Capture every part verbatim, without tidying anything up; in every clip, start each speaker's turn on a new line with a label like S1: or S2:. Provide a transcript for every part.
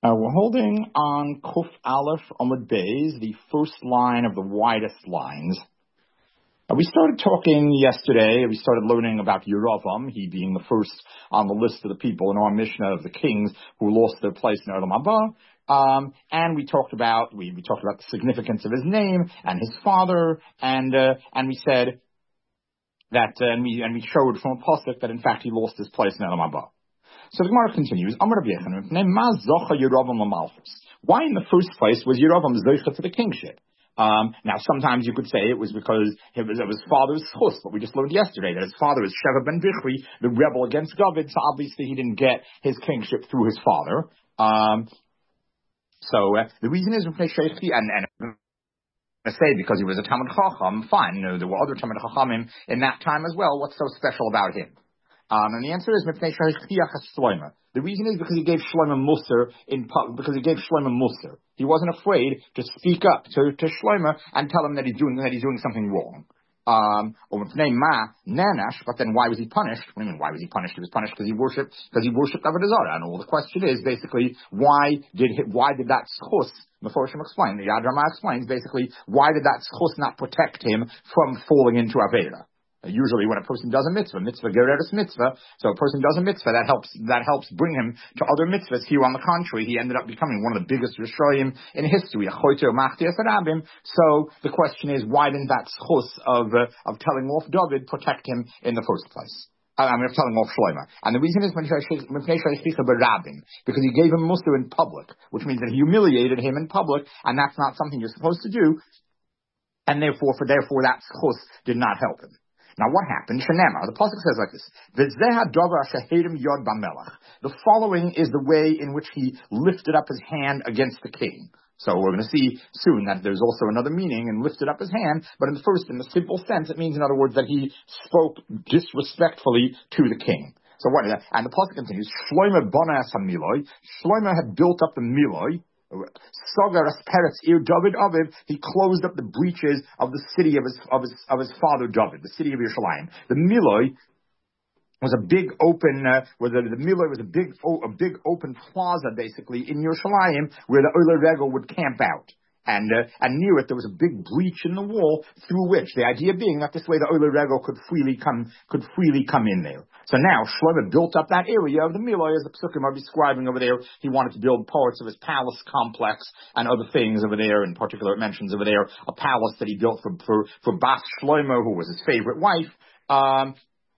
S1: Uh, we're holding on Kuf Aleph Amud Beis, the first line of the widest lines. Uh, we started talking yesterday, we started learning about Yeravam, he being the first on the list of the people in our Mishnah of the kings who lost their place in Olam Haba. Um, and we talked about, we, we talked about the significance of his name and his father, and, uh, and we said that, uh, and we, and we showed from a pasuk that in fact he lost his place in Olam Haba. So the Gemara continues, why in the first place was Yeravam zoicha to the kingship? Um, now, sometimes you could say it was because it was of his father's chus, but we just learned yesterday that his father is Sheva ben Bichri, the rebel against David, so obviously he didn't get his kingship through his father. Um, so uh, the reason is, and, and I say because he was a Talmid Chacham, fine, you know, there were other Talmid Chachamim in that time as well, what's so special about him? Um, and the answer is the reason is because he gave Shlomo Musar in because he gave Shlomo Musar. He wasn't afraid to speak up to, to Shlomo and tell him that he's doing that he's doing something wrong. Um, but then why was he punished? What do you mean, why was he punished? He was punished because he worshipped because he worshipped Avodah Zarah. And all the question is basically why did he, why did that schus? Meforshim explained, the Yad Ramah explains basically why did that schus not protect him from falling into Aveda? Usually when a person does a mitzvah, mitzvah gereres mitzvah, so a person does a mitzvah, that helps that helps bring him to other mitzvahs. Here on the contrary, he ended up becoming one of the biggest Rishoyim in history. So the question is, why didn't that schus of uh, of telling off David protect him in the first place? I mean, of telling off Shlomo. And the reason is because he gave him mussar in public, which means that he humiliated him in public, and that's not something you're supposed to do, and therefore, for therefore that schus did not help him. Now what happened? Shenema, the pasuk says like this: the following is the way in which he lifted up his hand against the king. So we're going to see soon that there's also another meaning in lifted up his hand, but in the first, in the simple sense, it means, in other words, that he spoke disrespectfully to the king. So what is that? And the pasuk continues: Shlomo bana es hamiloi. Shlomo had built up the miloi. Sogaras Peretz Ir David Aviv, he closed up the breaches of the city of his of his of his father David, the city of Yerushalayim. The Miloi was a big open, uh, where the, the Miloi was a big a big open plaza basically in Yerushalayim where the Oler Regel would camp out. And uh, and near it there was a big breach in the wall through which the idea being that this way the Oler Regel could freely come could freely come in there. So now Shlomo built up that area of the Miloi, as the Psukim are describing over there. He wanted to build parts of his palace complex and other things over there. In particular, it mentions over there a palace that he built for for, for Bas Shlomo, who was his favorite wife. Um,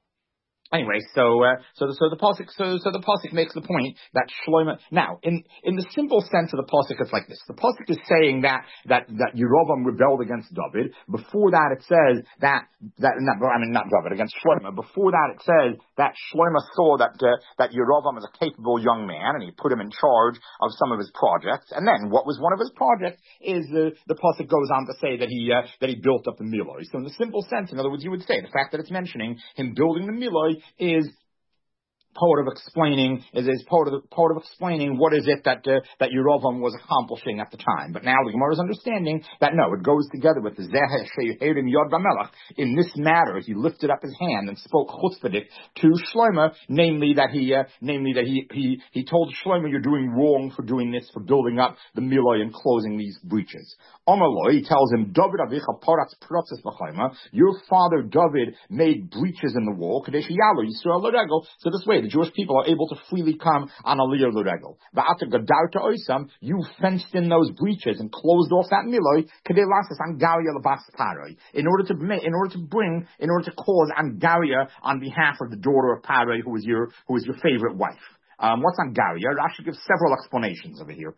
S1: Anyway, so uh, so the, so the pasuk so so the pasuk makes the point that Shlomo. Now, in in the simple sense of the pasuk, it's like this: the pasuk is saying that that that Yeravam rebelled against David. Before that, it says that that not, I mean not David against Shlomo. Before that, it says that Shlomo saw that uh, that Yeravam was a capable young man, and he put him in charge of some of his projects. And then, what was one of his projects is the the pasuk goes on to say that he uh, that he built up the Miloi. So, in the simple sense, in other words, you would say the fact that it's mentioning him building the Miloi is part of explaining is, is part of the, part of explaining what is it that uh, that Yeravam was accomplishing at the time. But now the Gemara is understanding that no, it goes together with the Zeh She'erim Yod Bamelach. In this matter, he lifted up his hand and spoke chutzpahdik to Shlomo, namely that he uh, namely that he he he told Shlomo, you're doing wrong for doing this, for building up the Miloi and closing these breaches. Amaloi, he tells him, David Avicha Paratz Protzes B'Chayma, your father David made breaches in the wall, Kadesh Yalo Yisrael L'Regel. So this way, the Jewish people are able to freely come on Aliyah L'Regel. Va'ata Gadarta Oisam, you fenced in those breaches and closed off that Miloi, Kadei Lasas Angaria L'Bas Paroi, in order to make, in order to bring, in order to cause Angaria on behalf of the daughter of Paroi, who is your, who is your favorite wife. Um, what's Angaria? Rashi gives several explanations over here.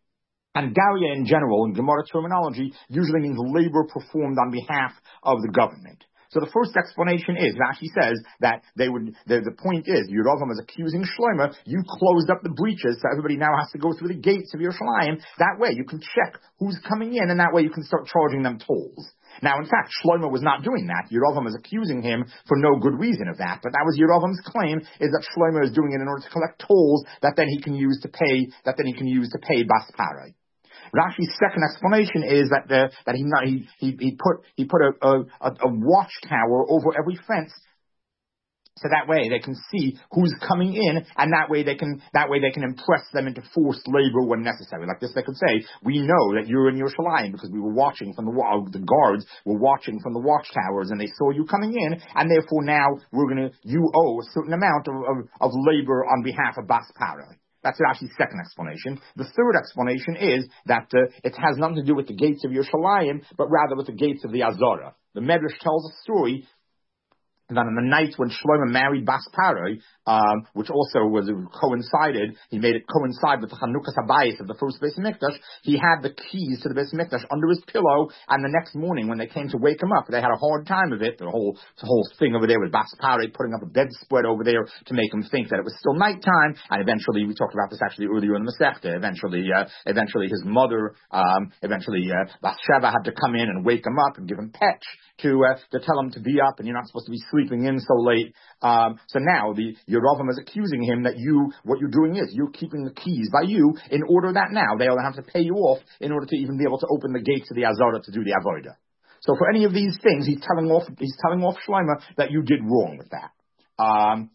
S1: Angaria in general, in Gemara terminology, usually means labor performed on behalf of the government. So the first explanation is, Rashi says that they would, the, the point is, Yeravam is accusing Shlomo, you closed up the breaches, so everybody now has to go through the gates of Yerushalayim. That way you can check who's coming in, and that way you can start charging them tolls. Now, in fact, Shlomo was not doing that. Yeravam is accusing him for no good reason of that. But that was Yeravam's claim, is that Shlomo is doing it in order to collect tolls that then he can use to pay, that then he can use to pay Bas Paroi. Rashi's second explanation is that the, that he, not, he he he put he put a, a a watchtower over every fence So that way they can see who's coming in, and that way they can that way they can impress them into forced labor when necessary. Like this, they could say, "We know that you're in Yerushalayim because we were watching from the wa- the guards were watching from the watchtowers, and they saw you coming in, and therefore now we're gonna you owe a certain amount of of, of labor on behalf of Bas Parai." That's Rashi's second explanation. The third explanation is that uh, it has nothing to do with the gates of Yerushalayim, but rather with the gates of the Azorah. The Medrash tells a story that on the night when Shlomo married Bas Parai, um, which also was coincided, he made it coincide with the Chanukas Habayis of the first Beis Mikdash, he had the keys to the Beis Mikdash under his pillow, and the next morning when they came to wake him up, they had a hard time of it, the whole the whole thing over there with Bas Parai putting up a bedspread over there to make him think that it was still nighttime, and eventually, we talked about this actually earlier in the Masechta, eventually, uh, eventually his mother, um, eventually, uh, Bathsheba had to come in and wake him up and give him petch to, uh, to tell him to be up, and you're not supposed to be sleeping in so late. Um, so now the Yeravam is accusing him that you, what you're doing is you're keeping the keys by you in order that now they'll have to pay you off in order to even be able to open the gates of the Azara to do the Avodah. So for any of these things, he's telling off, he's telling off Shlomo that you did wrong with that. Um,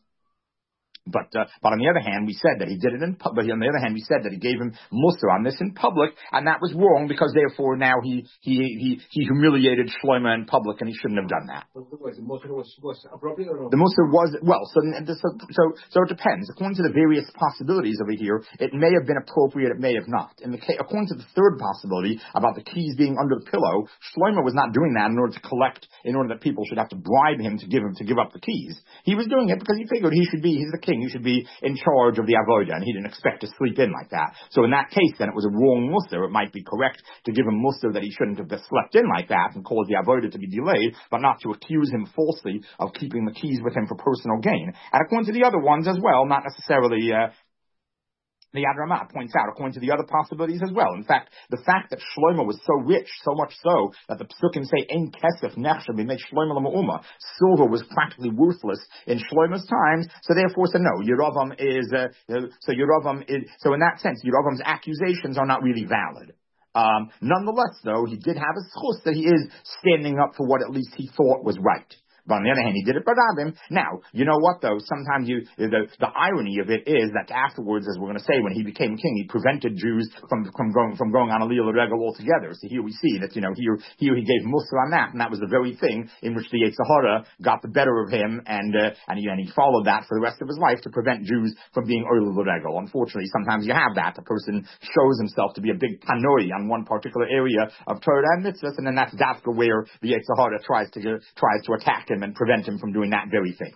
S1: But uh, but on the other hand, we said that he did it in public. But on the other hand, we said that he gave him mussar on this in public, and that was wrong because therefore now he he he, he humiliated Shlomo in public, and he shouldn't have done that.
S2: The mussar was, was appropriate or not?
S1: The mussar was well. So so so so it depends. According to the various possibilities over here, it may have been appropriate. It may have not. In the case, according to the third possibility about the keys being under the pillow, Shlomo was not doing that in order to collect, in order that people should have to bribe him to give him to give up the keys. He was doing it because he figured he should be. He's the king. He should be in charge of the avodah, and he didn't expect to sleep in like that. So in that case, then it was a wrong mussar. It might be correct to give him mussar that he shouldn't have slept in like that and cause the avodah to be delayed, but not to accuse him falsely of keeping the keys with him for personal gain. And according to the other ones as well, not necessarily. Uh, The Yad Ramah points out, according to the other possibilities as well. In fact, the fact that Shlomo was so rich, so much so, that the Psukim say, Ein kesef nechshav b'mei Shlomo l'ma'uma, silver was practically worthless in Shlomo's times, so therefore, so no, Yeravam is, uh, so Yeravam is, so in that sense, Yeravam's accusations are not really valid. Um, nonetheless, though, he did have a schus that he is standing up for what at least he thought was right. But on the other hand, he did it barabim. Now, you know what though? Sometimes you, the, the irony of it is that afterwards, as we're going to say, when he became king, he prevented Jews from, from going, from going on Aliyah L'Regel altogether. So here we see that, you know, here, here he gave mussar on that, and that was the very thing in which the Yetzer Hara got the better of him, and, uh, and he, and he followed that for the rest of his life to prevent Jews from being Aliyah L'Regel. Unfortunately, sometimes you have that. The person shows himself to be a big panoi on one particular area of Torah and mitzvahs, and then that's dafka where the Yetzer Hara tries to, tries to attack him and prevent him from doing that very thing.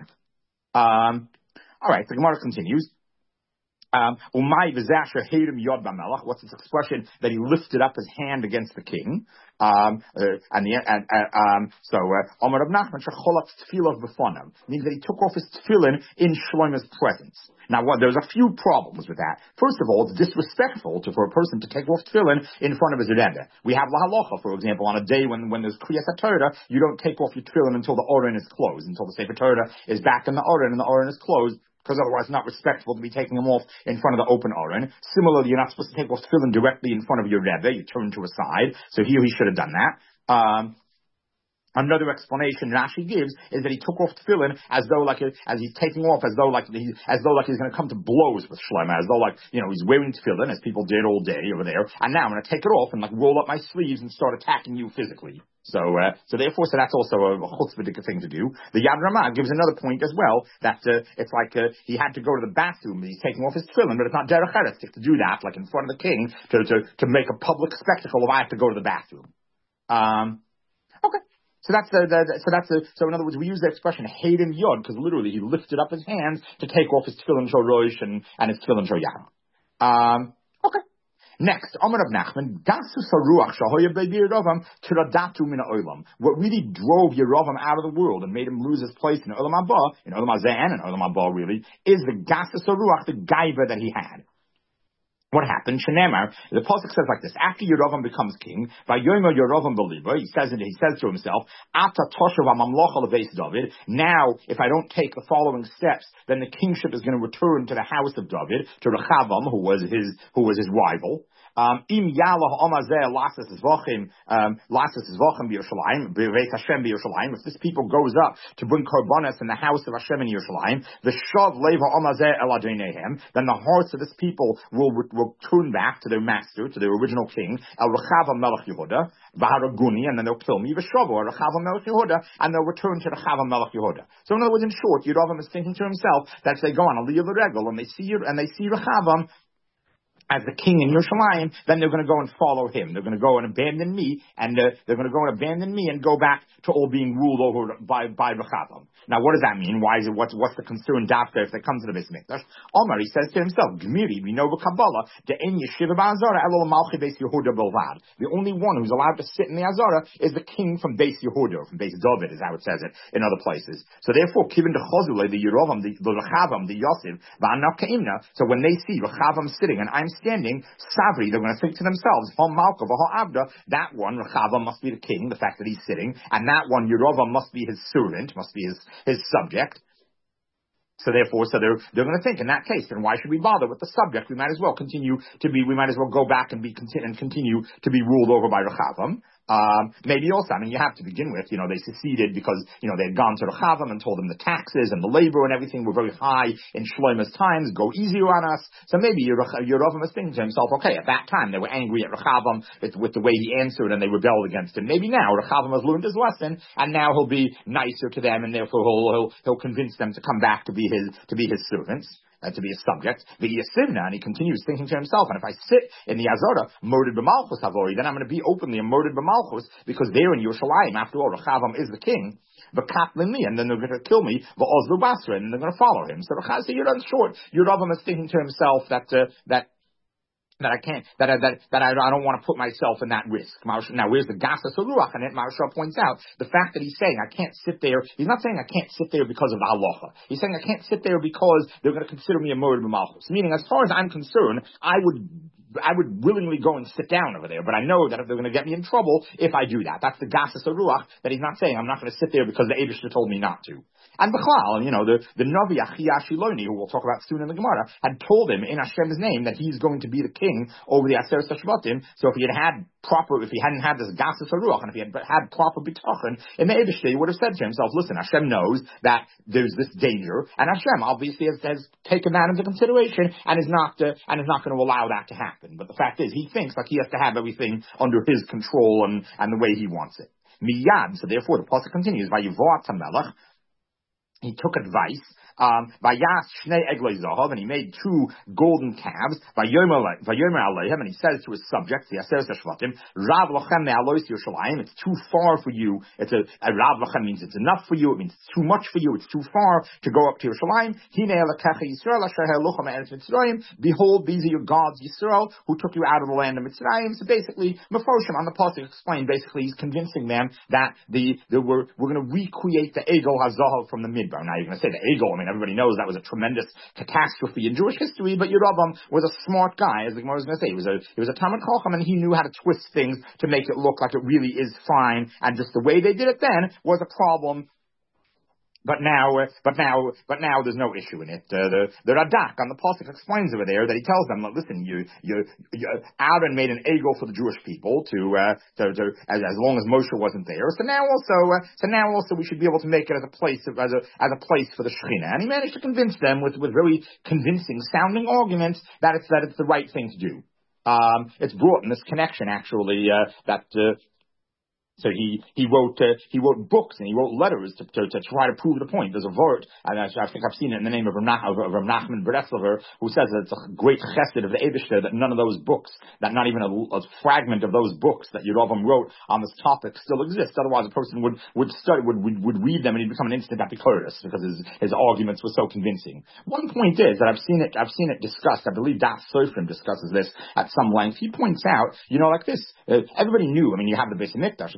S1: Um, all right, the Gemara continues. Um, what's this expression that he lifted up his hand against the king? Um, uh, and the and, uh, um, so Omar Rab Nachman shecholat tefillah b'fanav means that he took off his tefillin in Shlomo's presence. Now, what, there's a few problems with that. First of all, it's disrespectful to, for a person to take off tefillin in front of his rebbe. We have la halacha, for example, on a day when when there's kriyas Torah, you don't take off your tefillin until the oren is closed, until the sefer Torah is back in the oren and the oren is closed, because otherwise it's not respectful to be taking them off in front of the open oren. Similarly, you're not supposed to take off tefillin directly in front of your rebbe. You turn to a side. So here he should have done that. Um, Another explanation Rashi gives is that he took off tefillin as though like a, as he's taking off as though like he, as though like he's going to come to blows with Shlomo, as though like, you know, he's wearing tefillin as people did all day over there, and now I'm going to take it off and like roll up my sleeves and start attacking you physically. So, uh, so therefore, so that's also a, a chutzpah thing to do. The Yad Ramah gives another point as well, that uh, it's like uh, he had to go to the bathroom, he's taking off his tefillin, but it's not derech eretz to do that, like in front of the king, to, to, to make a public spectacle of I have to go to the bathroom. Um, okay. So that's the, the, the so that's the, so in other words, we use the expression Hayden Yod, because literally he lifted up his hands to take off his tefillin shorosh and, and his tefillin shoyam. Um, okay. Next, Amar Rab Nachman, Dasu Saruach Shahoya Bebi Yeravam Tiradatu Mina Olam. What really drove Yeravam out of the world and made him lose his place in Olam Haba, in Olam Hazeh and in Olam Haba really, is the Dasu Saruach, the gaiva that he had. What happened? Shenemar, the pasuk says like this: after Yerovam becomes king, by Yomer Yerovam Beliba, he says it. He says to himself, "Ata Toshav Amamlocha Leveis David." Now, if I don't take the following steps, then the kingship is going to return to the house of David, to Rechavam, who was his who was his rival. Um, Im Yalah Omazeh Lasas Zvachim Lasas Zvachim B'Yerushalayim B'Veit Hashem B'Yerushalayim. If this people goes up to bring korbanos in the house of Hashem in Yerushalayim, the Shav Leva Omazeh El Adonaihem, then the hearts of this people will will turn back to their master, to their original king, El Rechavam Melech Yehuda, Baharaguni, and then they'll kill me. V'Shavu Rechavam Melech Yehuda, and they'll return to Rechavam Melech Yehuda. So in other words, in short, Yerovam is thinking to himself that if they go on Aliyah V'Regel and they see and they see Rechavam as the king in Yerushalayim, then they're going to go and follow him. They're going to go and abandon me, and uh, they're going to go and abandon me and go back to all being ruled over by by Rechavam. Now, what does that mean? Why is it? What's what's the concern dafka if they come to the Beis Mikdash? Omar, he says to himself, Gmiri, we know Kabbalah, the ein yeshiva ba'azara elol malchi Beis Yehuda bilvad. The only one who's allowed to sit in the Azara is the king from Beis Yehuda, from Beis David, is how it says it in other places. So therefore, kiven de chozule, the Yerovam, the, the Rechavam, the Yosef, va'anak ka'imna. So when they see Rechavam sitting and I'm standing, Savri, they're going to think to themselves, Hom Malka, Abda, that one, Rechavam, must be the king, the fact that he's sitting, and that one, Yerovam, must be his servant, must be his, his subject. So therefore, so they're, they're going to think, in that case, then why should we bother with the subject? We might as well continue to be, we might as well go back and be, and continue to be ruled over by Rechavam. Um, maybe also, I mean, you have to begin with, you know, they seceded because, you know, they had gone to Rechavam and told them the taxes and the labor and everything were very high in Shlomo's times, go easier on us. So maybe Yerovam was thinking to himself, okay, at that time they were angry at Rechavam with the way he answered and they rebelled against him. Maybe now Rechavam has learned his lesson and now he'll be nicer to them and therefore he'll, he'll, he'll convince them to come back to be his, to be his servants. Uh, to be a subject, the Yasivna, and he continues thinking to himself, and if I sit in the Azara, murdered b'malchus havori, then I'm going to be openly murdered b'malchus, because there in Yerushalayim, after all, Rechavam is the king, v'katlin me, and then they're going to kill me, v'ozlu basra, and they're going to follow him. So Rechavam, so you're short. Yerovam is thinking to himself that, uh, that, that I can't, that I, that, that I, I don't want to put myself in that risk. Now, where's the Gasas Ruach? And it, Maharsha points out, the fact that he's saying, I can't sit there, he's not saying I can't sit there because of the halacha. He's saying I can't sit there because they're going to consider me a murder b'malchus. Meaning, as far as I'm concerned, I would, I would willingly go and sit down over there, but I know that if they're going to get me in trouble if I do that. That's the Gasas Ruach, that he's not saying I'm not going to sit there because the Eibishter told me not to. And Bechlal, you know, the, the Navi Achia Shiloni, who we'll talk about soon in the Gemara, had told him in Hashem's name that he's going to be the king over the Aseret HaShvatim. So if he had had proper, if he hadn't had this Gasas HaRuach, and if he had had proper bitachon in the Eibishter, he would have said to himself, listen, Hashem knows that there's this danger, and Hashem obviously has, has taken that into consideration and is not, uh, and is not going to allow that to happen. But the fact is, he thinks like he has to have everything under his control and, and the way he wants it. Miyad, so therefore the pasuk continues, Vayivot HaMelech, he took advice, um, Vayas Shnei Eglei Zahav, and he made two golden calves, Vayomer Aleichem, and he says to his subjects, the Aseret HaShvatim, Rav Lachem Me'alois Yerushalayim, it's too far for you, it's a, a Rav Lachem means it's enough for you, it means it's too much for you, it's too far to go up to Yerushalayim, Hine Elekecha Yisrael, Asher He'elucha Me'eretz Mitzrayim, behold, these are your gods, Yisrael, who took you out of the land of Mitzrayim. So basically, Mefarshim on the pasuk explained, basically he's convincing them that the, the we're, we're going to recreate the Egel HaZahav from the Midbar. Now you're going to say the Egel, I mean, everybody knows that was a tremendous catastrophe in Jewish history, but Yerovam was a smart guy, as the Gemara was going to say. He was a, he was a Talmid Chacham, and he knew how to twist things to make it look like it really is fine, and just the way they did it then was a problem. But now, uh, but now, but now there's no issue in it. Uh, the, the Radak on the pasuk explains over there that he tells them, listen, you, you, you Aaron made an egel for the Jewish people to, uh, to, to as, as long as Moshe wasn't there. So now also, uh, so now also we should be able to make it as a place, of, as a, as a place for the Shekhinah. And he managed to convince them with, with very convincing sounding arguments that it's, that it's the right thing to do. Um, it's brought in this connection actually, uh, that, uh, So he, he wrote, uh, he wrote books and he wrote letters to, to, to try to prove the point. There's a vort, and I, I think I've seen it in the name of Rav Nachman Breslover, who says that it's a great chesed of the Eibishter that none of those books, that not even a, a fragment of those books that Yerovam wrote on this topic still exists. Otherwise a person would, would study, would, would, would read them and he'd become an instant epicurus because his, his arguments were so convincing. One point is that I've seen it, I've seen it discussed, I believe Das Sofrim discusses this at some length. He points out, you know, like this, uh, everybody knew, I mean, you have the Beis Hamikdash, it's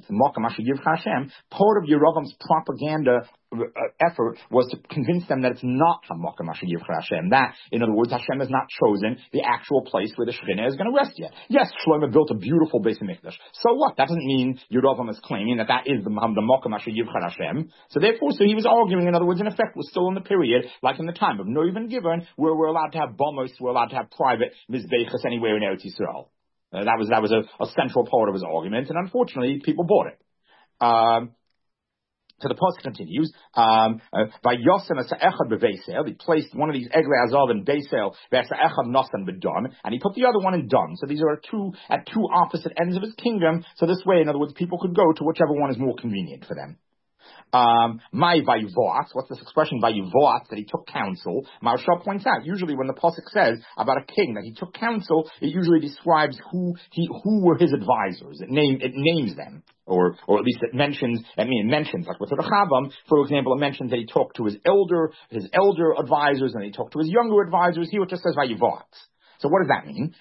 S1: Mokum Asher Yivcha Hashem, part of Yerovam's propaganda uh, effort was to convince them that it's not Hamokum Asher Yivcha Hashem. That, in other words, Hashem has not chosen the actual place where the Shekhinah is going to rest yet. Yes, Shlomo built a beautiful Beis Hamikdash. So what? That doesn't mean Yerovam is claiming that that is the, the Mokum Asher Yivcha Hashem. So therefore, so he was arguing, in other words, in effect, we're still in the period, like in the time of Noah and Givon, where we're allowed to have Bamos, we're allowed to have private Mizbechas anywhere in Eretz Yisrael. Uh, that was that was a, a central part of his argument, and unfortunately, people bought it. Um, so the post continues. Um, by Yosem as Echad beVeisel, he placed one of these Eglei Azav in Beisel, Echad Nosan b'Don, and he put the other one in Don. So these are two at two opposite ends of his kingdom. So this way, in other words, people could go to whichever one is more convenient for them. Um, my Vayivot, what's this expression Vayivot, that he took counsel? Maharsha points out, usually when the Pasuk says about a king that he took counsel, it usually describes who he, who were his advisors. It name, it names them. Or, or at least it mentions, I mean, it mentions, like with Rechavam, for example, it mentions that he talked to his elder, his elder advisors, and he talked to his younger advisors. Here it just says Vayivot. So what does that mean?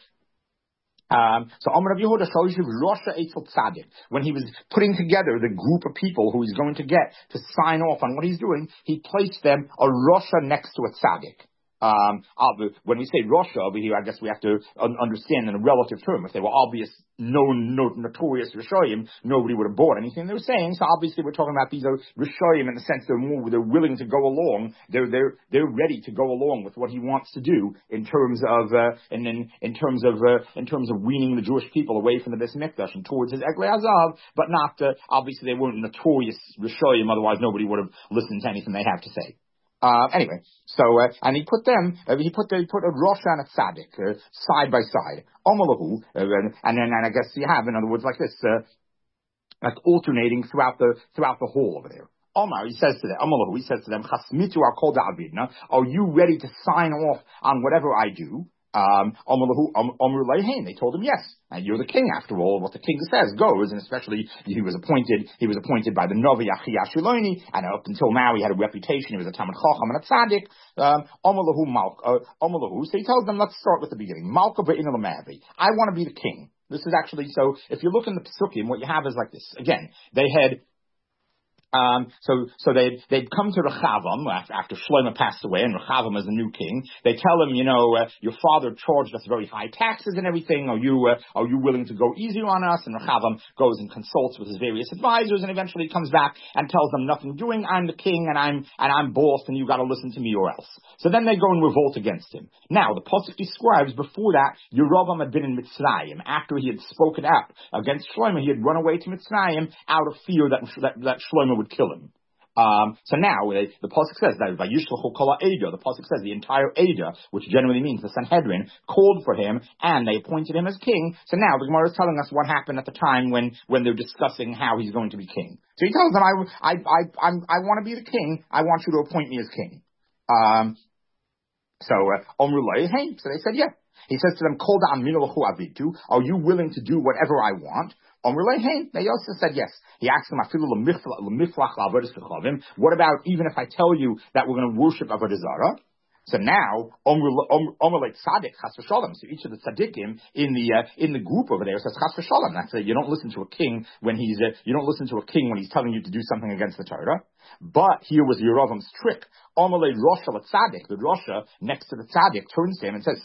S1: Um, so Amar Rav Yehuda Rosha Eitzel Tzadik, when he was putting together the group of people who he's going to get to sign off on what he's doing, he placed them a Rosha next to a Tzadik. Um, when we say Rosha over here, I guess we have to un- understand in a relative term. If they were obvious, known, no, notorious Rishoyim, nobody would have bought anything they were saying. So obviously, we're talking about these are Rishoyim in the sense they're more, they're willing to go along. They're they're they're ready to go along with what he wants to do in terms of uh, and in in terms of uh, in terms of weaning the Jewish people away from the Beis Mikdash and towards his Eglei Azav, but not uh, obviously they weren't notorious Rishoyim. Otherwise, nobody would have listened to anything they have to say. Uh, anyway, so, uh, and he put them, uh, he put the, he put a Rosh and a Tzaddik, uh, side by side. Omalahu, uh, and, and then, and I guess you have, in other words, like this, uh, like alternating throughout the, throughout the hall over there. Omar, he says to them, Omalahu, he says to them, Chasmitu ar kol da'avidna, are you ready to sign off on whatever I do? Um, they told him yes, and you're the king after all. What the king says goes, and especially he was appointed. He was appointed by the Novi Achia Shiloni, and up until now he had a reputation. He was a Talmid Chacham and a Tzaddik. Omalahu Malka. Omalahu. So he tells them, let's start with the beginning. Malka be'in l'mavi. I want to be the king. This is actually so. If you look in the Pesukim, what you have is like this. Again, they had. Um, so, so they'd, they'd come to Rechavam after, after Shlomo passed away, and Rechavam is the new king. They tell him, you know, uh, your father charged us very high taxes and everything. Are you, uh, are you willing to go easy on us? And Rechavam goes and consults with his various advisors, and eventually comes back and tells them, nothing doing. I'm the king, and I'm, and I'm boss, and you got to listen to me or else. So then they go and revolt against him. Now, the Pasuk describes before that, Yerovam had been in Mitzrayim. After he had spoken up against Shlomo, he had run away to Mitzrayim out of fear that, that, that Shlomo would kill him. Um, so now uh, the pasuk says that by Yishlochu Kol Ha'eda, the pasuk says the entire Eda, which generally means the Sanhedrin, called for him and they appointed him as king. So now the Gemara is telling us what happened at the time when when they're discussing how he's going to be king. So he tells them, I I I I'm, I want to be the king. I want you to appoint me as king. Um, so Omru uh, hey, so they said yeah. He says to them, Kol da'an minolahu avitu, are you willing to do whatever I want? They also said yes. He asked them, what about even if I tell you that we're going to worship Avodah Zarah? So now, Omer like Tzaddik, Chas v'Shalom. So each of the tzaddikim in the uh, in the group over there says Chas v'Shalom. That's it. You don't listen to a king when he's uh, you don't listen to a king when he's telling you to do something against the Torah. But here was Yerovam's trick. Omer like Rosha la Tzaddik, the Rosha next to the Tzaddik turns to him and says,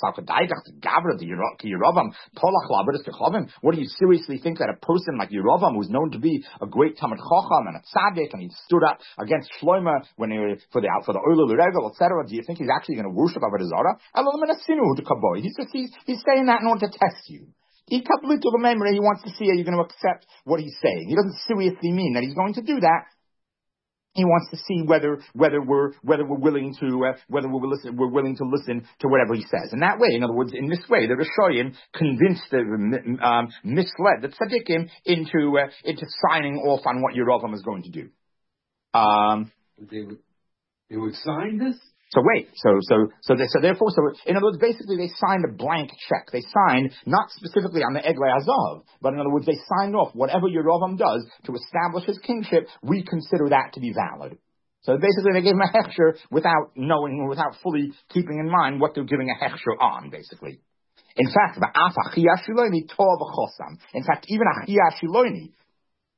S1: what do you seriously think that a person like Yerovam, who's known to be a great Talmid Chacham and a Tzaddik, and he stood up against Shlomo when he, for the for the Oil L'Regel, et cetera? Do you think he's actually going to worship Avodah Zarah? He's just he's, he's saying that in order to test you. He wants to see are you going to accept what he's saying. He doesn't seriously mean that he's going to do that. He wants to see whether whether we're whether we're willing to uh, whether we're listen, we're willing to listen to whatever he says. And that way, in other words, in this way, the Rishoyim convinced the um, misled the tzaddikim into uh, into signing off on what Yerovam is going to do. Um,
S2: they would they would sign this.
S1: So wait, so so so they, so therefore, so in other words, basically they signed a blank check. They signed not specifically on the Eglei Azav, but in other words, they signed off whatever Yerovam does to establish his kingship. We consider that to be valid. So basically, they gave him a hechsher without knowing or without fully keeping in mind what they're giving a hechsher on. Basically, in fact, the Achia Shiloni tov chosam. In fact, even Achia Shiloni,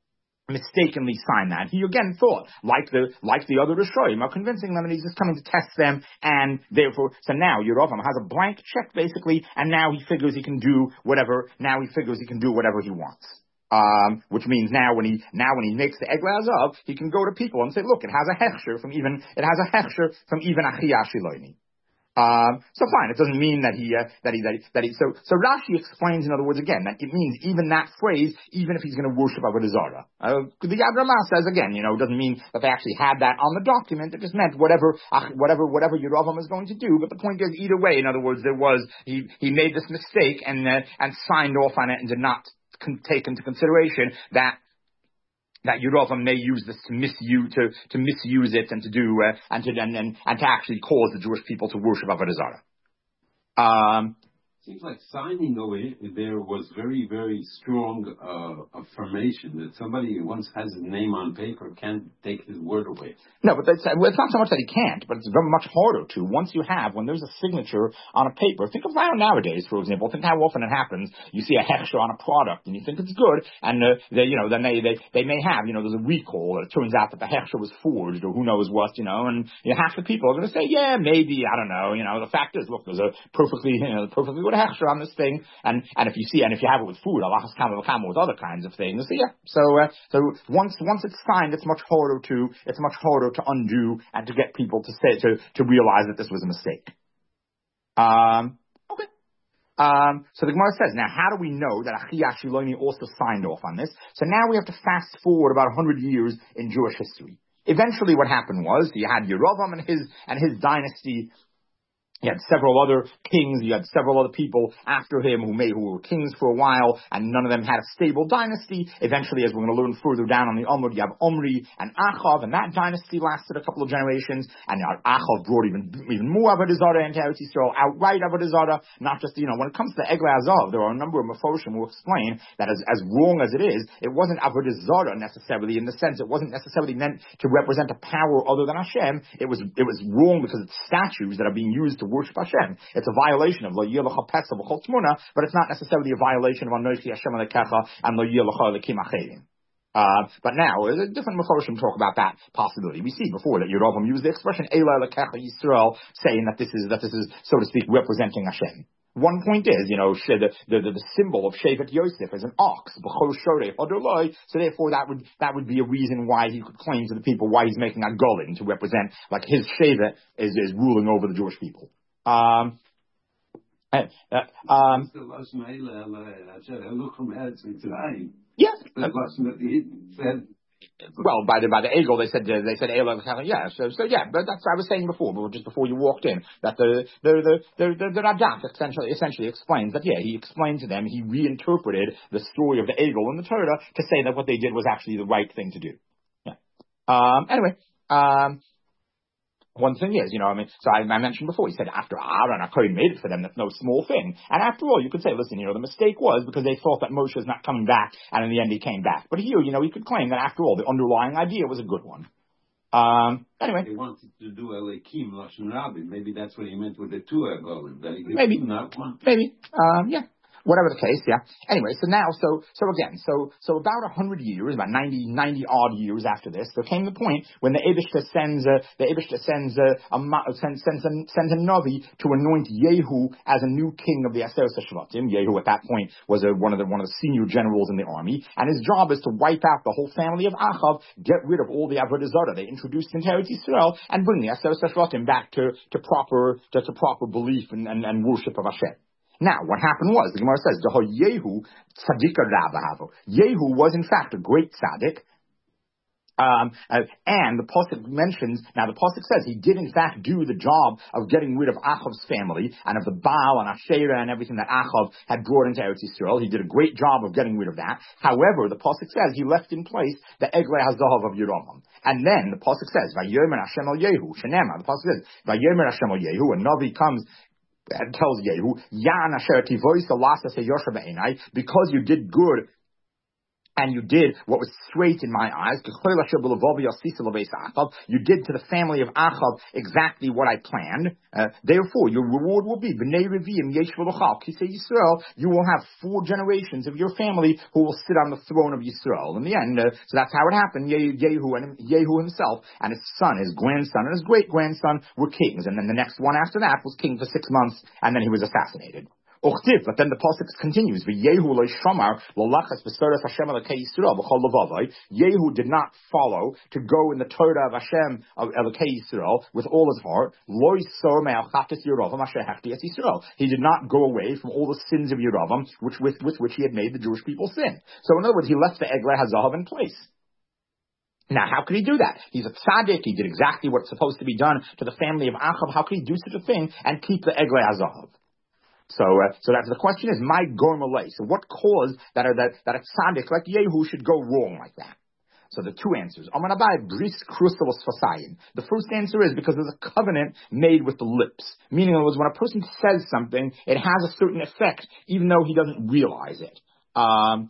S1: mistakenly signed that. He again thought, like the like the other Rishoyim, are convincing them, and he's just coming to test them, and therefore, so now Yerovam has a blank check basically, and now he figures he can do whatever. Now he figures he can do whatever he wants. Um, which means now when he now when he makes the Egla Azav, he can go to people and say, look, it has a hechsher from even it has a hechsher from even Achiyah Shiloini. Um, so fine, it doesn't mean that he, uh, that he, that he, that he, so, so Rashi explains, in other words, again, that it means even that phrase, even if he's going to worship Avodah Zarah. Uh, the Yad Ramah says again, you know, it doesn't mean that they actually had that on the document, it just meant whatever, uh, whatever, whatever Yerovam is going to do, but the point is, either way, in other words, there was, he, he made this mistake and, uh, and signed off on it and did not con- take into consideration that that Yerovam may use this to misuse to, to misuse it and to do uh, and to and, and and to actually cause the Jewish people to worship Avodah Zarah. Um,
S2: Seems like signing over there was very, very strong uh, affirmation that somebody who once has his name on paper can't take his word away.
S1: No, but that's, well, it's not so much that he can't, but it's very much harder to. Once you have, when there's a signature on a paper, think of now nowadays, for example, think how often it happens. You see a hechsher on a product and you think it's good, and uh, they, you know, then they, they they may have, you know, there's a recall, and it turns out that the hechsher was forged, or who knows what, you know, and you know, half the people are going to say, yeah, maybe, I don't know, you know. The fact is, look, there's a perfectly, you know, perfectly good hechsher on this thing, and and if you see, and if you have it with food, Allah has come with other kinds of things. So yeah, so uh, so once once it's signed, it's much harder to it's much harder to undo and to get people to say to to realize that this was a mistake. Um, okay. Um, so the Gemara says, now how do we know that Achiyah Shiloini also signed off on this? So now we have to fast forward about one hundred years in Jewish history. Eventually, what happened was you had Yerovam and his and his dynasty. You had several other kings, you had several other people after him who made, who were kings for a while, and none of them had a stable dynasty. Eventually, as we're going to learn further down on the Amud, you have Omri and Achav, and that dynasty lasted a couple of generations, and Achav brought even, even more Avodah Zarah into Eretz Yisrael, outright Avodah Zarah, not just, you know, when it comes to the Egla Azav, there are a number of Mefoshim who explain that as, as wrong as it is, it wasn't Avodah Zarah necessarily, in the sense it wasn't necessarily meant to represent a power other than Hashem. It was, it was wrong because it's statues that are being used to worship Hashem. It's a violation of Lo Yelecha Pesach V'Chol Tmuna, but it's not necessarily a violation of Anochi Hashem Alekecha and Lo Yelecha Elekim Acherim. Uh, but now, uh, different Mefoshim talk about that possibility. We see before that Yerovam used the expression Eila Elekecha Yisrael, saying that this is, that this is, so to speak, representing Hashem. One point is, you know, the, the, the symbol of Shevet Yosef is an ox, so therefore that would that would be a reason why he could claim to the people why he's making a golin to represent, like his Shevet is, is ruling over the Jewish people. Um, uh, uh, um, yeah. Well, by the by the Egel, they said uh, they said Eila, yeah. So, so yeah, but that's what I was saying before, but just before you walked in, that the the the the, the, the Radak essentially essentially explains that yeah, he explained to them, he reinterpreted the story of the Egel in the Torah to say that what they did was actually the right thing to do. Yeah. Um. Anyway. Um. One thing is, you know, I mean, so I, I mentioned before, he said after Aaron, HaKohen made it for them, that's no small thing. And after all, you could say, listen, you know, the mistake was because they thought that Moshe is not coming back, and in the end he came back. But here, you know, he could claim that after all, the underlying idea was a good one. Um, anyway.
S2: They wanted to do Elikim, Lashon Rabbi. Maybe that's what he meant with the two Egolim.
S1: Maybe.
S2: Not one.
S1: Maybe. Um, yeah. Whatever the case, yeah. Anyway, so now, so so again, so so about a hundred years, about ninety, ninety odd years after this, there came the point when the Eibishter sends uh, the Eibishter sends uh, a sends sends a, sends a Navi to anoint Yehu as a new king of the Aseret Shvatim. Yehu at that point was a, one of the one of the senior generals in the army, and his job is to wipe out the whole family of Achav, get rid of all the Avodah Zarah they introduced into Eretz Yisrael, and bring the Aseret Shvatim back to to proper to, to proper belief and, and, and worship of Hashem. Now, what happened was, the Gemara says, Yehu tzaddik rabba. Yehu was in fact a great tzaddik. Um, uh, and the Pasuk mentions, now the Pasuk says he did in fact do the job of getting rid of Achav's family and of the Baal and Asherah and everything that Achav had brought into Eretz Yisrael. He did a great job of getting rid of that. However, the Pasuk says he left in place the Eglei HaZahav of Yerovam. And then the Pasuk says, Vayomer Hashem al Yehu, Shenema, the Pasuk says, Vayomer Hashem al Yehu, a Navi comes and tells Yehu, Yan Asher Tivois Alasa Seyosha Be'enai, because you did good and you did what was straight in my eyes. You did to the family of Achav exactly what I planned. Uh, therefore, your reward will be, you will have four generations of your family who will sit on the throne of Yisrael. In the end, uh, so that's how it happened. Yehu and Yehu himself and his son, his grandson, and his great-grandson were kings. And then the next one after that was king for six months, and then he was assassinated. But then the pasuk continues. Yehu did not follow to go in the Torah of Hashem of Elokei Yisrael with all his heart. He did not go away from all the sins of Yeravam, which with, with which he had made the Jewish people sin. So in other words, he left the Eglei HaZahav in place. Now, how could he do that? He's a tzaddik. He did exactly what's supposed to be done to the family of Achav. How could he do such a thing and keep the Eglei HaZahav? So, uh, so that's the question is, my gormalay. So what caused that, that, that a tzaddik like Yehu should go wrong like that? So the two answers. The first answer is because there's a covenant made with the lips. Meaning it was when a person says something, it has a certain effect, even though he doesn't realize it. Um,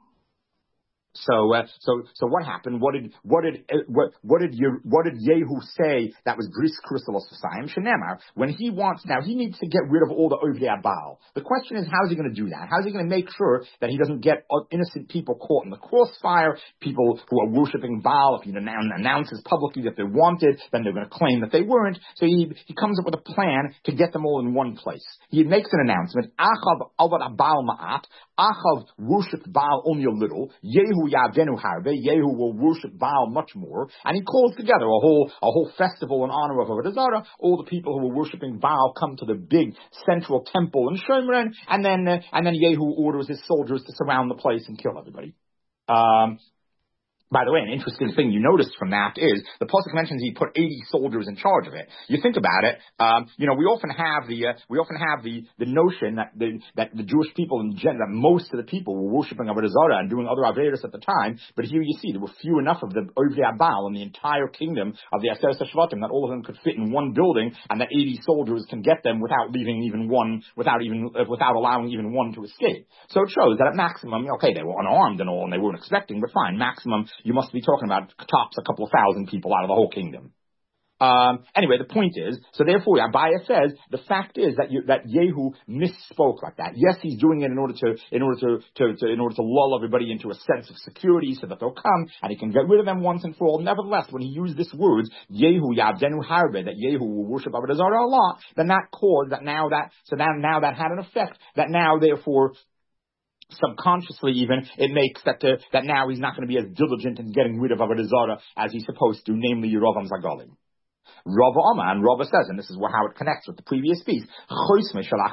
S1: So, uh, so, so what happened? What did, what did, uh, what, what did you, what did Yehu say that was bris chrysalos v'sayim shenemar? When he wants, now he needs to get rid of all the Ovdei Baal. The question is, how is he going to do that? How is he going to make sure that he doesn't get innocent people caught in the crossfire, people who are worshiping Baal? If he announces publicly that they're wanted, then they're going to claim that they weren't. So he, he comes up with a plan to get them all in one place. He makes an announcement, Achav avad Baal ma'at, Achav worshipped Baal only a little, Yehu Yavenu Harbe, Yehu will worship Baal much more, and he calls together a whole a whole festival in honor of Avodah Zarah. All the people who were worshiping Baal come to the big central temple in Shomron, and then uh, and then Yehu orders his soldiers to surround the place and kill everybody. Um, By the way, an interesting thing you notice from that is the pasuk mentions he put eighty soldiers in charge of it. You think about it, um, you know, we often have the uh, we often have the, the notion that the that the Jewish people in general, that most of the people were worshiping Avodah Zarah and doing other Averos at the time. But here you see there were few enough of the Ovdei Baal in the entire kingdom of the Aseret HaShvatim that all of them could fit in one building, and that eighty soldiers can get them without leaving even one, without even uh, without allowing even one to escape. So it shows that at maximum, okay, they were unarmed and all, and they weren't expecting, but fine, maximum. You must be talking about tops a couple of thousand people out of the whole kingdom. Um, anyway, the point is, so therefore, Abaya says the fact is that you, that Yehu misspoke like that. Yes, he's doing it in order to in order to, to, to in order to lull everybody into a sense of security, so that they'll come and he can get rid of them once and for all. Nevertheless, when he used this words, Yehu Yavdenu Harbe, that Yehu will worship Avodah Zarah a lot, then that caused that now that so that now that had an effect that now therefore. Subconsciously, even it makes that uh, that now he's not going to be as diligent in getting rid of Avodah Zarah as he's supposed to, namely Yeravam Zagalim. Rava Amar, and Rava says, and this is how it connects with the previous piece, he saw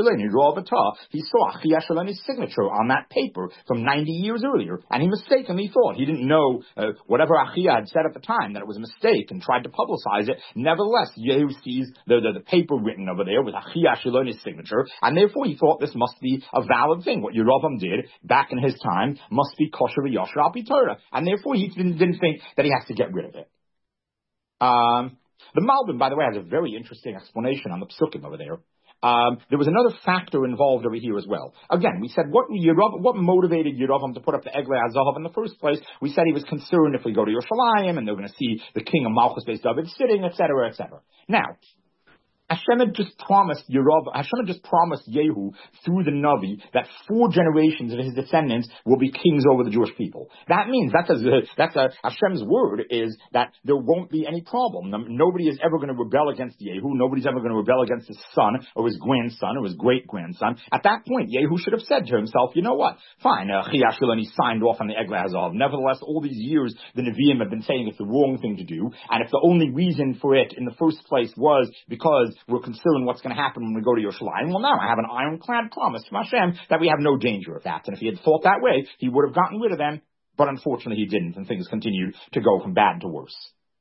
S1: Achia Shaloni's signature on that paper from ninety years earlier, and he mistakenly thought, he didn't know uh, whatever Achia had said at the time, that it was a mistake, and tried to publicize it. Nevertheless, Yehu sees the, the, the paper written over there with Achia Shaloni's signature, and therefore he thought this must be a valid thing. What Yeravam did back in his time must be kosher v'yosher al pi Torah, and therefore he didn't, didn't think that he has to get rid of it. Um... The Malbim, by the way, has a very interesting explanation on the psukim over there. Um, there was another factor involved over here as well. Again, we said what Yerav, what motivated Yeravam to put up the Eglei HaZahav in the first place. We said he was concerned if we go to Yerushalayim and they're going to see the king of Malchus Beis David sitting, et cetera, et cetera. Now, Hashem had just promised Yerav, Hashem had just promised Yehu through the Navi that four generations of his descendants will be kings over the Jewish people. That means that's a, that's a Hashem's word is that there won't be any problem. Nobody is ever going to rebel against Yehu. Nobody's ever going to rebel against his son or his grandson or his great grandson. At that point, Yehu should have said to himself, you know what? Fine, uh, Achia Shaloni signed off on the Eglei HaZahav. Nevertheless, all these years the Nevi'im have been saying it's the wrong thing to do, and if the only reason for it in the first place was because we're concerned what's going to happen when we go to Yerushalayim, well, now I have an ironclad promise from Hashem that we have no danger of that. And if he had thought that way, he would have gotten rid of them, but unfortunately he didn't, and things continued to go from bad to worse.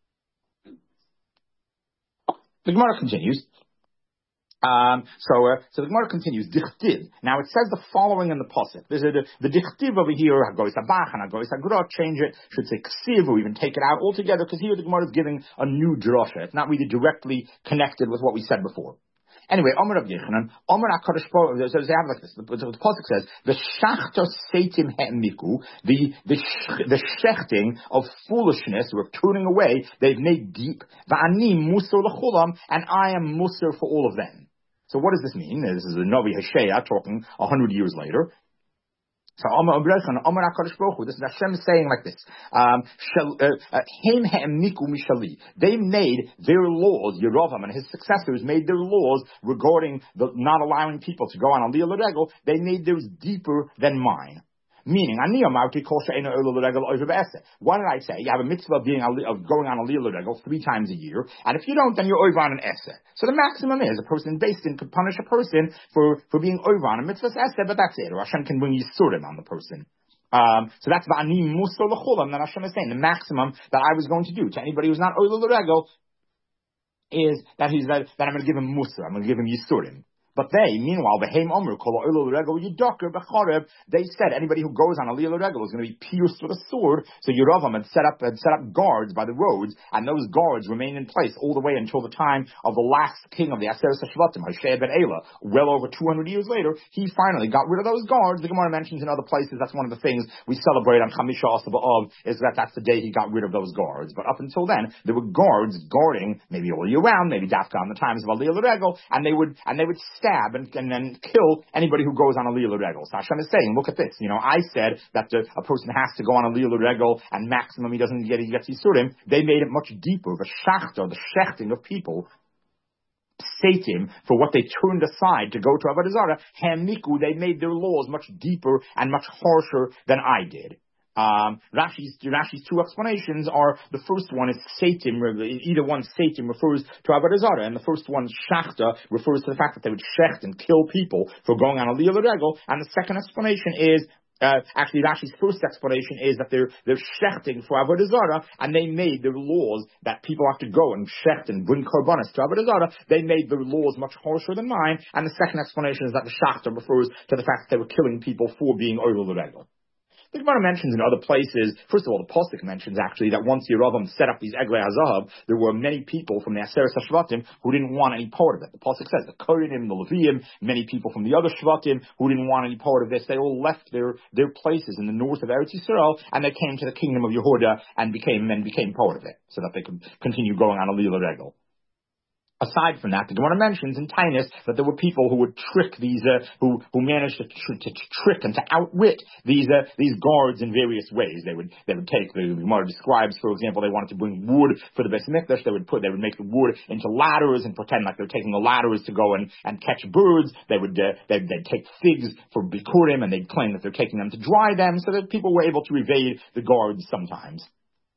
S1: The Gemara continues. Um, so, uh, so the Gemara continues. Dichtiv. Now it says the following in the pasuk. There's a, the, the dichtiv over here. Hagois habach and hagois hagrot. Change it. Should say ksiv or even take it out altogether because here the Gemara is giving a new drasha. It's not really directly connected with what we said before. Anyway, Omer of Yechanan, Omer HaKadosh Baruch Hu, so they have like this, the, the, the Pasuk says, the shachtos seitim he'emiku, the, the, the shechting of foolishness, we're turning away, they've made deep, va'ani musar l'chulam, and I am musar for all of them. So what does this mean? This is the Navi Hosea talking a hundred years later. So Omer Omer HaKadosh Baruch Hu, this is Hashem saying like this. Um, they made their laws, Yerovam and his successors made their laws regarding the not allowing people to go on Aliyah L'Regel. They made theirs deeper than mine. Meaning, why did I say you have a mitzvah of being of going on a Aliyah L'Regel three times a year, and if you don't, then you're over on an Eseh. So the maximum is a person based in could punish a person for, for being over on a mitzvah Eseh, but that's it. Or Hashem can bring Yisurim on the person. Um, so that's Va'ani Musar L'Chulam that Hashem is saying. The maximum that I was going to do to anybody who's not Aliyah L'Regel is that he's that, that I'm going to give him Musar. I'm going to give him Yisurim. But they, meanwhile, they said anybody who goes on Aliyah L'Regel is going to be pierced with a sword. So Yeravam had set up had set up guards by the roads, and those guards remained in place all the way until the time of the last king of the Aseret HaShvatim, Hoshea ben Elah. Well over two hundred years later, he finally got rid of those guards. The Gemara mentions in other places that's one of the things we celebrate on Chamisha Asar B'Av, is that that's the day he got rid of those guards. But up until then, there were guards guarding maybe all year round, maybe Dafka on the times of Aliyah L'Regel, and they would and they would stab and, and then kill anybody who goes on Aliyah L'Regel. So Hashem is saying, look at this. You know, I said that the, a person has to go on Aliyah L'Regel and maximum he doesn't get, he gets Yisurim. They made it much deeper. The shachta, the shechting of people, Satan, for what they turned aside to go to Avodah Zarah, Hamiku, they made their laws much deeper and much harsher than I did. Um, Rashi's, Rashi's two explanations are, the first one is Satan, either one Satan refers to Avodah Zarah, and the first one, Shachta, refers to the fact that they would shecht and kill people for going on Aliyah L'Regel, and the second explanation is, uh, actually Rashi's first explanation is that they're, they're shechting for Avodah Zarah, and they made their laws that people have to go and shecht and bring korbanos to Avodah Zarah, they made their laws much harsher than mine, and the second explanation is that the Shachta refers to the fact that they were killing people for being Aliyah L'Regel. The Gemara mentions in other places, first of all, the Pasuk mentions actually that once Yeravam set up these Eglei HaZahav, there were many people from the Aseret HaShvatim who didn't want any part of it. The Pasuk says, the Kohanim, the Leviim, many people from the other Shvatim who didn't want any part of this, they all left their, their places in the north of Eretz Yisrael, and they came to the kingdom of Yehuda and became, and became part of it, so that they could continue going on Aliyah L'Regel. Aside from that, the Gemara mentions in Tainus that there were people who would trick these, uh, who who managed to, tr- to trick and to outwit these uh, these guards in various ways. They would they would take the Gemara describes, for example, they wanted to bring wood for the Beis Mikdash. They would put they would make the wood into ladders and pretend like they're taking the ladders to go and, and catch birds. They would uh, they'd, they'd take figs for bikurim and they'd claim that they're taking them to dry them, so that people were able to evade the guards sometimes.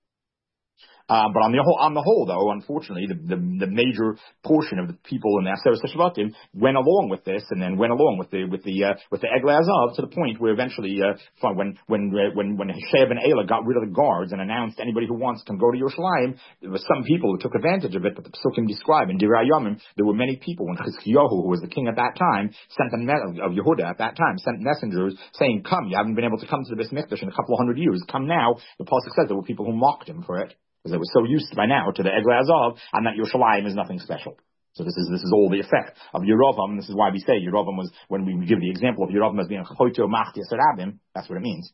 S1: Uh, but on the whole, on the whole, though, unfortunately, the, the, the major portion of the people in the Aseret HaShvatim went along with this, and then went along with the with the uh, with the Eglei HaZahav to the point where eventually, uh, when when when when Hoshea ben Elah got rid of the guards and announced anybody who wants can go to Yerushalayim, there were some people who took advantage of it. But the Pesukim describe in Direi Yomim, there were many people when Chizkiyahu, who was the king at that time, sent them of Yehuda at that time, sent messengers saying, "Come, you haven't been able to come to the Beis Mikdash in a couple of hundred years. Come now." The pasuk says there were people who mocked him for it, because they were so used by now to the Eglei HaZahav, and that Yerushalayim is nothing special. So this is this is all the effect of Yeravam. This is why we say Yeravam was, when we give the example of Yeravam as being a choto machtias rabim, that's what it means.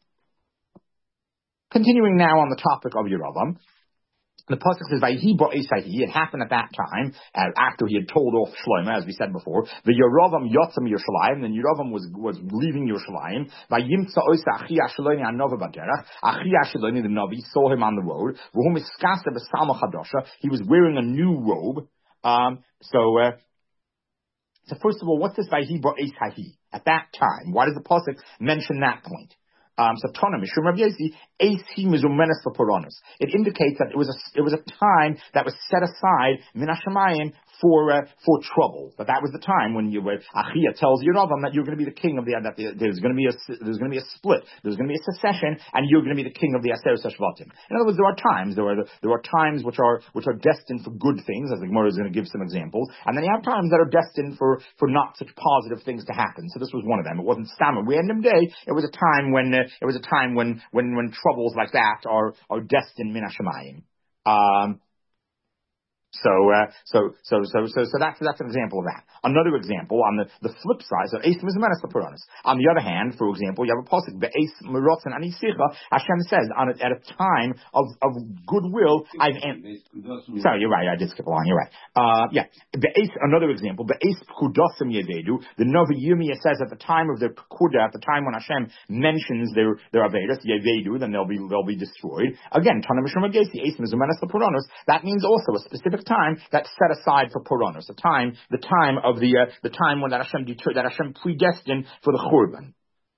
S1: Continuing now on the topic of Yeravam, the pasuk says, "Vayhi bo Esaihi." It happened at that time, uh, after he had told off Shlomo, as we said before. The Yeravam yotzam Yerushalayim. Then Yeravam was was leaving Yerushalayim. Vayimtza oisa achi Asheloni anova baderach. Achi Asheloni, the Navi, saw him on the road. V'hu miskasa b'salma chadosha. He was wearing a new robe. Um, so, uh, so first of all, what's this Vayhi bo Esaihi? At that time, why does the pasuk mention that point? Um, so Tana Mishum Rabbi Yossi, Eis he mizumenes for Puranos. It indicates that it was a it was a time that was set aside min hashamayim for uh, for trouble. But that was the time when you were Achia tells Yeravam that you're going to be the king of the that the, there's going to be a there's going to be a split, there's going to be a secession, and you're going to be the king of the Aseret HaShvatim. In other words, there are times there are there are times which are which are destined for good things, as the Gemara is going to give some examples, and then you have times that are destined for for not such positive things to happen. So this was one of them. It wasn't Stam a random day. It was a time when uh, it was a time when when when troubles like that are are destined min hashamayim. Um, So, uh, so, so, so, so, so that's, that's an example of that. Another example on the, the flip side, so Eis Mizmenes Leporonus. On the other hand, for example, you have a pasuk, Be'eis Merotzen Ani Sicha, Hashem says, on a, at a time of, of goodwill, I've, an- sorry, you're right, I did skip along, you're right. Uh, yeah. Be'eis, another example, Be'eis Pekudosim Yevedu, the Novi Yirmiyah says at the time of their Pekudah, at the time when Hashem mentions their, their Avedas, Yevedu, then they'll be, they'll be destroyed. Again, Tanam Mishum Agesi, Eis Mizmenes Leporonus, that means also a specific time that's set aside for Poronos, the time, the time of the, uh, the time when that Hashem deter, that Hashem predestined for the Churban,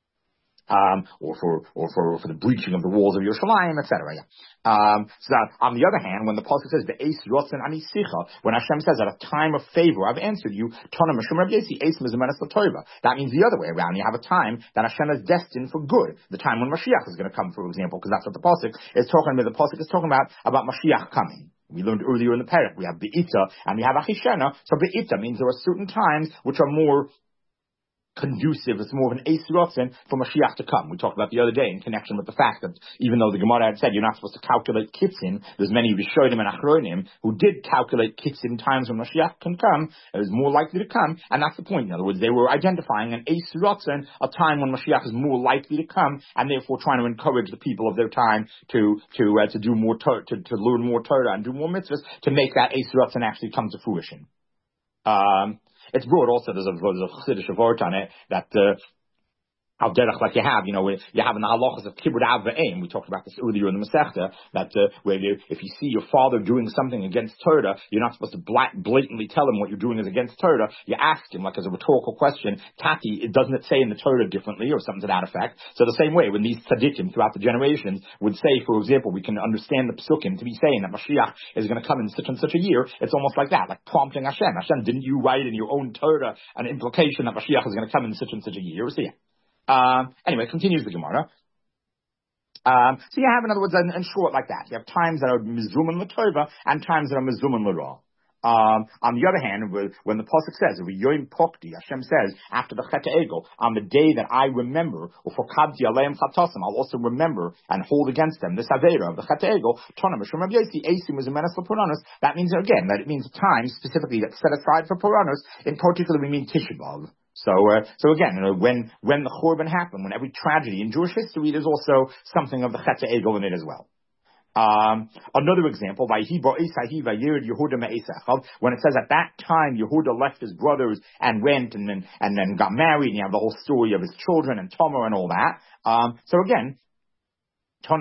S1: um, or for, or for, for the breaching of the walls of Yerushalayim, et cetera. Yeah. Um, so that, on the other hand, when the pasuk says Be'eis Rotzen Ani Sicha, when Hashem says at a time of favor, I've answered you, Tona Mishum Reb Yesi, Eis Mizmenes L'Toiva. That means the other way around. You have a time that Hashem is destined for good. The time when Mashiach is going to come, for example, because that's what the pasuk is talking about. The pasuk is talking about about Mashiach coming. We learned earlier in the parak, we have Be'ita and we have Achishena. So Be'ita means there are certain times which are more conducive, it's more of an Eis Rotzen for Mashiach to come. We talked about the other day in connection with the fact that even though the Gemara had said you're not supposed to calculate Kitzin, there's many Rishonim and Achronim who did calculate Kitzin times when Mashiach can come, it was more likely to come, and that's the point. In other words, they were identifying an Eis Rotzen, a time when Mashiach is more likely to come, and therefore trying to encourage the people of their time to to uh, to do more to, to to learn more Torah and do more mitzvahs to make that Eis Rotzen actually come to fruition. Um, It's brought also, there's a, there's a Chassidish word on it, that, uh, Al derech, like you have, you know, you have in the halachas of kibbud av ve'ein. We talked about this earlier in the Masechta, that uh, where you, if you see your father doing something against Torah, you're not supposed to blat- blatantly tell him what you're doing is against Torah. You ask him, like as a rhetorical question, Tati, it doesn't it say in the Torah differently, or something to that effect? So the same way, when these tzaddikim throughout the generations would say, for example, we can understand the psukim to be saying that Mashiach is going to come in such and such a year, it's almost like that, like prompting Hashem. Hashem, didn't you write in your own Torah an implication that Mashiach is going to come in such and such a year? So yeah. Um, anyway, continues the Gemara. Um, so you have, in other words, in, in short, like that. You have times that are mizuman l'tova and times that are mizuman l'ra. Um, on the other hand, when the pasuk says, "V'yoyim pokti," Hashem says after the Chet Egel, on the day that I remember, or for kadti aleim chatosim, I'll also remember and hold against them this avera of the Chet Egel. Tonam Mishum Reb Yosi Eisim was a menace for Puranos. That means again that it means time specifically that's set aside for Puranos. In particular, we mean Tisha B'av. So, uh, so again, you know, when, when the Churban happened, when every tragedy in Jewish history, there's also something of the Chet Egel in it as well. Um, another example, when it says at that time Yehuda left his brothers and went and then, and then got married, and you have the whole story of his children and Tamar and all that. Um, so again, that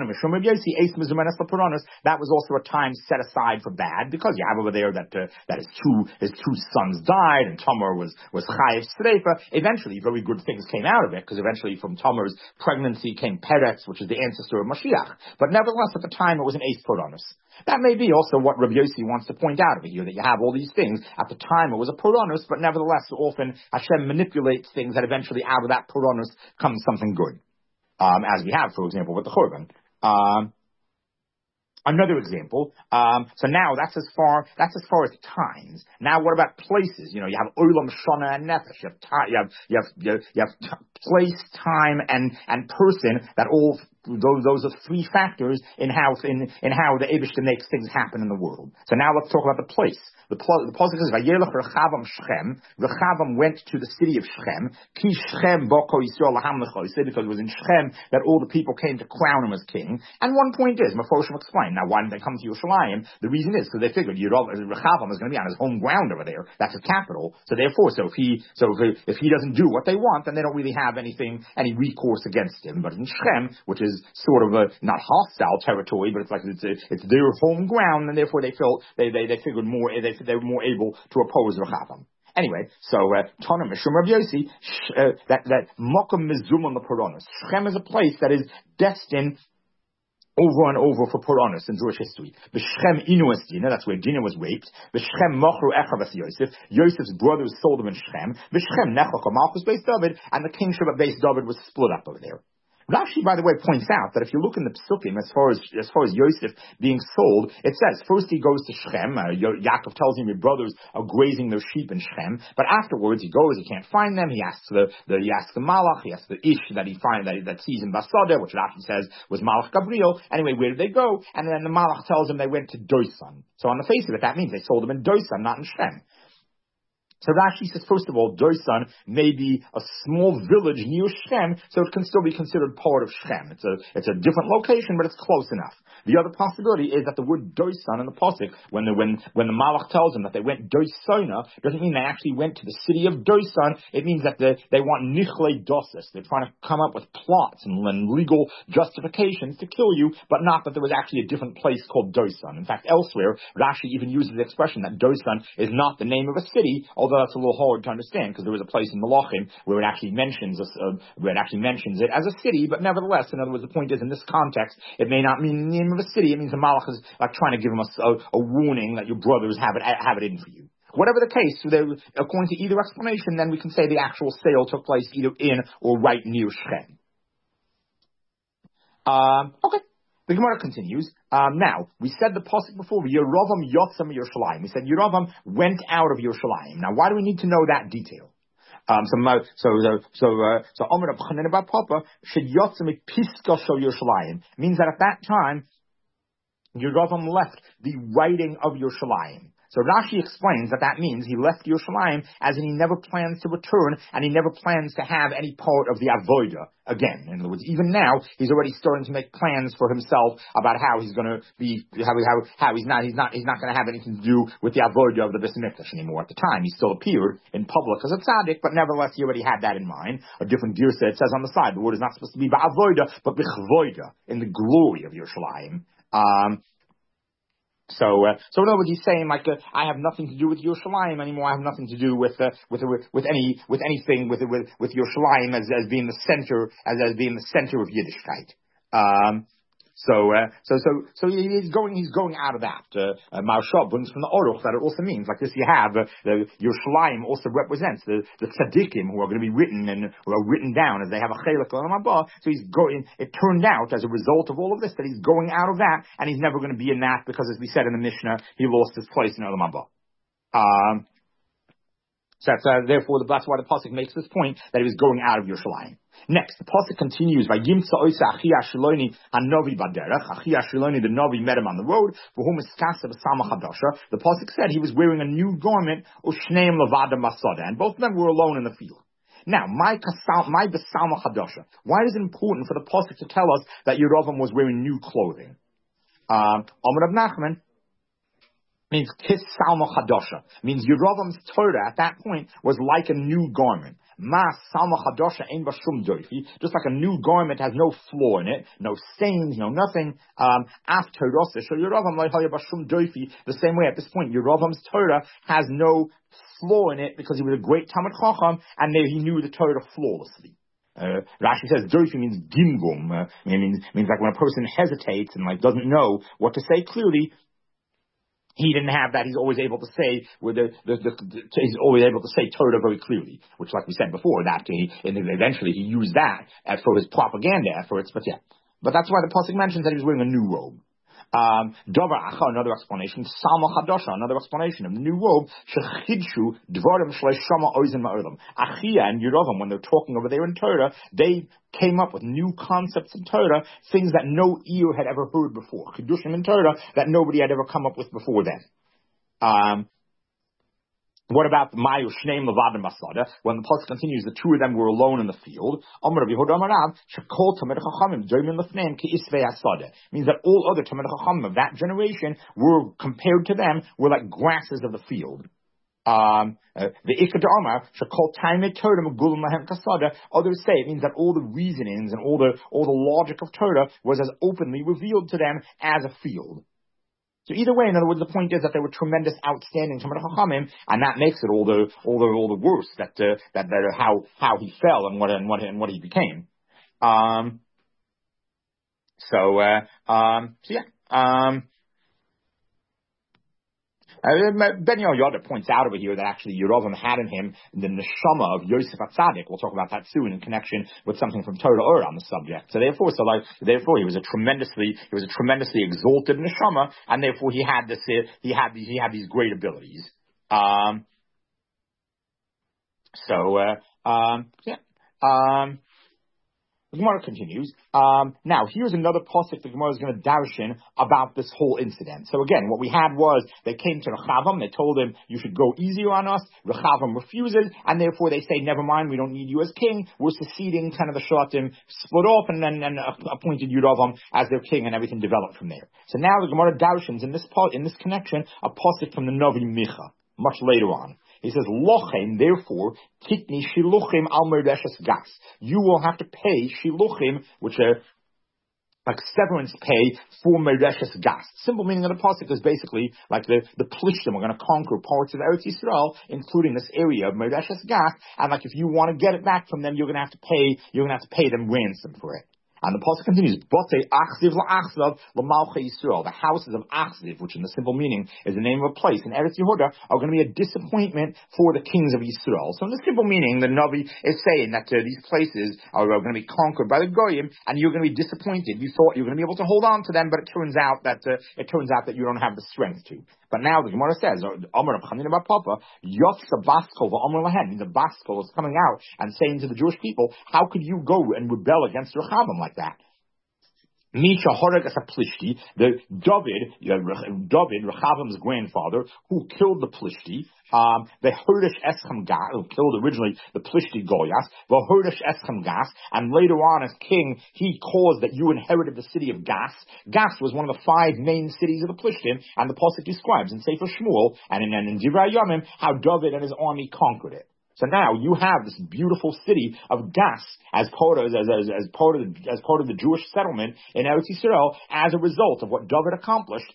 S1: was also a time set aside for bad, because you have over there that uh, that his two his two sons died, and Tamar was was chayiv sreifa. Eventually, very good things came out of it, because eventually from Tamar's pregnancy came Peretz, which is the ancestor of Mashiach. But nevertheless, at the time, it was an Eis Puranos. That may be also what Rabbi Yossi wants to point out over here, that you have all these things. At the time, it was a Puranos, but nevertheless, often Hashem manipulates things that eventually out of that Puranos comes something good. Um, as we have, for example, with the Churban. Um, another example. Um, so now that's as far that's as far as times. Now, what about places? You know, you have Olam, Shana, and Nefesh. You have time. You have you have you have, you have t- place, time, and and person. That all those those are three factors in how in in how the Eibishter makes things happen in the world. So now let's talk about the place. The the pasuk says, "Vayelech Rechavam Shechem." Rechavam went to the city of Shechem. Ki Shechem boko Yisrael laham lechoiseh, because it was in Shechem that all the people came to crown him as king. And one point is, Mefoshim explained. Now, why did they come to Yerushalayim? The reason is because they figured Rechavam is going to be on his home ground over there. That's his capital. So therefore, so if he so if, if he doesn't do what they want, then they don't really have anything any recourse against him. But in Shechem, which is sort of a not hostile territory, but it's like it's a, it's their home ground, and therefore they felt they they they figured more they they were more able to oppose Rechavam. Anyway, so Tana Mishum Reb Yosi, that that Mokum Mizum on the Puranos. Shechem is a place that is destined over and over for Puranos in Jewish history. B'Shechem inu es Dina, that's where Dina was raped. B'Shechem mochru echavas Yosef, Yosef's brothers sold him in Shechem. B'Shechem nechach malchus Beis David, and the kingship of Beis David was split up over there. Rashi, by the way, points out that if you look in the Psukim, as far as as far as Yosef being sold, it says first he goes to Shechem. Uh, Yaakov tells him your brothers are grazing their sheep in Shechem, but afterwards he goes, he can't find them. He asks the, the he asks the Malach, he asks the Ish that he find that that sees in Basada, which Rashi says was Malach Gabriel. Anyway, where did they go? And then the Malach tells him they went to Dosan. So on the face of it, that means they sold them in Dosan, not in Shechem. So Rashi says, first of all, Dosan may be a small village near Shechem, so it can still be considered part of Shechem. It's a it's a different location, but it's close enough. The other possibility is that the word Dosan in the pasuk, when the when when the Malach tells them that they went Dosona, doesn't mean they actually went to the city of Dosan. It means that they they want nichle dosis. They're trying to come up with plots and, and legal justifications to kill you, but not that there was actually a different place called Dosan. In fact, elsewhere, Rashi even uses the expression that Dosan is not the name of a city, although that's a little hard to understand because there was a place in Malachim where it actually mentions uh, where it actually mentions it as a city, but nevertheless, in other words, the point is in this context, it may not mean the name of a city. It means the Malach is like trying to give him a, a, a warning that your brothers have it have it in for you. Whatever the case, so there, according to either explanation, then we can say the actual sale took place either in or right near Shechem. Um, okay. The Gemara continues. Um, now, we said the pasuk before, Yeravam Yotzam Yerushalayim. We said Yeravam went out of Yerushalayim. Now, why do we need to know that detail? Um, so, so, so, uh, so, Omer Reb Chanan bar Papa should Yotzam Piska Shel Yerushalayim means that at that time, Yeravam left the writing of Yerushalayim. So Rashi explains that that means he left Yerushalayim as in he never plans to return and he never plans to have any part of the Avodah again. In other words, even now, he's already starting to make plans for himself about how he's going to be, how, how, how he's not, he's not, he's not going to have anything to do with the Avodah of the Beis Hamikdash anymore. At the time, he still appeared in public as a tzaddik, but nevertheless, he already had that in mind. A different girsa, it says on the side, the word is not supposed to be ba'avodah, but b'chvoida, in the glory of Yerushalayim. Um, So, uh, so in other words, he's saying like, uh, I have nothing to do with Yerushalayim anymore. I have nothing to do with, uh, with, with, with any, with anything with, with, with Yerushalayim as, as being the center, as, as being the center of Yiddishkeit. Um, so, uh, so, so, so he's going, he's going out of that. Uh, uh Maharsha brings from the Oruch that it also means like this. You have uh, the Yerushalayim also represents the the tzaddikim who are going to be written and who are written down as they have a chelik olam haba. So he's going. It turned out as a result of all of this that he's going out of that, and he's never going to be in that because, as we said in the Mishnah, he lost his place in olam haba. Um, so that's, uh, therefore, the, that's why the pasuk makes this point that he was going out of Yerushalayim. Next, the pasuk continues by Yimtza Oisa Achia Shiloni Hanovi Baderech. Achia Shiloni, the Novi, met him on the road. For whom is Kasa B'Samach Hadasha. The pasuk said he was wearing a new garment, Ushneim Levada Masada, and both of them were alone in the field. Now, my my B'Samach Hadasha. Why is it important for the pasuk to tell us that Yeravam was wearing new clothing? Um, Amar Rav Nachman means Kis Salma Chadasha. Means Yeravam's Torah at that point was like a new garment. Ma Salma Chadasha ein bashum doifi. Just like a new garment has no flaw in it, no stains, no nothing. Um, after Torah, so Yeravam like bashum doifi. The same way at this point, Yeravam's Torah has no flaw in it because he was a great Talmid Chacham and he knew the Torah flawlessly. Uh, Rashi says doifi means gimgum. Uh, means means like when a person hesitates and like doesn't know what to say clearly. He didn't have that. He's always able to say, with the, the, the, the, he's always able to say Torah very clearly, which, like we said before, that he, and eventually he used that as for his propaganda efforts. But yeah, but that's why the pasuk mentions that he was wearing a new robe. Um, Dover Acha, another explanation. Salma Chadasha, another explanation of the new robe. Shechidshu Dvarim Shleishama Oizen Ma'olam. Achia and Yeravam, when they're talking over there in Torah, they came up with new concepts in Torah, things that no ear had ever heard before. Chidushim in Torah that nobody had ever come up with before then. Um, What about the Mayu Shneim Levadim Masada? When the pasuk continues, the two of them were alone in the field. Amar Rav Yehuda Amar Rav Shekol Tamid Chachamim Doimin Lefneim Ki Isvei Asada. Means that all other Tamid Chachamim of that generation were, compared to them, were like grasses of the field. Um, uh, the Ikad Amar Shekol Taimid Torah Megulim Lahem Kasada. Others say it means that all the reasonings and all the all the logic of Torah was as openly revealed to them as a field. So either way, in other words, the point is that they were tremendous, outstanding Talmid Chachamim, and that makes it all the all the all the worse that uh, that that uh, how how he fell and what and what and what he became. Um. So uh, um. So yeah. Um. Uh, Ben Yehoyada points out over here that actually Yerovam had in him the neshama of Yosef HaTzadik. We'll talk about that soon in connection with something from Torah Ur on the subject. So therefore, so like, therefore he was a tremendously, he was a tremendously exalted neshama, and therefore he had this, uh, he had these, he had these great abilities. Um, so, uh, um, yeah, um, the Gemara continues. Um, now, here's another pasuk the Gemara is going to darshan about this whole incident. So again, what we had was they came to Rechavam, they told him, you should go easier on us. Rechavam refuses, and therefore they say, never mind, we don't need you as king. We're seceding, kind of the Shatim split off, and then and, uh, appointed Yerovam as their king, and everything developed from there. So now the Gemara darshans in this part, in this connection, a pasuk from the Navi Micha, much later on. He says, Lochem, therefore, Tikni Shiluchim al Mereshes Gas. You will have to pay Shiluchim, which are like severance pay for Mereshes Gas. Simple meaning of the pasuk is basically like the, the Plishtim are going to conquer parts of Eretz Yisrael, including this area of Mereshes Gas, and like if you want to get it back from them, you're going to have to pay, you're going to have to pay them ransom for it. And the pasuk continues, Bote Achziv la'achzav l'malchei Yisrael. The houses of Achziv, which in the simple meaning is the name of a place in Eretz Yehuda, are going to be a disappointment for the kings of Yisrael. So in the simple meaning, the Navi is saying that uh, these places are, are going to be conquered by the Goyim, and you're going to be disappointed. You thought you were going to be able to hold on to them, but it turns out that uh, it turns out that you don't have the strength to. But now the Gemara says, Amar Chanina bar Papa, Yotza Baskol v'Amar Lahen, the Baskol is coming out and saying to the Jewish people, how could you go and rebel against Rechavam like that? Misha Horeg as a Plishti, the David, David, Rechavam's grandfather, who killed the Plishti, um, the Hurdish Eschem Gas, who killed originally the Plishti Goliath, the Hurdish Eschem Gas, and later on as king, he caused that you inherited the city of Gas. Gas was one of the five main cities of the Plishtim, and the Pasuk describes in Sefer Shmuel, and in, and in Divrei Yamim, how David and his army conquered it. So now you have this beautiful city of Gas as part of as, as, as part of the, as part of the Jewish settlement in Eretz Yisrael as a result of what David accomplished.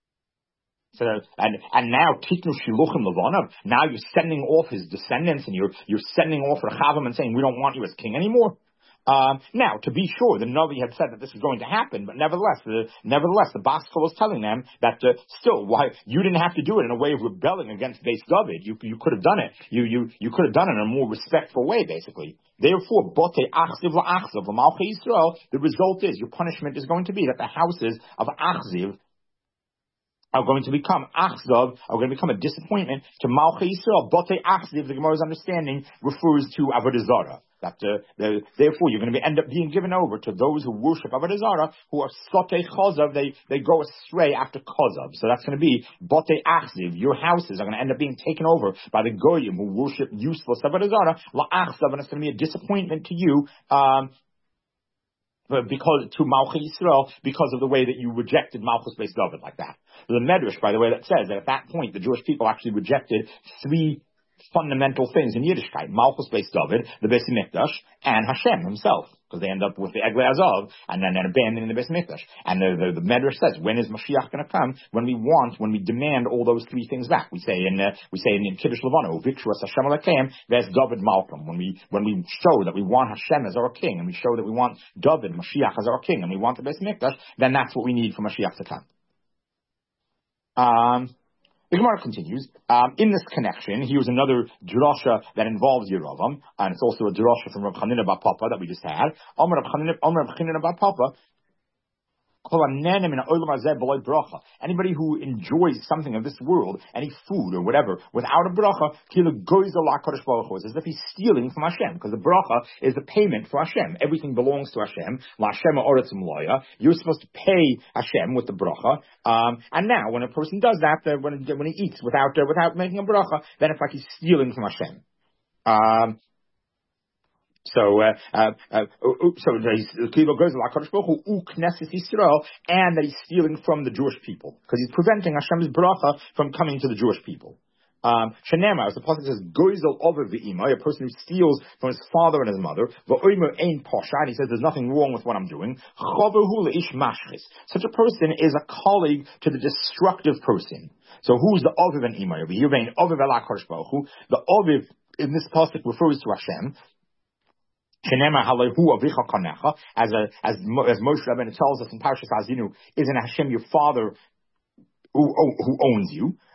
S1: So and and now Tiknu Shiluchim Levanav. Now you're sending off his descendants, and you're you're sending off Rechavam and saying we don't want you as king anymore. Um, now, to be sure, the Navi had said that this was going to happen, but nevertheless, the, nevertheless, the Baskol was telling them that uh, still, why you didn't have to do it in a way of rebelling against Beis David. You you could have done it. You you you could have done it in a more respectful way, basically. Therefore, Bote Achziv la'achzav l'malchei Yisrael. The result is your punishment is going to be that the houses of Achziv are going to become Achzav, are going to become a disappointment to Malchei Yisrael. Bote Achziv, the Gemara's understanding, refers to Avodah Zarah. That uh, the, therefore you're going to be, end up being given over to those who worship Avodah Zarah, who are Sotei Chozav, they, they go astray after Chozav. So that's going to be Bote Achziv. Your houses are going to end up being taken over by the Goyim who worship useless Avodah Zarah, La'achzav, and it's going to be a disappointment to you, um, because to Malchei Yisrael, because of the way that you rejected Malchus Beis David like that. The Medrash, by the way, that says that at that point the Jewish people actually rejected three fundamental things in Yiddishkeit: Malchus Beis David, the Beis Mikdash, and Hashem himself, because they end up with the Eglei Azov and then, then abandoning the Beis Mikdash. And the, the, the Medrash says, when is Mashiach going to come? When we want, when we demand all those three things back. We say in uh, we say in, in Kiddush Levano, Vikshus Hashem Alekeim, there's David Malcolm. When we when we show that we want Hashem as our king, and we show that we want David Mashiach as our king, and we want the Beis Mikdash, then that's what we need for Mashiach to come. Um. The Gemara continues, um, in this connection, here's another drasha that involves Yerovam, and it's also a drasha from Reb Chanina bar Papa that we just had. Omer Reb Chanina bar Papa, anybody who enjoys something of this world, any food or whatever, without a bracha, is as if he's stealing from Hashem, because the bracha is the payment for Hashem. Everything belongs to Hashem. You're supposed to pay Hashem with the bracha. Um, and now, when a person does that, uh, when when he eats without uh, without making a bracha, then it's like he's stealing from Hashem. Um, So, uh, uh, uh, so he's goes to HaKadosh Baruch Hu, Knesset Yisrael, and that he's stealing from the Jewish people, because he's preventing Hashem's bracha from coming to the Jewish people. Um, Shenema, as the pasuk says, Goizel over v'imay, a person who steals from his father and his mother. V'oimer ein posha, and he says there's nothing wrong with what I'm doing. Chavahu leish mashchis. Such a person is a colleague to the destructive person. So who's the Oviv and Imay? Over here, vein Oviv el HaKadosh Baruch Hu. The Oviv in this pasuk refers to Hashem. As a, as as Moshe Rabbeinu tells us in Parashas Azinu, isn't Hashem your father who who owns you?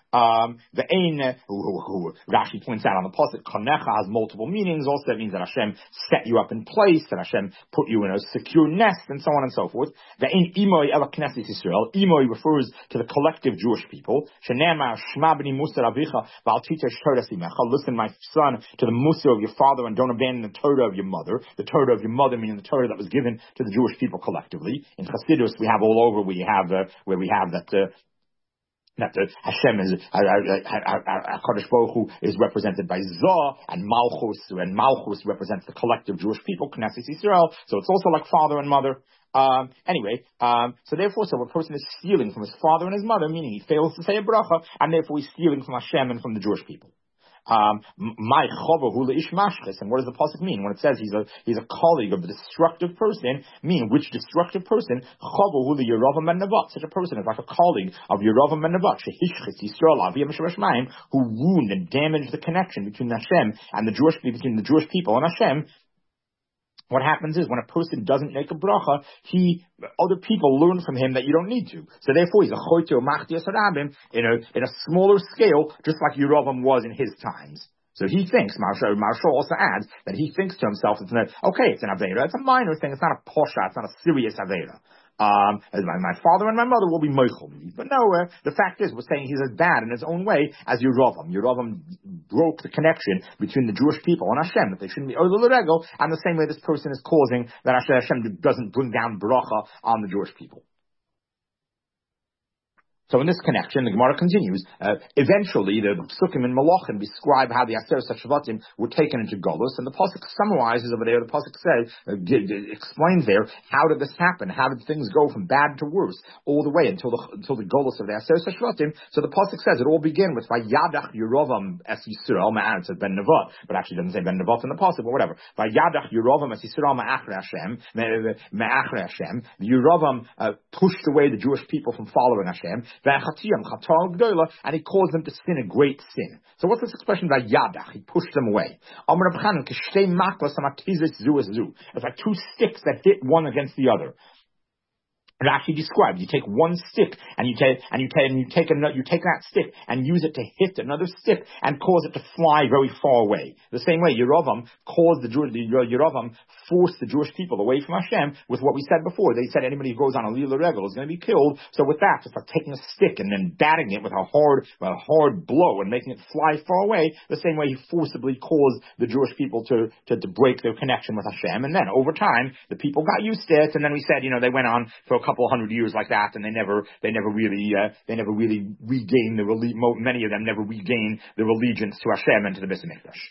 S1: Um, the Ein, who, who, who Rashi points out on the pasuk, Konecha has multiple meanings. Also, it means that Hashem set you up in place, that Hashem put you in a secure nest, and so on and so forth. The Ein Imoi Ela Knesset Yisrael. Imoi refers to the collective Jewish people. Shenema Shma B'ni Musa Avicha V'al Titesh Torah Simecha. Listen, my son, to the Musa of your father, and don't abandon the Torah of your mother. The Torah of your mother, meaning the Torah that was given to the Jewish people collectively. In Chassidus, we have all over, we have uh, where we have that. Uh, That the Hashem is HaKadosh Baruch Hu is represented by Zah, and Malchus, and Malchus represents the collective Jewish people, Knesset Yisrael. So it's also like father and mother. Um, anyway, um, so therefore, so a person is stealing from his father and his mother, meaning he fails to say a bracha, and therefore he's stealing from Hashem and from the Jewish people. Um, my chover ish mashchis, and what does the pasuk mean when it says he's a he's a colleague of the destructive person? Meaning which destructive person? Chover hula Yeravam ben Nevat. Such a person is like a colleague of Yeravam ben Nevat, shehishchis Yisrael aviyam shemashmayim, who wound and damaged the connection between Hashem and the Jewish between the Jewish people and Hashem. What happens is when a person doesn't make a bracha, he other people learn from him that you don't need to. So therefore, he's a choyte or machtias harabim in a in a smaller scale, just like Yeravam was in his times. So he thinks, Maharsha, Maharsha also adds that he thinks to himself, it's an, okay, it's an avera, it's a minor thing, it's not a posha, it's not a serious avera. Um, as my, my father and my mother will be moichel me. But no, uh, the fact is, we're saying he's as bad in his own way as Yeravam. Yeravam broke the connection between the Jewish people and Hashem, that they shouldn't be Ola L'Regel, and the same way this person is causing that Hashem doesn't bring down bracha on the Jewish people. So in this connection, the Gemara continues. Uh, eventually, the Psukim and Malachim describe how the Aseret Shvatim were taken into Golus, and the pasuk summarizes over there. The pasuk says, uh, g- g- explains there, how did this happen? How did things go from bad to worse all the way until the until the Golus of the Aseret Shvatim? So the pasuk says it all began with Vayadach Yeravam es Yisrael ma'an. It says Ben Nevat, but actually doesn't say Ben Nevat in the pasuk, but whatever. Vayadach Yeravam es Yisrael ma'achre Hashem ma'achre Hashem. Yeravam uh, pushed away the Jewish people from following Hashem. And he caused them to sin a great sin. So what's this expression by Yadach? He pushed them away. It's like two sticks that hit one against the other. It actually describes, you take one stick and you take and you take and you take another, you take that stick and use it to hit another stick and cause it to fly very far away. The same way Yeravam caused the Jewish, Yeravam forced the Jewish people away from Hashem with what we said before. They said anybody who goes on a Lila Regel is going to be killed. So with that, just like taking a stick and then batting it with a hard, a hard blow and making it fly far away, the same way he forcibly caused the Jewish people to, to, to break their connection with Hashem. And then over time, the people got used to it. And then we said, you know, they went on for a couple hundred years like that, and they never, they never really, uh, they never really regained the rele- many of them never regained their allegiance to Hashem and to the Beis Hamikdash.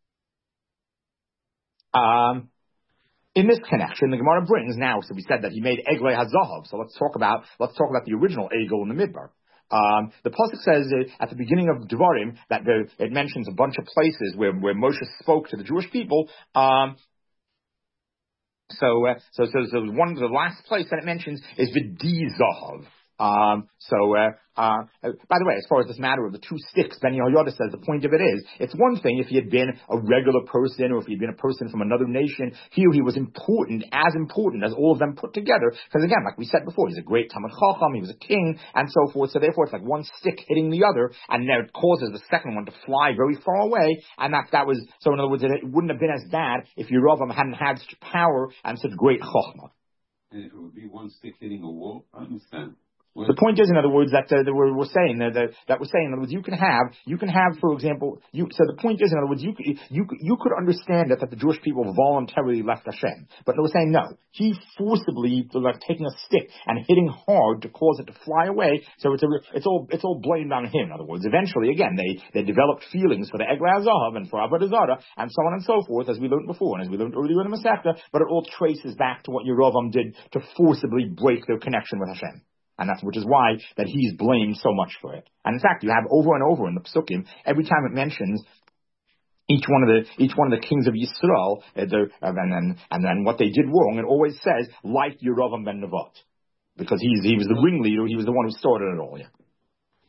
S1: Um, in this connection, the Gemara brings now. So we said that he made Eglei Hazahav. So let's talk about let's talk about the original Egel in the Midbar. Um, the pasuk says uh, at the beginning of Devarim that the, it mentions a bunch of places where where Moshe spoke to the Jewish people. Um, So, uh, so, so, so one of the last place that it mentions is V'di Zahav. Um, so, uh, uh, by the way, as far as this matter of the two sticks, Ben Yehoyada says the point of it is, it's one thing if he had been a regular person or if he had been a person from another nation. Here he was important, as important as all of them put together. Because again, like we said before, he's a great Talmid Chacham, he was a king, and so forth. So therefore, it's like one stick hitting the other, and then it causes the second one to fly very far away. And that that was so. In other words, it wouldn't have been as bad if Yeravam hadn't had such power and such great Chachma.
S2: And if it would be one stick hitting a wall, I understand.
S1: The point is, in other words, that, uh, that we're, we're saying that, that that we're saying, in other words, you can have, you can have, for example, you. So the point is, in other words, you you you could understand that, that the Jewish people voluntarily left Hashem, but we're saying no. He forcibly, like taking a stick and hitting hard to cause it to fly away. So it's a, it's all it's all blamed on him. In other words, eventually, again, they they developed feelings for the Eglei Hazahav and for Avodah Zarah and so on and so forth, as we learned before and as we learned earlier in the Masechta. But it all traces back to what Yeravam did to forcibly break their connection with Hashem. And that's which is why that he's blamed so much for it. And in fact, you have over and over in the Psukim, every time it mentions each one of the each one of the kings of Yisrael, uh, the, uh, and then and then what they did wrong, it always says like Yeravam ben Nevat, because he's he was the ringleader, he was the one who started it all. Yeah.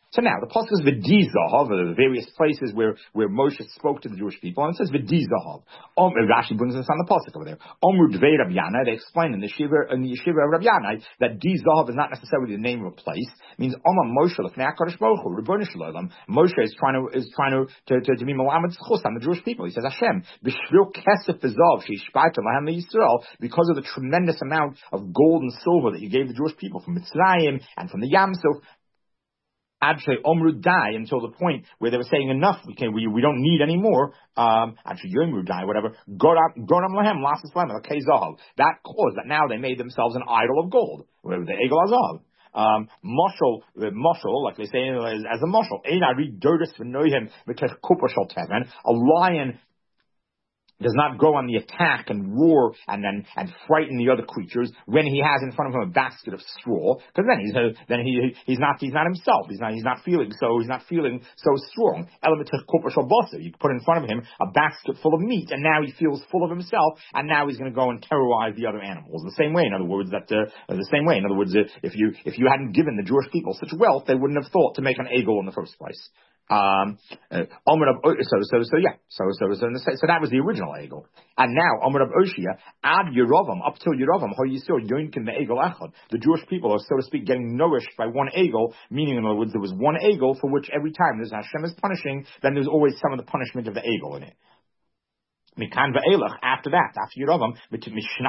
S1: So now, the pasuk is V'di Zahav, the various places where, where Moshe spoke to the Jewish people, and it says V'di Zahav. Um, Rashi brings us on the pasuk over there. Omru Dvei Rabbi Yanai, they explain in the Yeshiva, in the Yeshiva of Rabbi Yanai, that Di Zahav is not necessarily the name of a place. It means Oma Moshe L'fnei HaKadosh Baruch Hu, Ribono Shel Olam. Moshe is trying to, is trying to, to, to, to be Melamed Zchus on the Jewish people. He says, Hashem, B'shvil Kesef V'zav, She'ishpaita Lahem Yisrael, because of the tremendous amount of gold and silver that you gave the Jewish people from Mitzrayim and from the Yam Suf, Actually, Omru die until the point where they were saying enough. We can, we, we don't need any more. Um, actually, Yomru die, whatever. Goram lahem lasas lahem okay zahav. That caused that now they made themselves an idol of gold, the egel azav. Um, moshel, the moshel, like they say as, as a moshel. Eina read dirtis v'noyim v'tech kupa shel teven. A lion does not go on the attack and roar and then and frighten the other creatures when he has in front of him a basket of straw, because then he's uh, then he he's not he's not himself. He's not he's not feeling so he's not feeling so strong. You put in front of him a basket full of meat, and now he feels full of himself, and now he's going to go and terrorize the other animals. The same way, in other words, that uh, the same way, in other words, uh, if you if you hadn't given the Jewish people such wealth, they wouldn't have thought to make an egel in the first place. Um, uh, so, so, so, yeah, so, so, so, so that was the original egel. And now, Amar of Oshia, ad Yerovam, up till Yerovam, how you saw Yoinkin the egel echad. The Jewish people are, so to speak, getting nourished by one egel, meaning, in other words, there was one egel for which every time there's Hashem is punishing, then there's always some of the punishment of the egel in it. Mikan ve'elach, after that, after Yerovam, then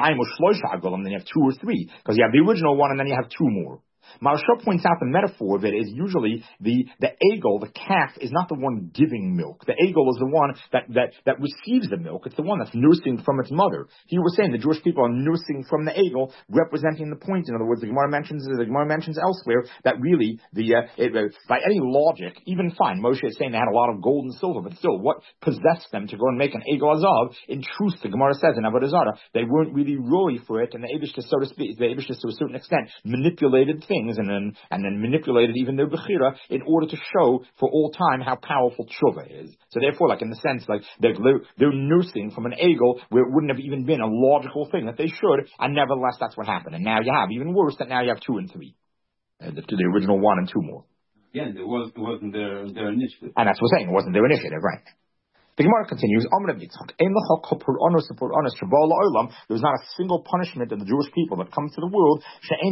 S1: you have two or three, because you have the original one and then you have two more. Maharsha points out the metaphor of it is usually the, the egel, the calf, is not the one giving milk. The egel is the one that, that, that receives the milk. It's the one that's nursing from its mother. He was saying the Jewish people are nursing from the egel, representing the point. In other words, the Gemara mentions, the Gemara mentions elsewhere that really, the, uh, it, uh, by any logic, even fine, Moshe is saying they had a lot of gold and silver, but still, what possessed them to go and make an egel azav? In truth, the Gemara says in Avodah Zarah, they weren't really roy for it, and the Eibishter, so to speak, the Eibishter to a certain extent manipulated things. And then, and then manipulated even their bechira in order to show for all time how powerful tshuva is. So therefore, like in the sense, like they're, they're nursing from an egel where it wouldn't have even been a logical thing that they should, and nevertheless that's what happened. And now you have, even worse, that now you have two and three. Uh, the, the original one and two more.
S2: Yeah, it, was, it wasn't their, their initiative.
S1: And that's what we're saying, it wasn't their initiative, right? The Gemara continues, there's not a single punishment of the Jewish people that comes to the world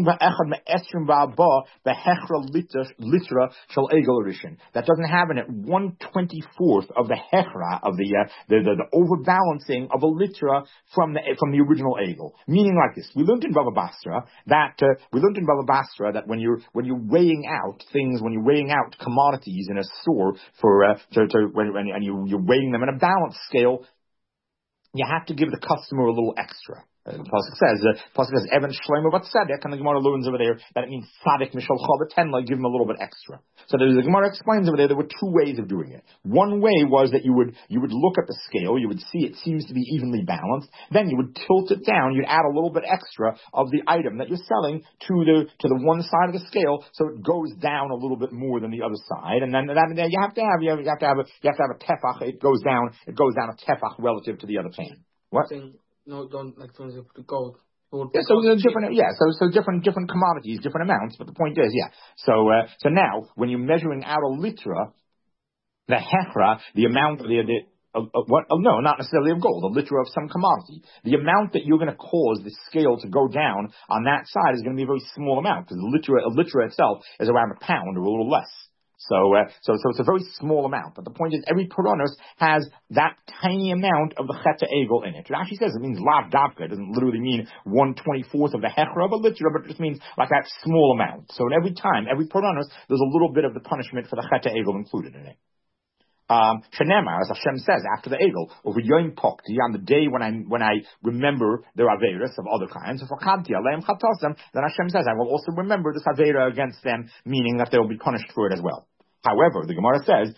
S1: that doesn't have in it one twenty-fourth of the hechra, of the, uh, the, the, the overbalancing of a litra from the from the original egel. Meaning like this, we learned in Baba Basra that uh, we learned in Baba Basra that when you're when you're weighing out things, when you're weighing out commodities in a store for uh, to, to when, when and you you're weighing them in a balance scale, you have to give the customer a little extra. Uh, the pasuk says, uh, the pasuk says, Evan Shlomo bat Tzedek, and the Gemara learns over there that it means Tzaddik Mishal Chavet Tenla, give him a little bit extra. So the Gemara explains over there there were two ways of doing it. One way was that you would you would look at the scale, you would see it seems to be evenly balanced, then you would tilt it down, you'd add a little bit extra of the item that you're selling to the to the one side of the scale, so it goes down a little bit more than the other side, and then that, then you have to have you have, you have to have a you have to have a tefach. It goes down it goes down a tefach relative to the other pan. What?
S3: No, don't, like, for example, the gold.
S1: Yeah, so there's different, yeah, so so different different commodities, different amounts. But the point is, yeah. So uh, so now when you're measuring out a litra, the hechra, the amount, the the uh, uh, what? Oh, no, not necessarily of gold, a litra of some commodity. The amount that you're going to cause the scale to go down on that side is going to be a very small amount, because a litra a litra itself is around a pound or a little less. So, uh, so, so it's a very small amount. But the point is, every Puranos has that tiny amount of the Cheta Egel in it. It actually says it means Lav Davka. It doesn't literally mean one twenty-fourth of the Hechra of a Litra, but it just means like that small amount. So in every time, every Puranos, there's a little bit of the punishment for the Cheta Egel included in it. Um, Shenemar, as Hashem says, after the Egel, over Yom Pokti, on the day when I when I remember their Averis of other kinds, then Hashem says, I will also remember this Avera against them, meaning that they will be punished for it as well. However, the Gemara says,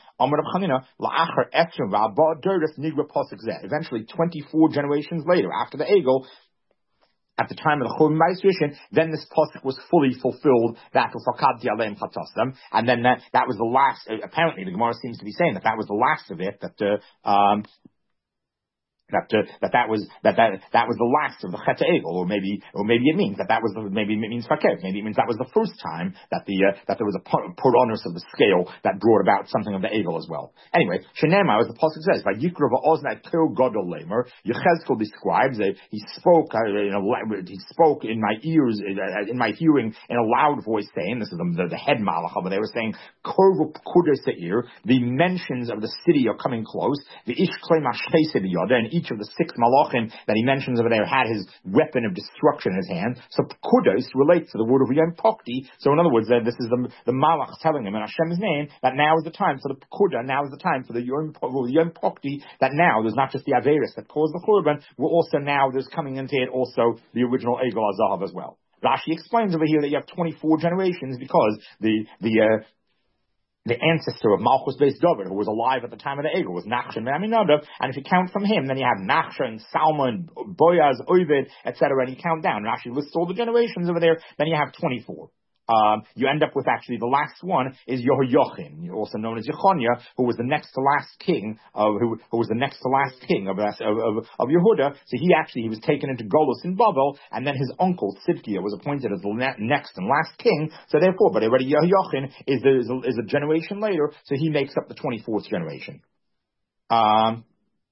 S1: eventually twenty-four generations later, after the Egel, at the time of the Churban Bayis Rishon, then this pasuk was fully fulfilled, that was Fakadti Aleim Chatasam, and then that, that was the last, apparently the Gemara seems to be saying that that was the last of it, that, uh, um, That, uh, that that was that that that was the last of the Chet Egel, or maybe or maybe it means that that was the, maybe it means Fakev, maybe it means that was the first time that the uh, that there was a puronus of the scale that brought about something of the Egel as well. Anyway, Shenema, as the pasuk says, by Yikra va'oznai kol gadol lemer, Yechezkel describes that he spoke, uh, you know, he spoke in my ears, uh, in my hearing, in a loud voice, saying, this is the, the, the head malach over there, was saying, Korvu Kudes Seir, the mentions of the city are coming close, the Ish Klei Mashchei Yoda, and each of the six malachim that he mentions over there had his weapon of destruction in his hand. So Kudos relates to the word of Yom Pokti. So in other words, uh, this is the, the malach telling him in Hashem's name that now is the time for the Pekuda, now is the time for the Yom, Yom Pokti, that now there's not just the Averis that caused the Churban, we're also now, there's coming into it also the original Egel HaZahav as well. Rashi explains over here that you have twenty-four generations because the, the, uh, the ancestor of Malchus Beis David, who was alive at the time of the Egel, was Nachshon ben Aminadab, and if you count from him, then you have Nachshon, Salmon, Boaz, Ovid, et cetera, and you count down. Rashi lists all the generations over there, then you have twenty-four. Um, you end up with actually the last one is Yehoiachin, also known as Yechonia, who was the next to last king of who, who was the next to last king of of, of, of Yehuda. So he actually he was taken into Golus in Babel, and then his uncle Sidkiah was appointed as the ne- next and last king. So therefore, but already Yehoiachin is the, is a, is a generation later, so he makes up the twenty-fourth generation. Um.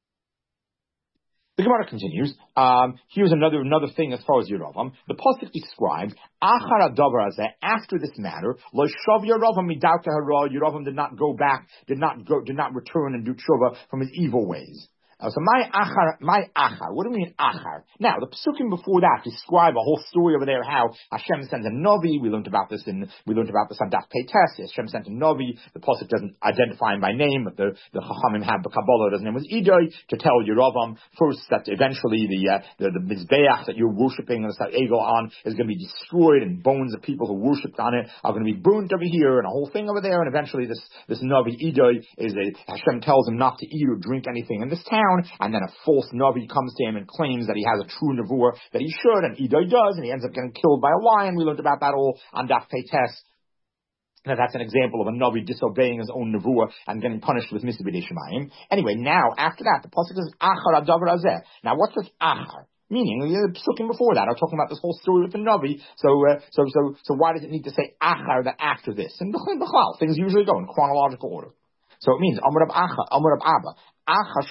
S1: The Gemara continues. Um, here's another another thing as far as Yeravam. The pasuk describes Achar Adavar Hazeh, after this matter, Lo Shav Yeravam Midauta Hara. Yeravam did not go back, did not go, did not return and do tshuva from his evil ways. Uh, so my achar, my achar. What do we mean achar? Now the psukim before that describe a whole story over there how Hashem sends a novi. We learned about this in we learned about this on Daf Peites. Hashem sent a novi. The pasuk doesn't identify him by name, but the the Chachamim have the Kabbalah. His name was Idoi to tell Yeravam first that eventually the uh, the, the mizbeach that you're worshiping and the Egel on is going to be destroyed, and bones of people who worshipped on it are going to be burnt over here, and a whole thing over there. And eventually this this novi Idoi is a Hashem tells him not to eat or drink anything in this town. And then a false Navi comes to him and claims that he has a true Nevuah, that he should, and Idoi does, and he ends up getting killed by a lion. We learned about that all on Daf Peites. Now that's an example of a Navi disobeying his own Nevuah and getting punished with Misibid Shemayim. Anyway, now, after that, the pasuk says, Achar Adavar Hazeh. Now what's this Achar? Meaning, the psukim before that are talking about this whole story with the Navi. So, uh, so, so, so why does it need to say Achar, that after this? And the things usually go in chronological order. So it means, Amar Rab Acha, Amar Rab Abba, this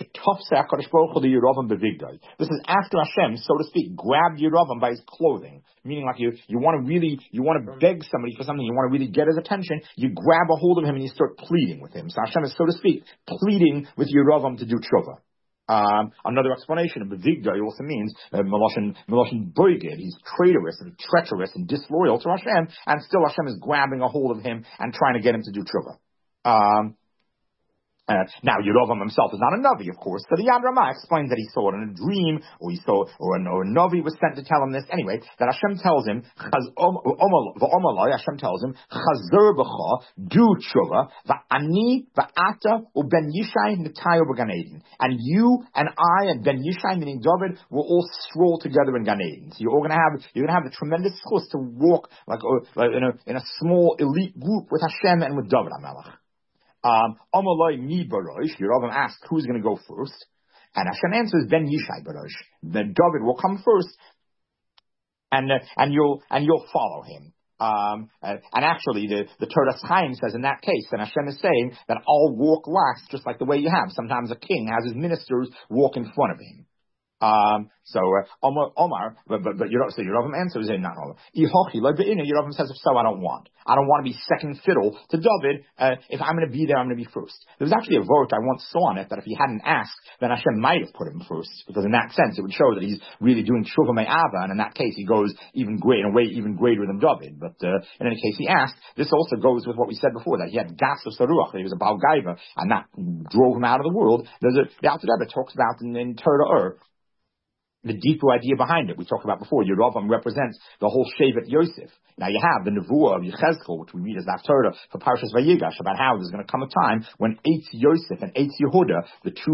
S1: is after Hashem, so to speak, grabbed Yeravam by his clothing. Meaning like you, you want to really, you want to beg somebody for something, you want to really get his attention, you grab a hold of him and you start pleading with him. So Hashem is, so to speak, pleading with Yeravam to do tshuva. Um, another explanation of Bevigdai also means uh, Meloshin Meloshin Boigid. He's traitorous and treacherous and disloyal to Hashem, and still Hashem is grabbing a hold of him and trying to get him to do tshuva. Um, Uh, now, Yeravam himself is not a Navi, of course, so the Yad Ramah explains that he saw it in a dream, or he saw, or a, or a Navi was sent to tell him this. Anyway, that Hashem tells him, Hashem tells him, Chazur b'cha, do tshuva, va'ani, va'ata, u'ben Yishai nitayu b'Gan Eden. And you and I and Ben Yishai, meaning David, will all stroll together in Gan Eden. So you're all gonna have, you're gonna have the tremendous chus to walk like, like in a, in a small elite group with Hashem and with David HaMelech. Um, Amalai mi barosh. Yeravam asks who's going to go first, and Hashem answers Ben Yishai barosh. Then David will come first, and uh, and you'll and you'll follow him. Um, uh, and actually, the the Toras Chaim says in that case, and Hashem is saying that I'll walk last, just like the way you have. Sometimes a king has his ministers walk in front of him. Um, so, uh, Omar, Omar, but, but, but, so Yeravam answers in, not Omar. Yeravam says, if so, I don't want. I don't want to be second fiddle to David. Uh, if I'm going to be there, I'm going to be first. There was actually a vote I once saw on it that if he hadn't asked, then Hashem might have put him first. Because in that sense, it would show that he's really doing Tshuva Me'ava, and in that case, he goes even great, in a way even greater than David. But, uh, in any case, he asked. This also goes with what we said before, that he had gas of Saruach, that he was a Baal Gaiva, and that drove him out of the world. There's a, the Alter Rebbe talks about in, in Torah Ur, the deeper idea behind it. We talked about before. Yeravam represents the whole Shevet Yosef. Now you have the Nevuah of Yechezkel, which we read as the Haftarah for Parshas Vayigash, about how there's going to come a time when Eitz Yosef and Eitz Yehuda, the two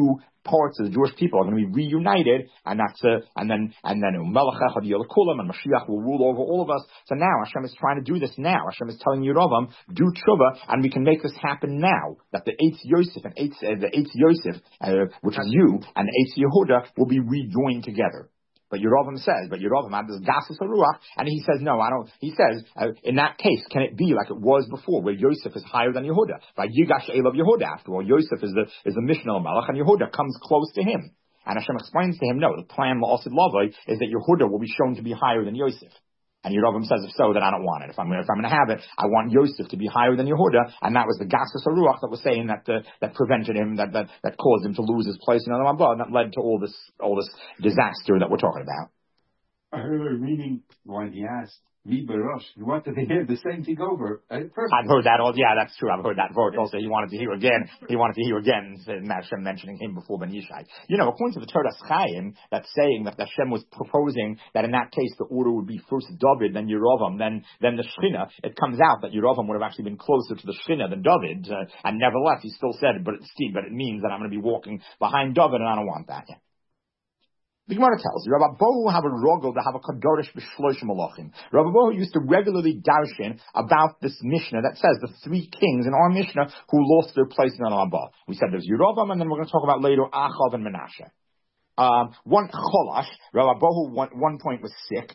S1: parts of the Jewish people are going to be reunited, and that's uh, and then and then Melech Echad Yelekulam, and Mashiach will rule over all of us. So now Hashem is trying to do this now. Hashem is telling Yeravam, do tshuva, and we can make this happen now. That the eighth Yosef and eighth, uh, the eighth Yosef, uh, which is you, and the eighth Yehuda will be rejoined together. But Yeravam says, but Yeravam had this gasus haruach, and he says, no, I don't. He says, uh, in that case, can it be like it was before, where Yosef is higher than Yehuda? By Yigash Elav Yehuda, after all, Yosef is the is the Mishnah Malach, and Yehuda comes close to him. And Hashem explains to him, no, the plan La'asid Lavai is that Yehuda will be shown to be higher than Yosef. And Yeravam says, if so, then I don't want it. If I'm if I'm going to have it, I want Yosef to be higher than Yehuda, and that was the gasus haruach that was saying that uh, that prevented him, that, that that caused him to lose his place in Olam Haba, and that led to all this all this disaster that we're talking about.
S2: I heard meaning when he asked me Baruch, he wanted to hear the same thing over. I've
S1: heard that all. Yeah, that's true. I've heard that vote also. He wanted to hear again. He wanted to hear again. Hashem mentioning him before Ben Yishai. You know, according to the Torah Chaim, that's saying that Hashem was proposing that in that case the order would be first David, then Yeravam, then then the Shechina. It comes out that Yeravam would have actually been closer to the Shechina than David, uh, and nevertheless he still said, but it's Steve, but it means that I'm going to be walking behind David, and I don't want that. Yeah. The Gemara tells you, Rabbi Bohu have a rogel to have a kadosh b'shloshim malachim. Rabbi Bohu used to regularly darshan about this Mishnah that says the three kings in our Mishnah who lost their place in Olam Haba. We said there's Yeravam, and then we're going to talk about later Achav and Menashe. Um, one cholash, Rabbi Bohu one, one point was sick.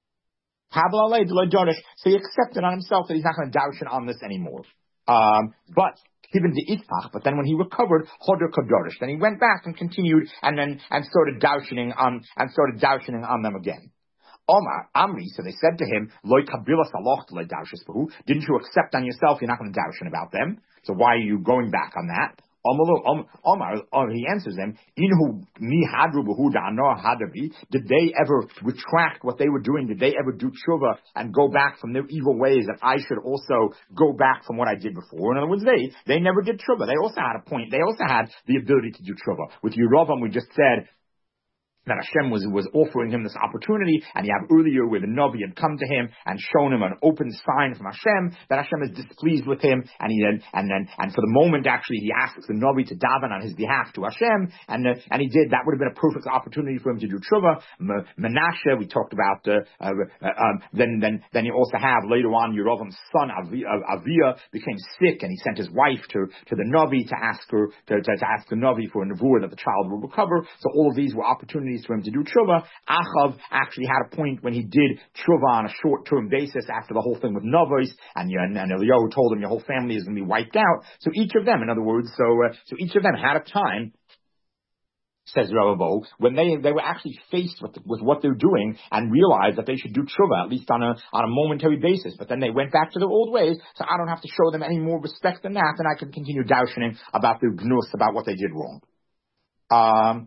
S1: So he accepted on himself that he's not going to darshan on this anymore. Um, but Even the Itfach, but then when he recovered, Hodor Kadorish, then he went back and continued and then and started darshaning on and started darshaning on them again. Omar Amri, so they said to him, Loi Kabila Saloch le Darshispahu, didn't you accept on yourself you're not going to darshan about them? So why are you going back on that? Omar, he answers them, Inhu mi hadru behu da'anor hadabi, did they ever retract what they were doing? Did they ever do tshuva and go back from their evil ways that I should also go back from what I did before? In other words, they, they never did tshuva. They also had a point. They also had the ability to do tshuva. With Yeravam, we just said, that Hashem was, was offering him this opportunity, and you have earlier where the Navi had come to him and shown him an open sign from Hashem that Hashem is displeased with him, and he then, and then, and for the moment actually he asks the Navi to daven on his behalf to Hashem, and uh, and he did. That would have been a perfect opportunity for him to do tshuva. M- Menashe, we talked about, uh, uh, uh, um, then, then, then you also have later on Yeravam's son Avi, uh, Avia became sick, and he sent his wife to, to the Navi to ask her, to, to, to ask the Navi for a nevuah that the child will recover. So all of these were opportunities for him to do tshuva. Achav actually had a point when he did tshuva on a short-term basis after the whole thing with Navos, and, and, and Eliyahu told him your whole family is going to be wiped out. So each of them, in other words, so uh, so each of them had a time, says Rabbi Bo, when they they were actually faced with with what they're doing and realized that they should do tshuva at least on a on a momentary basis. But then they went back to their old ways, so I don't have to show them any more respect than that, and I can continue darshaning about their gnus, about what they did wrong. Um.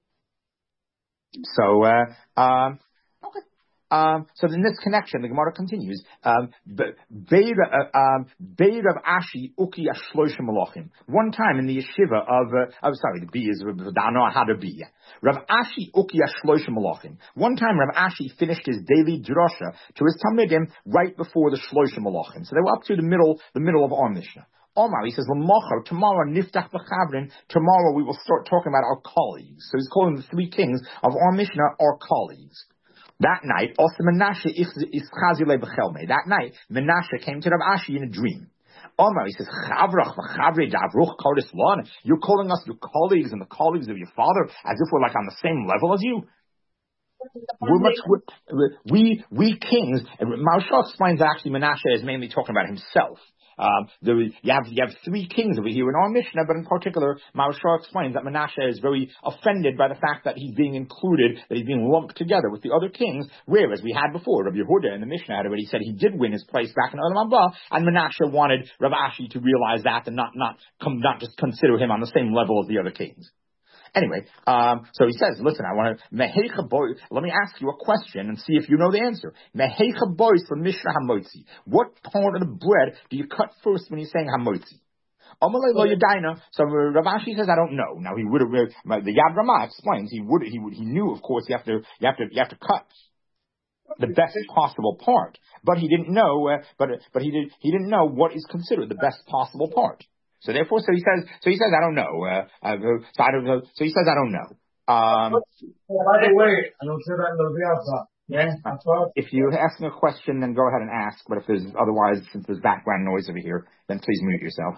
S1: So, uh, um, okay. Um, so in this connection, the Gemara continues. Um, Beir of Ashi Uki Ashloshim Malachim. One time in the yeshiva of, uh, oh, sorry, the B is I know how to be. Rav Ashi Uki Ashloshim Malachim. One time, Rav Ashi finished his daily drasha to his talmidim right before the Shloshim Malachim. So they were up to the middle, the middle of our Mishnah. Omar, he says, tomorrow, niftach b'chavrin, tomorrow we will start talking about our colleagues. So he's calling the three kings of our Mishnah our colleagues. That night, also Menashe ischazile b'chelme. That night, Menashe came to Rav Ashi in a dream. Omar, he says, chavrach v'chavri davruch kodesh lon. You're calling us your colleagues and the colleagues of your father as if we're like on the same level as you. We're much, we're, we, we kings, Maharsha explains that actually Menashe is mainly talking about himself. Um, there is, you have you have three kings over here in our Mishnah, but in particular, Maharsha explains that Menashe is very offended by the fact that he's being included, that he's being lumped together with the other kings, whereas we had before, Rabbi Yehuda in the Mishnah had already said he did win his place back in Olam Haba, and Menashe wanted Rav Ashi to realize that and not not come, not just consider him on the same level as the other kings. Anyway, um, so he says, listen, I want to, mehecha boy, let me ask you a question and see if you know the answer. Mehecha boys from Mishra HaMotzi. What part of the bread do you cut first when you're saying HaMotzi? Amalei lo yadaina. So Rav Ashi says, I don't know. Now he would have, the Yad Ramah explains, he would, he would, he knew, of course, you have to, you have to, you have to cut the best possible part. But he didn't know, uh, but, but he did, he didn't know what is considered the best possible part. So therefore, so he says, so he says, I don't know. Uh, uh, so I don't know. So he says, I don't know. Um,
S4: By the way, I don't say that in the yeah, I thought.
S1: If you're asking a question, then go ahead and ask. But if there's otherwise, since there's background noise over here, then please mute yourself.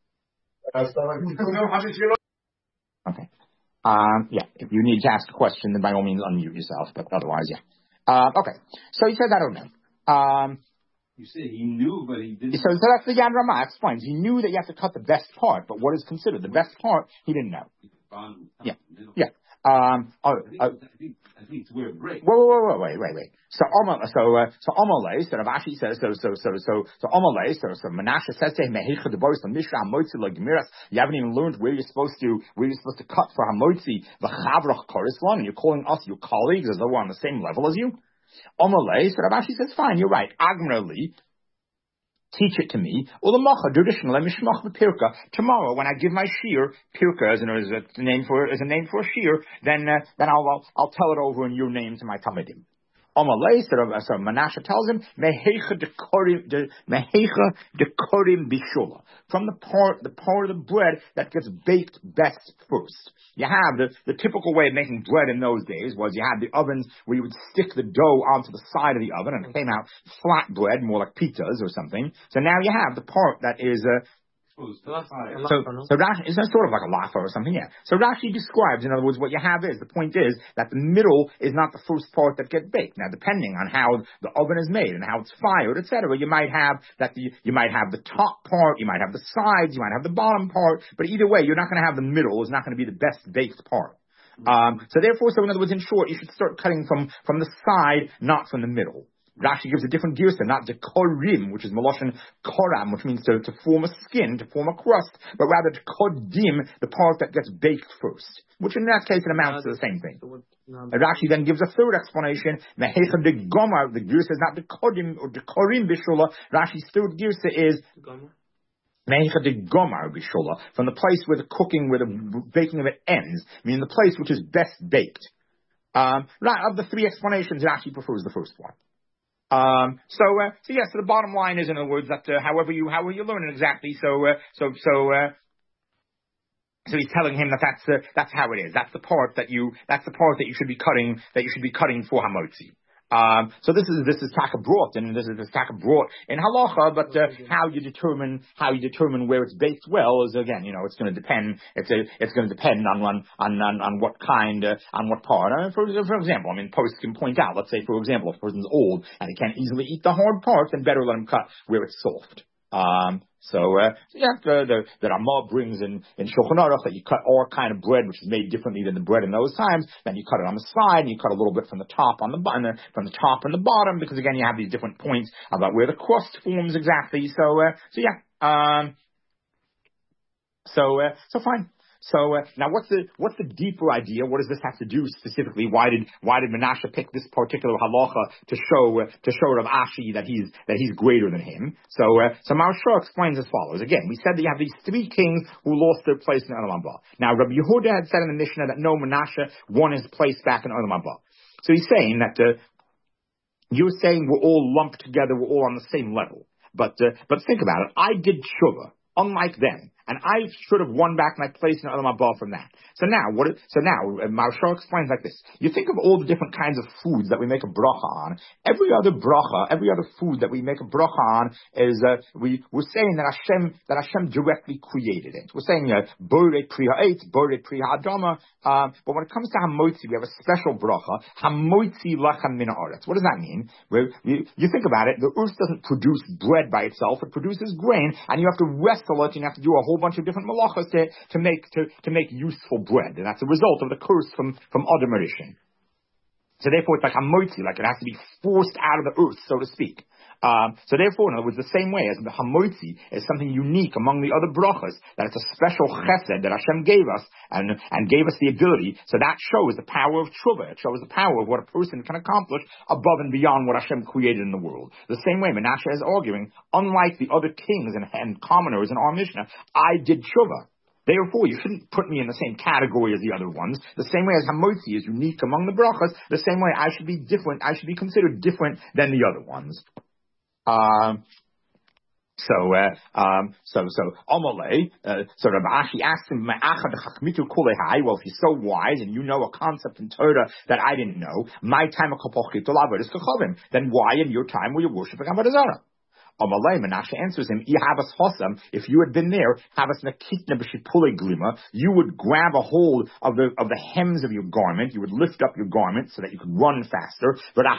S1: Okay. Um, yeah, if you need to ask a question, then by all means unmute yourself. But otherwise, yeah. Uh, okay. So he says, I don't know. Um,
S2: You say he knew, but he didn't.
S1: so, so that's the Yad Ramah explains. He knew that you have to cut the best part, but what is considered the best part, he didn't know. Yeah. Yeah. Um, oh,
S2: I think,
S1: uh,
S2: I think, I think it's where it breaks.
S1: Wait, wait, wait, wait, wait, wait. So, Omal, so, uh, so Omalei, so Rav Ashi says, so, so, so, so, so Omalei, so, so Menashe says to him, Mehicha the boris on Mishra Hamotzi like Gemiras. You haven't even learned where you're supposed to, where you're supposed to cut for Hamotzi, V'chavrach Korislan, and you're calling us your colleagues as though we're on the same level as you. Omalei, so Rav Ashi says, fine, you're right. Agmerli, teach it to me. Ulamacha, traditionally, mishmach b'pirka. Tomorrow, when I give my shir, pirka as, as a name for as a name for a shir, then uh, then I'll, I'll I'll tell it over in your name to my talmidim. Amalei, so, so Menashe tells him, mehecha dekorim mehecha dekorim bishula. From the part the part of the bread that gets baked best first. You have the, the typical way of making bread in those days was you had the ovens where you would stick the dough onto the side of the oven and it came out flat bread, more like pizzas or something. So now you have the part that is uh, So, so Rashi, it's sort of like a lafa or something, yeah. So Rashi describes, in other words, what you have is, the point is that the middle is not the first part that gets baked. Now, depending on how the oven is made and how it's fired, et cetera, you might have that the, you might have the top part, you might have the sides, you might have the bottom part, but either way, you're not going to have the middle, it's not going to be the best baked part. Um, so therefore, so in other words, in short, you should start cutting from, from the side, not from the middle. Rashi gives a different girsa, not dekorim, which is Moloshin koram, which means to, to form a skin, to form a crust, but rather to kodim, the part that gets baked first, which in that case it amounts to the same thing. And Rashi then gives a third explanation, mehecha de goma, the girsa is not dekodim or dekorim bishula. Rashi's third girsa is mehecha de gomar bishula, from the place where the cooking, where the baking of it ends, meaning the place which is best baked. Um, of the three explanations, Rashi prefers the first one. Um, so, uh, so yes, so the bottom line is, in other words, that, uh, however you, however you learn it exactly, so, uh, so, so, uh, so he's telling him that that's, uh, that's how it is. That's the part that you, that's the part that you should be cutting, that you should be cutting for hamotzi. Um, so this is, this is taka brought, and this is this taka brought in halacha, but, uh, how you determine, how you determine where it's baked well is, again, you know, it's going to depend, it's a, it's going to depend on, on, on, on what kind, uh, on what part. Uh, for, for example, I mean, posts can point out, let's say, for example, if a person's old and he can't easily eat the hard parts, then better let him cut where it's soft. Um, so, uh, so yeah, the, the, the Ramah brings in, in Shulchan Aruch that you cut all kind of bread, which is made differently than the bread in those times. Then you cut it on the side, and you cut a little bit from the top on the bottom, from the top and the bottom, because again, you have these different points about where the crust forms exactly. So, uh, so yeah, um, so, uh, so fine. So uh, now, what's the what's the deeper idea? What does this have to do specifically? Why did why did Menashe pick this particular halacha to show uh, to show Rav Ashi that he's that he's greater than him? So uh, so Maharsha explains as follows. Again, we said that you have these three kings who lost their place in Olam Haba. Now, Rabbi Yehuda had said in the Mishnah that no, Menashe won his place back in Olam Haba. So he's saying that uh, you're saying we're all lumped together, we're all on the same level. But uh, but think about it. I did tshuva, unlike them. And I should have won back my place in Olam Haba from that. So now, what? So now, uh, Maharsha explains like this. You think of all the different kinds of foods that we make a bracha on. Every other bracha, every other food that we make a bracha on is, uh, we, we're saying that Hashem, that Hashem directly created it. We're saying, uh, Borei Pri Ha'etz, Borei Pri Ha'adama. Um, but when it comes to Hamotzi, we have a special bracha. Hamotzi Lachem Min Ha'aretz. What does that mean? Where you, you think about it, the earth doesn't produce bread by itself. It produces grain, and you have to wrestle it, and you have to do a whole bunch of different malachas to, to make to, to make useful bread, and that's a result of the curse from from Adam Rishon. So therefore, it's like a hamotzi, like it has to be forced out of the earth, so to speak. Um, so therefore, in other words, the same way as the hamotzi is something unique among the other brachas, that it's a special chesed that Hashem gave us and and gave us the ability. So that shows the power of tshuva. It shows the power of what a person can accomplish above and beyond what Hashem created in the world. The same way Menashe is arguing, unlike the other kings and, and commoners in our Mishnah, I did tshuva. Therefore, you shouldn't put me in the same category as the other ones. The same way as hamotzi is unique among the brachas, the same way I should be different. I should be considered different than the other ones. Um, So, uh, um, so, so, Amalei, uh, so Rabbi Ashi asked him, well, if you're so wise and you know a concept in Torah that I didn't know, my time then why in your time were you worshiping Avodah Zarah? Amalei, Menashe answers him, if you had been there, you would grab a hold of the of the hems of your garment, you would lift up your garment so that you could run faster,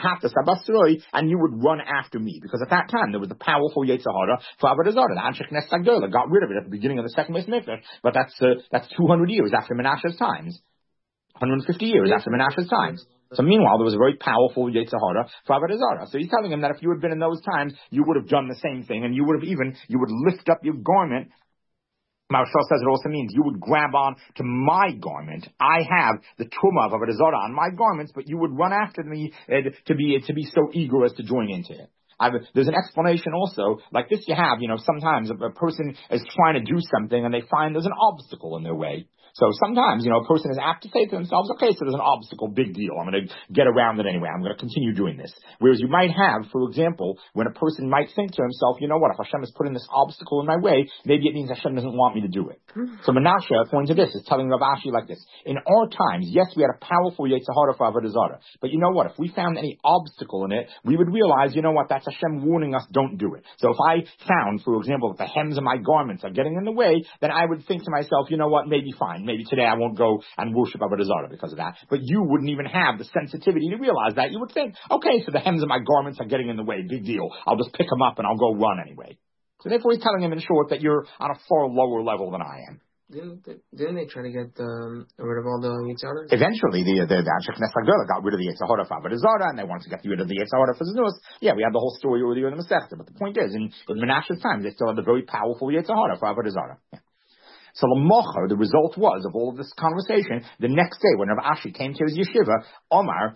S1: and you would run after me, because at that time there was the powerful Yetzer Hara for Avodah Zarah. The Anshe Knesset Agdola got rid of it at the beginning of the second Beis Mikdash, but that's uh, that's two hundred years after Menashe's times, one hundred fifty years after Menashe's times. So meanwhile, there was a very powerful Yetzer Hara for Avodah Zarah. So he's telling him that if you had been in those times, you would have done the same thing, and you would have even, you would lift up your garment. Maharshal says it also means you would grab on to my garment. I have the Tumah of Avodah Zarah on my garments, but you would run after me uh, to be to be so eager as to join into it. I've, there's an explanation also, like this you have, you know, sometimes a, a person is trying to do something and they find there's an obstacle in their way. So sometimes, you know, a person is apt to say to themselves, okay, so there's an obstacle, big deal. I'm going to get around it anyway. I'm going to continue doing this. Whereas you might have, for example, when a person might think to himself, you know what, if Hashem is putting this obstacle in my way, maybe it means Hashem doesn't want me to do it. So Menashe, according to this, is telling Rav Ashi like this. In our times, yes, we had a powerful Yetzer Hara for Avodah Zarah. But you know what, if we found any obstacle in it, we would realize, you know what, that's Hashem warning us, don't do it. So if I found, for example, that the hems of my garments are getting in the way, then I would think to myself, you know what, maybe fine. Maybe today I won't go and worship Avodah Zarah because of that. But you wouldn't even have the sensitivity to realize that. You would think, okay, so the hems of my garments are getting in the way. Big deal. I'll just pick them up and I'll go run anyway. So therefore he's telling him in short that you're on a far lower level than I am.
S3: Didn't they, didn't they try to get um, rid of all the Yetzer Hara?
S1: Eventually, the the, the Anshe Knesset Agdola got rid of the Yetzer Hara for Avodah Zarah, and they wanted to get rid of the Yetzer Hara for Znus. Yeah, we had the whole story earlier in the Masechta. But the point is, in, in Menashe's time, they still had the very powerful Yetzer Hara for Avodah Zarah. Yeah. So L'mocher, the result was of all of this conversation, the next day when Rav Ashi came to his yeshiva, Omar,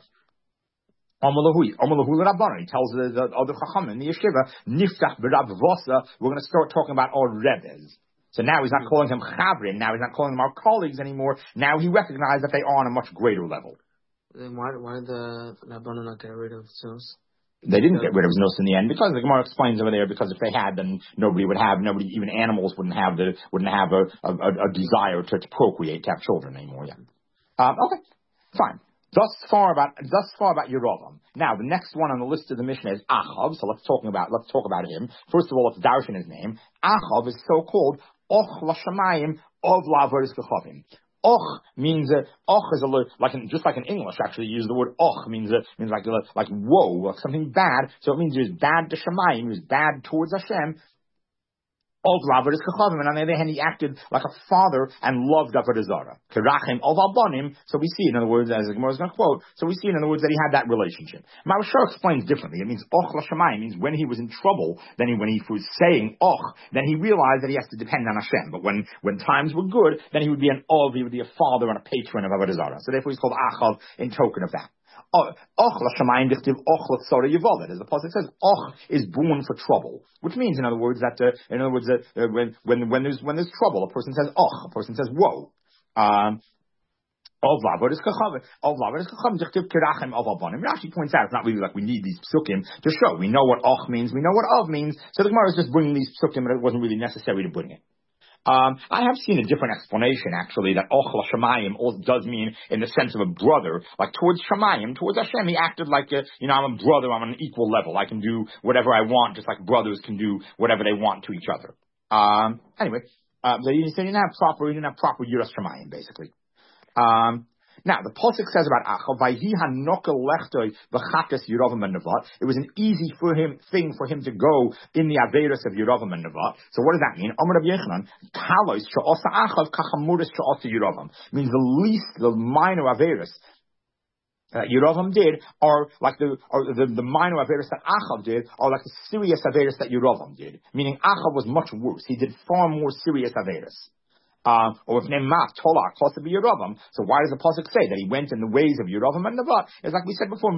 S1: Omar Lahu Rabbanan, he tells the, the other Chacham in the yeshiva, Niftach b'Rav Vosa, we're going to start talking about our Rebbes. So now he's not calling them Chavrin, now he's not calling them our colleagues anymore, now he recognized that they are on a much greater level.
S3: Then why, why did the Rabbanan not get rid of Tznos?
S1: They didn't get rid of Znus in the end because the Gemara explains over there, because if they had, then nobody would have, nobody, even animals wouldn't have the, wouldn't have a, a, a desire to, to procreate, to have children anymore. Yeah. Um, okay, fine. Thus far about, thus far about Yerovam. Now, the next one on the list of the Mishnah is Achav. So let's talk about, let's talk about him. First of all, let's darshan his name. Achav is so called Och Lashamayim of La'avodas Kechavim. Och means uh, och is a like in, just like in English actually you use the word och means uh, means like like woe, like something bad. So it means there's bad to Shemayim, there's bad towards Hashem. Of La'avodas Kechavim, and on the other hand, he acted like a father and loved Avodah Zarah. Kerachim of Abanim. So we see, in other words, as the Gemara is going to quote, so we see, in other words, that he had that relationship. Maharshal explains differently. It means Och Lashamayim means when he was in trouble, then he, when he was saying Och, then he realized that he has to depend on Hashem. But when when times were good, then he would be an Ov, he would be a father and a patron of Avodah Zarah. So therefore, he's called Achav in token of that. Och Lashamayim dichtiv Och Latzara Yivoled, as the pasuk says, Och is born for trouble, which means, in other words, that uh, in other words, uh, uh, when when when there's when there's trouble, a person says Och, a person says woe. Um, Of La'avodas Kechavim, of La'avodas Kechavim dichtiv Kerachim of Abanim. Rashi points out it's not really like we need these psukim to show. We know what Och means, we know what Of means. So the Gemara is just bringing these psukim, but it wasn't really necessary to bring it. Um, I have seen a different explanation, actually, that Och Lashamayim does mean in the sense of a brother. Like towards Shamayim, towards Hashem, he acted like, a, you know, I'm a brother, I'm on an equal level. I can do whatever I want, just like brothers can do whatever they want to each other. Um, anyway, uh, so he didn't have proper, he didn't have proper Yiras Shamayim, basically. Um, Now, the pasuk says about Achav, Vayhi hanokel lechtoi v'chakas Yerovam and Nevat. It was an easy for him thing for him to go in the averos of Yerovam and Nevat. So what does that mean? Amar Rabbi Yochanan, kalos she'osa Achav kachamuris she'osa Yerovam. Means the least, the minor averos that Yerovam did are like the, or the, the minor averos that Achav did are like the serious averos that Yerovam did. Meaning Achav was much worse. He did far more serious averos. Uh, or if Nemat Tola closer to Yerovam. So why does the pasuk say that he went in the ways of Yerovam and Nevat? It's like we said before,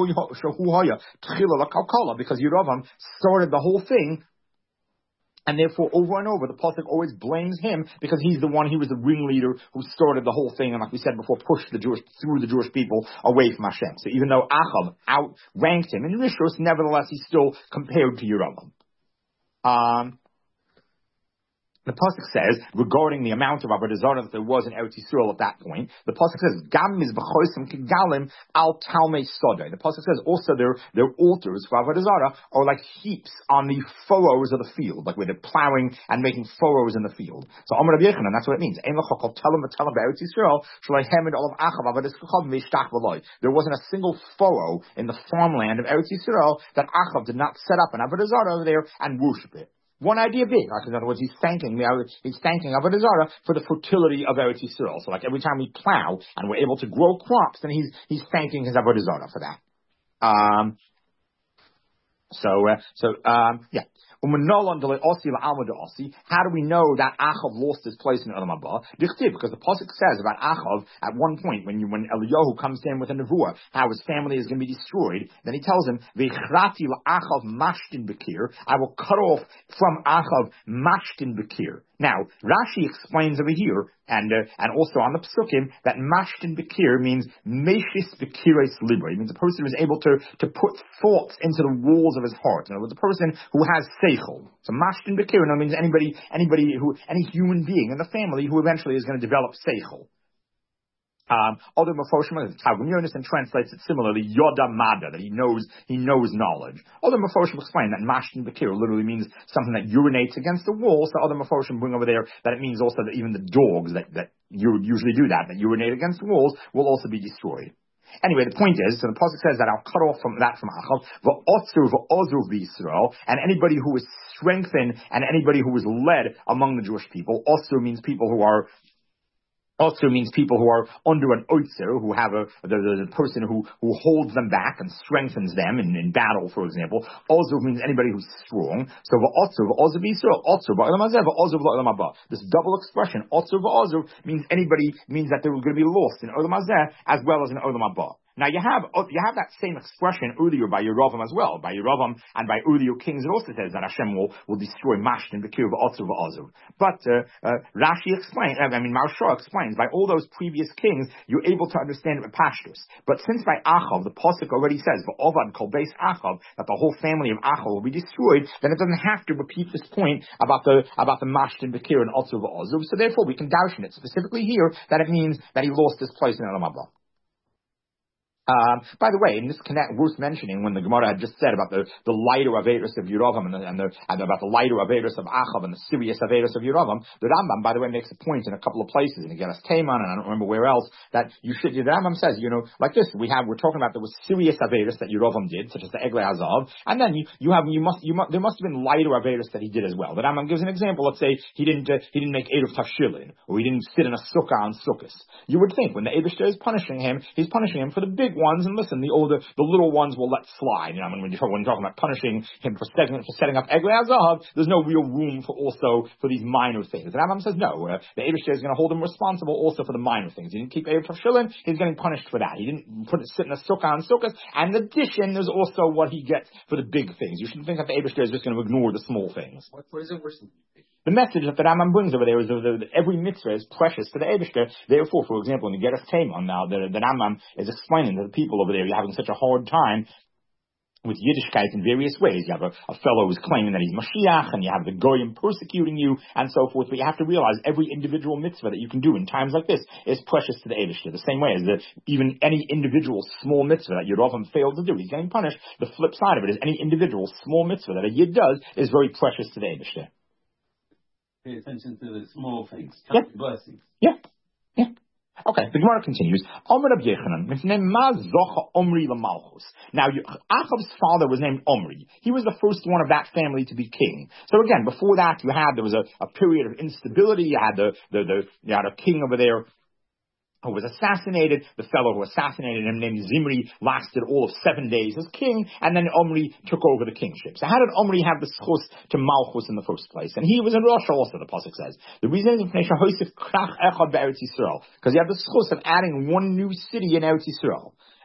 S1: because Yerovam started the whole thing, and therefore over and over the pasuk always blames him because he's the one, he was the ringleader who started the whole thing, and like we said before, pushed the Jewish through the Jewish people away from Hashem. So even though Achav outranked him in Rishus, nevertheless he's still compared to Yerovam. Um, The pasuk says regarding the amount of avodah zarah that there was in Eretz Yisrael at that point. The pasuk says gam mizbechosim kigalim al talmei sodai. The pasuk says also their their altars for avodah zarah are like heaps on the furrows of the field, like where they're plowing and making furrows in the field. So Amar Rabbi Yechanan, that's what it means. Ein lachakol telam v'telam be'Eretz Yisrael shalai hemed olav achav avodas kacham v'ishtach v'loy. There wasn't a single furrow in the farmland of Eretz Yisrael that Achav did not set up an avodah zarah over there and worship it. One idea being, like in other words, he's thanking me, he's thanking Avodah Zarah for the fertility of Eretz Yisrael. So like every time we plow and we're able to grow crops, then he's he's thanking his Avodah Zarah for that. Um, so uh, so um, yeah. How do we know that Achav lost his place in Olam Haba? Because the pasuk says about Achav at one point when you, when Eliyahu comes to him with a nevuah, how his family is going to be destroyed. Then he tells him, "Veichrati la'Achav mashtin bekir." I will cut off from Achav mashtin bekir. Now Rashi explains over here, and uh, and also on the psukim, that mashtin bekir means meshis bekires libra. It means a person who is able to to put thoughts into the walls of his heart. In other words, a person who has seichel. So mashtin bekir means anybody anybody who any human being in the family who eventually is going to develop seichel. Um, other Mefoshim, Targum Yonasan translates it similarly, Yoda Mada, that he knows, he knows knowledge. Other Mefoshim explain that Mashtin Bekir literally means something that urinates against the wall, so other Mefoshim bring over there that it means also that even the dogs that, that you usually do that, that urinate against the walls, will also be destroyed. Anyway, the point is, so the pasuk says that I'll cut off from that from Achav, v'otzu v'ozu v'Yisrael, and anybody who is strengthened and anybody who is led among the Jewish people. Otzu means people who are Also means people who are under an oitzer, who have a the, the, the person who, who holds them back and strengthens them in, in battle, for example. Also means anybody who's strong. So v'otzer v'ozer v'Yisrael, otzer v'olam hazeh v'ozer v'olam haba. This double expression, otzer v'ozer, means anybody means that they're going to be lost in olam hazeh as well as in olam haba. Now you have you have that same expression earlier by Yeravam as well, by Yeravam and by earlier kings. It also says that Hashem will, will destroy Mashtin, Bekir, V'otzu, V'ozu. But uh, uh, Rashi explains, I mean Maharsha explains, by all those previous kings, you're able to understand it with Pashtus. But since by Achav, the pasuk already says V'ovad Kol Beis Achav, that the whole family of Achav will be destroyed, then it doesn't have to repeat this point about the about the Mashtin, Bekir, and Otzu, V'ozu. So therefore, we can darshan it specifically here that it means that he lost his place in Olam Haba. Um, by the way, in this connect, worth mentioning when the Gemara had just said about the, the lighter Averis of Yeravam and, the, and, the, and about the lighter Averis of Achav and the serious Averis of Yeravam, the Rambam, by the way, makes a point in a couple of places, in Geras Teiman, and I don't remember where else, that you should, the Rambam says, you know, like this, we have, we're talking about there was serious Averis that Yeravam did, such as the Eglei Hazav, and then you, you have, you must, you must, there must have been lighter Averis that he did as well. The Rambam gives an example, let's say he didn't, uh, he didn't make Erev Tashilin, or he didn't sit in a sukkah on Sukkos. You would think when the Eibishter is punishing him, he's punishing him for the big ones, and listen, the older, the little ones will let slide. You know, when you're talking, when you're talking about punishing him for setting, for setting up Eglei Hazav, there's no real room for also for these minor things. The Rambam says no. Uh, the Eibishter is going to hold him responsible also for the minor things. He didn't keep Erev Tashilin, he's getting punished for that. He didn't put it sit in a sukkah on Sukkot. And in addition, there's also what he gets for the big things. You shouldn't think that the Eibishter is just going to ignore the small things.
S3: What, what is it worse than
S1: the message that the Rambam brings over there is that every mitzvah is precious to the Eibishter. Therefore, for example, in the Geras Teiman now, the, the Rambam is explaining to the people over there, you're having such a hard time with Yiddishkeit in various ways. You have a, a fellow who's claiming that he's Mashiach, and you have the Goyim persecuting you, and so forth. But you have to realize every individual mitzvah that you can do in times like this is precious to the Eibishter. The same way as that even any individual small mitzvah that Yeravam failed to do, he's getting punished. The flip side of it is any individual small mitzvah that a Yid does is very precious to the Eibishter.
S2: Pay attention to the small things.
S1: Yeah.
S2: Blessings.
S1: Yeah. Yeah. Okay, the Gemara continues. Now, Achav's father was named Omri. He was the first one of that family to be king. So again, before that, you had, there was a, a period of instability. You had the, the, the, you had a king over there who was assassinated. The fellow who assassinated him, named Zimri, lasted all of seven days as king, and then Omri took over the kingship. So how did Omri have the schus to Malchus in the first place? And he was in Russia also, the pasuk says. The reason is because you have the schus of adding one new city in Eretz Yisrael.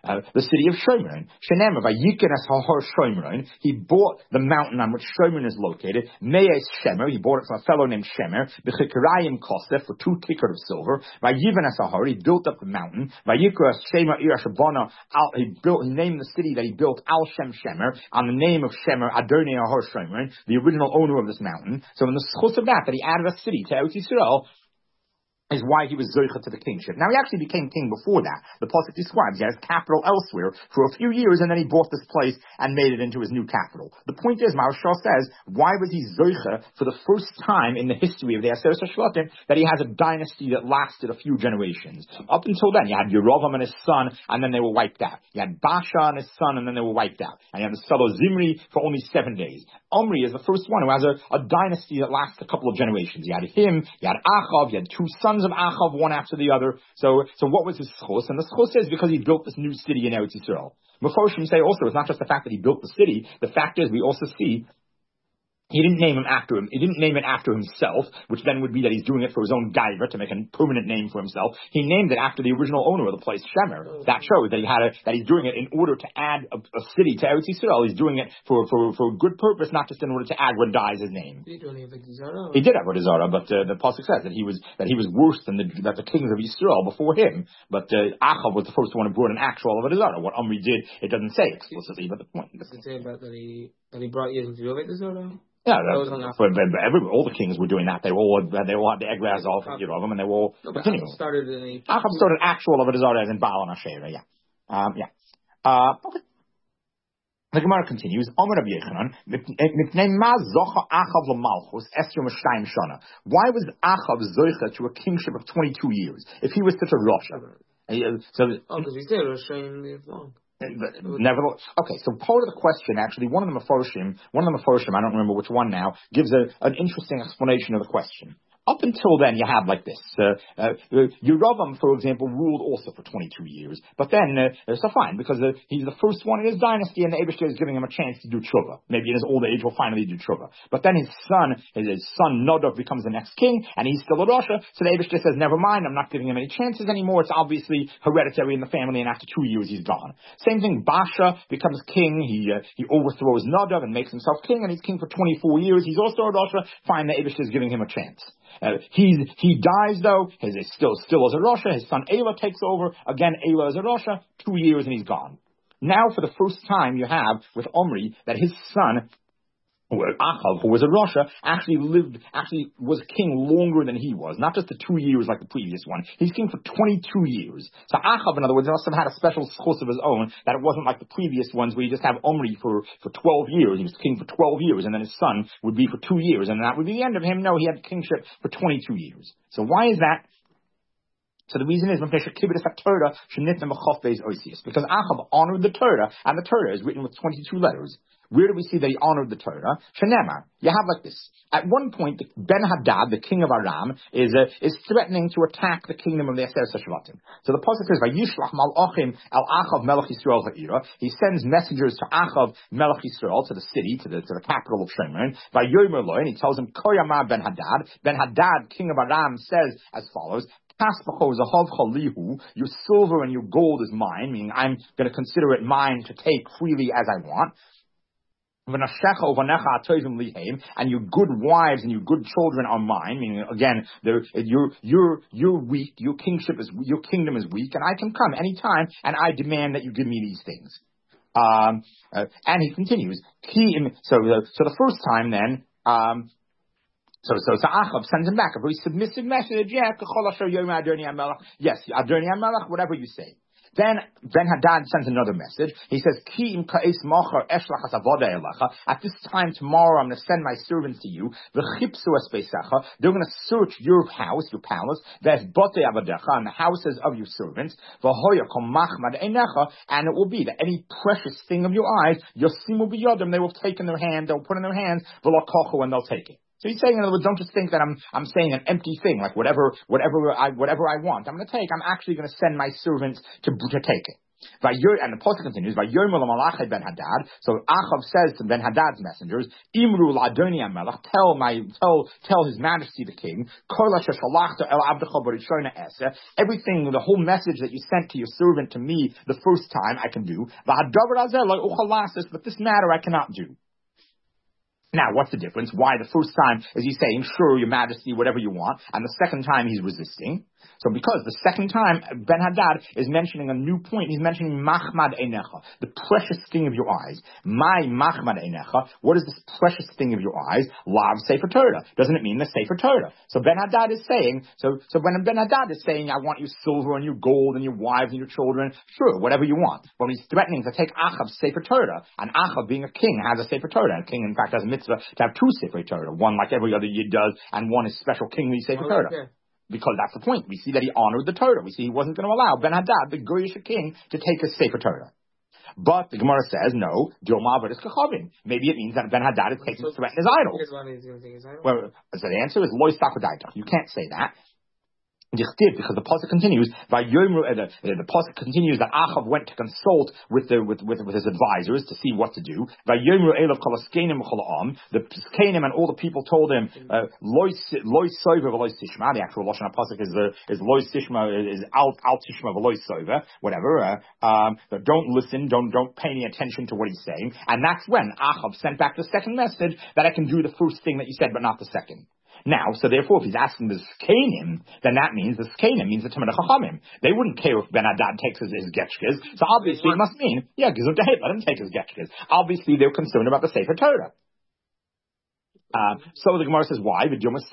S1: uh, the city of Shomron. Shenem of Ayikenes Hahar Shomron. He bought the mountain on which Shomron is located. Meis Shemer. He bought it from a fellow named Shemer. B'chikarayim Kosef for two ticker of silver. Vayivenes Hahar. He built up the mountain. Vayikra Shema Ir Shabana. He built. He named the city that he built Al Shem Shemer on the name of Shemer Adonai Hahar Shomron, the original owner of this mountain. So in the schus of that, that he added a city to Eretz Yisrael, is why he was zoicha to the kingship. Now, he actually became king before that. The pasuk describes he had his capital elsewhere for a few years, and then he bought this place and made it into his new capital. The point is, Maharshal says, why was he zoicha for the first time in the history of the Aseret HaShvatim that he has a dynasty that lasted a few generations? Up until then, you had Yerovam and his son, and then they were wiped out. You had Basha and his son, and then they were wiped out. And you had the son of Zimri for only seven days. Omri is the first one who has a, a dynasty that lasts a couple of generations. You had him, you had Achav, you had two sons of Achav, one after the other. So, so what was his schos? And the schos is because he built this new city in Eretz Yisrael. Mefoshim say also, it's not just the fact that he built the city. The fact is, we also see he didn't name him after him. He didn't name it after himself, which then would be that he's doing it for his own gaiva to make a permanent name for himself. He named it after the original owner of the place, Shemer. That shows that he had a, that he's doing it in order to add a, a city to Eretz Yisrael. He's doing it for, for, for a good purpose, not just in order to add when dies his name.
S3: He
S1: He did have Avodah Zarah, but uh, the pasuk says that he was that he was worse than the that the kings of Yisrael before him. But uh, Achav was the first one who brought an actual Avodah Zarah. What Omri did, it doesn't say explicitly, but the point.
S3: Does it say about that he that he brought Yisrael to Avodah Zarah?
S1: Yeah, that, but, but, but every, all the kings were doing that. They all they all had the Eglas off and Yerovam, and they were all
S3: no,
S1: continuing.
S3: Started in a
S1: Achab started actual of a desire as in Baal and Asherah. Yeah, um, yeah. Uh, okay. The Gemara continues. Omer Rabbi Yechanan, why was Achav zoicha to a kingship of twenty-two years if he was such a Rasha? So,
S3: oh, because we said Rasha lived long.
S1: But nevertheless, okay, so part of the question, actually, one of the Mefarshim, one of the Mefarshim, I don't remember which one now, gives a, an interesting explanation of the question. Up until then, you have like this. Uh, uh, Yerovam, for example, ruled also for twenty-two years. But then, uh, so fine, because uh, he's the first one in his dynasty, and the Eibishter is giving him a chance to do tshuva. Maybe in his old age, he'll finally do tshuva. But then his son, his, his son Nadav becomes the next king, and he's still a Rasha. So the Eibishter says, never mind, I'm not giving him any chances anymore. It's obviously hereditary in the family, and after two years, he's gone. Same thing, Basha becomes king. He uh, he overthrows Nadav and makes himself king, and he's king for twenty-four years. He's also a Rasha. Fine, the Eibishter is giving him a chance. Uh, he's, he dies though, his is still, still as a Rasha, his son Elah takes over, again Elah is a Rasha, two years and he's gone. Now for the first time you have with Omri that his son, Achav, who was a Rasha, actually lived, actually was king longer than he was. Not just the two years like the previous one. He's king for twenty-two years. So Achav, in other words, must have had a special schos of his own, that it wasn't like the previous ones where you just have Omri for, for twelve years. He was king for twelve years, and then his son would be for two years, and that would be the end of him. No, he had kingship for twenty-two years. So why is that? So the reason is because Achav honored the Torah, and the Torah is written with twenty-two letters. Where do we see that he honored the Torah? Shenema. You have like this. At one point, Ben Hadad, the king of Aram, is uh, is threatening to attack the kingdom of the Aseret HaShvatim. So the pasuk says, "Vayishlach malachim el Achav melech Yisrael ha'ira." He sends messengers to Achav melech Yisrael, to the city, to the to the capital of Shomron. Vayomer lo, and he tells him, "Koyama Ben Hadad." Ben Hadad, king of Aram, says as follows. Your silver and your gold is mine, meaning I'm going to consider it mine to take freely as I want. And your good wives and your good children are mine, meaning again, you're you're you're weak, your kingship is your kingdom is weak, and I can come anytime, and I demand that you give me these things. Um, uh, and he continues. He, so the so the first time then. Um, So, so, so Achav sends him back a very submissive message. Yeah, yes, Adoni HaMelech, whatever you say. Then Ben Hadad sends another message. He says, at this time tomorrow I'm going to send my servants to you. They're going to search your house, your palace, and the houses of your servants. And it will be that any precious thing of your eyes, they will take in their hand, they'll put in their hands, and they'll take it. So he's saying, in other words, don't just think that I'm I'm saying an empty thing, like whatever whatever I whatever I want, I'm going to take. I'm actually going to send my servants to to take it. And the pasuk continues, Vayomer l'malachei Ben Hadad. So Achav says to Ben Hadad's messengers, Imru l'Adoni HaMelech, tell my, tell, tell His Majesty the King, Kol asher shalachta el abdecha b'rishona eseh, everything, the whole message that you sent to your servant to me the first time, I can do. V'hadavar hazeh lo ucha lasos, but this matter I cannot do. Now, what's the difference? Why the first time is he saying, sure, your majesty, whatever you want, and the second time he's resisting? So because the second time Ben Hadad is mentioning a new point, he's mentioning machmad einecha, the precious thing of your eyes. My machmad einecha, what is this precious thing of your eyes? Lav Sefer Torah. Doesn't it mean the Sefer Torah? So Ben Hadad is saying, so, so when Ben Hadad is saying, I want your silver and your gold and your wives and your children, sure, whatever you want. But he's threatening to take Achav's Sefer Torah, and Achav being a king has a Sefer Torah. A king, in fact, has a mitzvah to have two Sefer Torah, one like every other Yid does, and one is special kingly Sefer Torah. Okay. Because that's the point. We see that he honored the Torah. We see he wasn't going to allow Ben Hadad, the Goyish king, to take his Sefer Torah. But the Gemara says, no, maybe it means that Ben Hadad is taking to threaten his idol. Well, so the answer is loy sakodaita. You can't say that. Because the pasuk continues, the, the pasuk continues that Achav went to consult with the with, with, with his advisors to see what to do. The Skenim and all the people told him, loy soiver v'loy sishma. The actual lashon pasuk is the is loy sishma is al al tishma v'loy soiver, whatever. Uh, um, don't listen, don't don't pay any attention to what he's saying. And that's when Achav sent back the second message that I can do the first thing that you said, but not the second. Now, so therefore, if he's asking the Skenim, then that means the Skenim means the Tamid Chachamim. They wouldn't care if Ben Hadad takes his, his getchkes. So obviously it must mean, yeah, Gizut Dehit, let him take his getchkes. Obviously they're concerned about the Sefer Torah. Uh, so the Gemara says, why?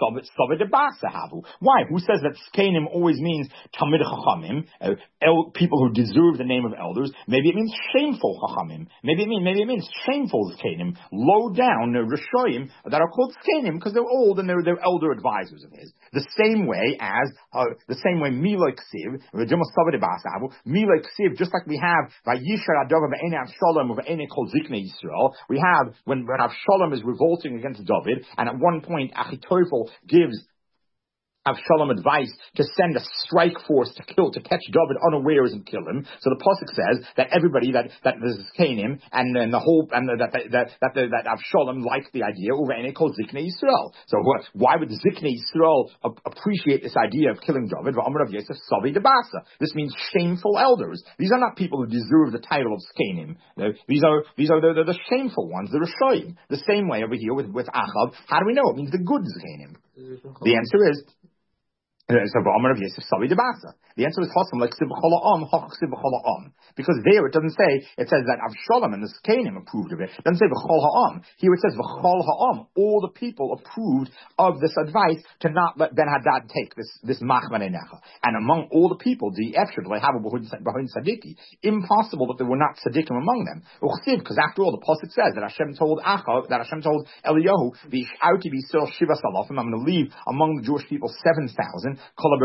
S1: Why? Who says that Skenim always means Tamid Chachamim, uh, el, people who deserve the name of elders? Maybe it means shameful Chachamim. Maybe it means maybe it means shameful Skenim, low down uh, Rishoyim that are called Skenim because they're old and they're they're elder advisors of his. The same way as uh, the same way Miloi Ksiv, Miloi Ksiv, just like we have Vayishar Adov Ve'ene Avshalom Ve'ene Kol Ziknei Yisrael, we have when when Avshalom is revolting against David. And at one point, Achitophel gives Avshalom advice to send a strike force to kill, to catch David unawares and kill him. So the pasuk says that everybody that that is Canim and then the whole and the, that that that that, that Avshalom liked the idea. Uve'ene called Ziknei Yisrael. So what, why would Ziknei Yisrael appreciate this idea of killing David? This means shameful elders. These are not people who deserve the title of Canim. These are these are the, the, the shameful ones, the Rishoyim. The same way over here with with Achav. How do we know? It means the good Zikanim. The answer is. So the answer is Chosam like because there it doesn't say, it says that Avshalom and the Skenim approved of it. It doesn't say V'chol ha'am. Here it says V'chol ha'am. All the people approved of this advice to not let Ben Hadad take this this machman einecha. And among all the people, the Efshad have a b'hoin tzadiki. Impossible that there were not tzadikim among them. Because after all, the pasuk says that Hashem told Achav, that Hashem told Eliyahu, I'm going to leave among the Jewish people seven thousand. All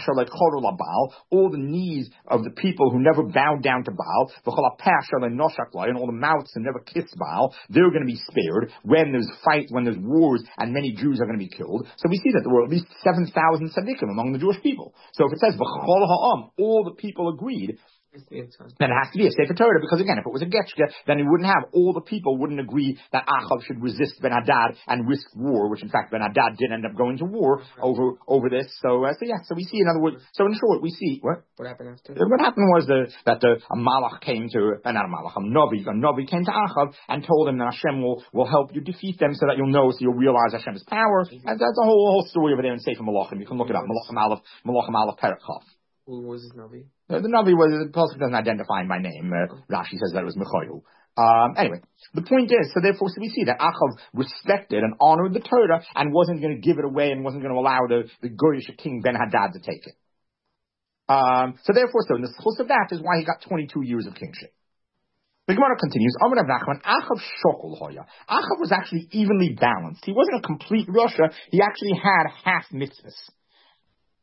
S1: the knees of the people who never bowed down to Baal, and all the mouths who never kissed Baal, they're going to be spared when there's fight, when there's wars, and many Jews are going to be killed. So we see that there were at least seven thousand tzaddikim among the Jewish people. So if it says V'chol ha'am, all the people agreed, then it has to be a Sefer Torah, because again, if it was a Getchke, then it wouldn't have, all the people wouldn't agree that Achav should resist Ben Hadad and risk war, which in fact Ben Hadad did end up going to war over over this. So, uh, so yeah, so we see, in other words, so in short, we see, what?
S3: What happened after?
S1: What happened was the, that the, a Malach came to, uh, not a Malach, a Novi, a Novi came to Achav and told him that Hashem will, will help you defeat them so that you'll know, so you'll realize Hashem's power. And that's a whole, whole story over there in Sefer Malachim. You can look it up, Malachim Aleph, Malachim Aleph Perek Chaf.
S3: Who was his Navi?
S1: Uh, the Navi was, the Pasuk doesn't identify him by name. Uh, Rashi says that it was Michael. Um, anyway, the point is, so therefore, so we see that Achav respected and honored the Torah and wasn't going to give it away and wasn't going to allow the, the Goyish king Ben Hadad to take it. Um, so therefore, so in the source of that is why he got twenty-two years of kingship. The Gemara continues, Amar Rav Nachman, Achav shokol hoya. Achav was actually evenly balanced. He wasn't a complete Russia. He actually had half mitzvahs.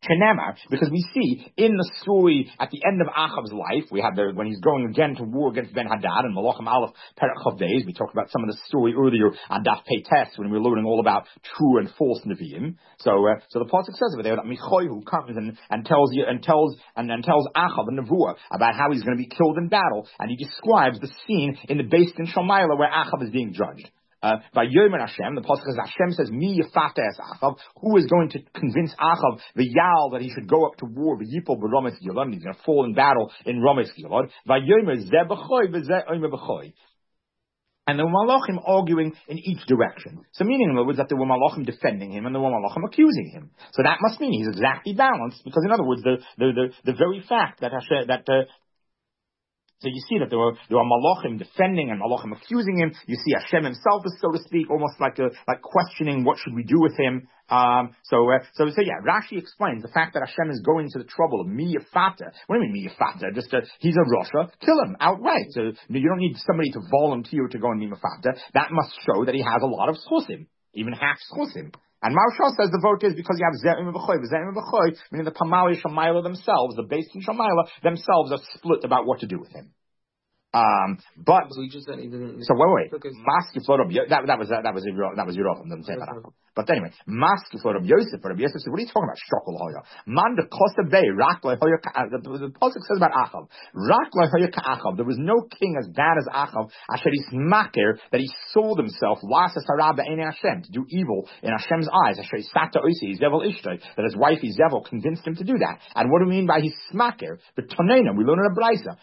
S1: Because we see in the story at the end of Achav's life, we have the, when he's going again to war against Ben Hadad and Malachim Aleph Perek Chav Days. We talked about some of the story earlier on Daf Pei Tes when we were learning all about true and false Nevi'im. So, uh, so the pasuk says over there that Michoi who comes and, and tells you and tells and, and tells Achav and Nevuah about how he's going to be killed in battle, and he describes the scene in the Beis Din Shalmaila where Achav is being judged. Uh, by Yomer Hashem, the pasuk says Hashem says, "Mi yafata es Achav." Who is going to convince Achav the Yal that he should go up to war? V'yipol b'Rames Gilad. He's going to fall in battle in Rames Gilad. By Yomer zeh b'choy v'zeh omer b'choy. And there were malachim arguing in each direction. So meaning, in other words, that there were malachim defending him and there were malachim accusing him. So that must mean he's exactly balanced, because in other words, the the the, the very fact that Hashem, that uh, So you see that there were there were malachim defending and malachim accusing him. You see Hashem himself is, so to speak, almost like a, like questioning what should we do with him. Um, so uh, so so yeah, Rashi explains the fact that Hashem is going to the trouble of mi yafata. What do you mean mi yafata? Just uh, he's a Rasha, kill him outright. So you don't need somebody to volunteer to go and mi yafata. That must show that he has a lot of schusim, even half schusim. And Maharshal says the vote is because you have Ze'im V'choy, Ze'im V'choy, meaning the Pamali Shamayla themselves, the Beis Din Shamayla themselves are split about what to do with him. Um, but
S3: so, just said he didn't,
S1: so wait, wait. Maski Florab, that that was uh, that was that was Yerovam, doesn't say that. But anyway, Maski Florab Yosef, Florab Yosef said, what are you talking about? Shokol Hoya. Man de Kosta Bay, Rak Hoya. The pasuk says about Achav, Rak Hoya Achav. There was no king as bad as Achav. Asher Ismaker, that he sold himself, Lasa Saraba Ein Hashem, to do evil in Hashem's eyes. Asher Sata Oisi, Zevel Ishtay, that his wife Zevel convinced him to do that. And what do we mean by his smaker? But Tonena, we learn in a brisa.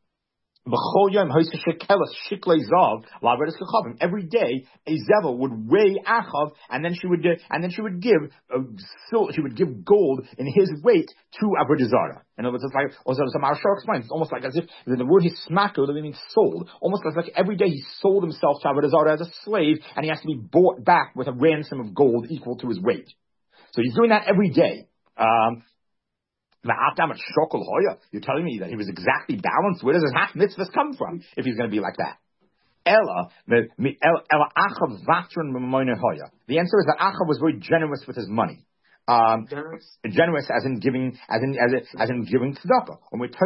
S1: Every day, a Zevel would weigh Achav, and then she would, uh, and then she would give, uh, sil- she would give gold in his weight to Avodah Zarah. In other words, it's like, also some Maharshal explains, it's almost like as if the word hismaker literally means sold. Almost like, like every day he sold himself to Avodah Zarah as a slave, and he has to be bought back with a ransom of gold equal to his weight. So he's doing that every day. Um, You're telling me that he was exactly balanced? Where does his half mitzvahs come from if he's going to be like that? Ella, the Achav Vatron Hoya. The answer is that Achav was very generous with his money. Um, generous? generous as in giving, as in as, in, as in giving tzedakah.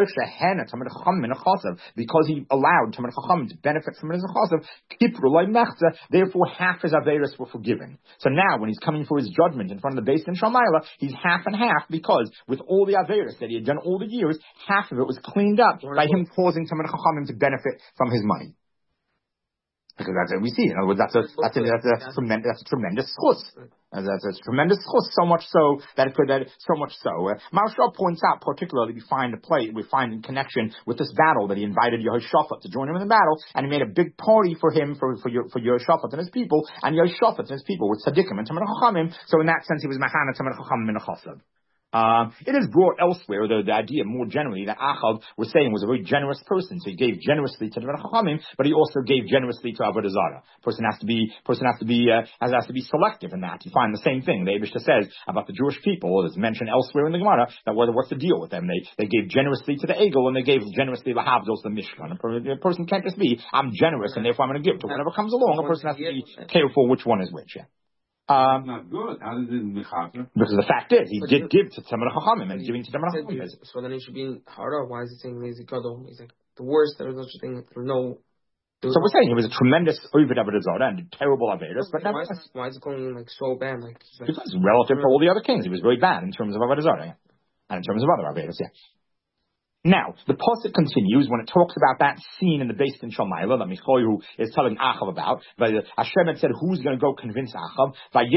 S1: Because he allowed Tamid Chacham to benefit from it as a chasav, therefore half his averos were forgiven. So now, when he's coming for his judgment in front of the Beis Din Shalmaila, he's half and half, because with all the averos that he had done all the years, half of it was cleaned up by him causing Tamid Chacham to benefit from his money. Because that's what we see. In other words, that's a that's a, that's a, that's a tremendous that's a tremendous schus. That's a tremendous schus. So much so that it could that so much so. Uh, Maharshal points out particularly we find a play we find in connection with this battle that he invited Yehoshaphat to join him in the battle, and he made a big party for him for for for Yehoshaphat and his people, and Yehoshaphat and his people were tzaddikim and Tamid Chachamim. So in that sense, he was machana Tamid Chachamim min chasav. Um, it is brought elsewhere, though the idea more generally that Achav was saying was a very generous person, so he gave generously to the Chachamim, but he also gave generously to Avodah Zarah. Person has to be, person has to be, uh, has, has to be selective in that. You find the same thing. The Eibishter says about the Jewish people, as mentioned elsewhere in the Gemara, that whether what's the deal with them? They they gave generously to the Egel and they gave generously to Havdos the Mishkan. A person can't just be, I'm generous and therefore I'm going to give to whatever comes along. A person has to be careful which one is which. Yeah. Um,
S2: not good. How did it mechaper?
S1: Because the fact is, he but did give to Tamid Chachamim and giving to Tamid Chachamim.
S3: So then he should be harder. Why is he saying lazy gadol? He's like the worst. There was such a thing. There's no.
S1: So we're saying he was a tremendous Ovid Avodah Zarah and did terrible Avedas, but
S3: why, is, why is it going like so bad? Like, like
S1: because relative to all the other kings, he was very bad in terms of Avodah Zarah, and in terms of other Avedas. Yeah. Now, the pasuk continues when it talks about that scene in the Beis Din Shalmaila that Michoyu is telling Achav about. Hashem had said, who's going to go convince Achav?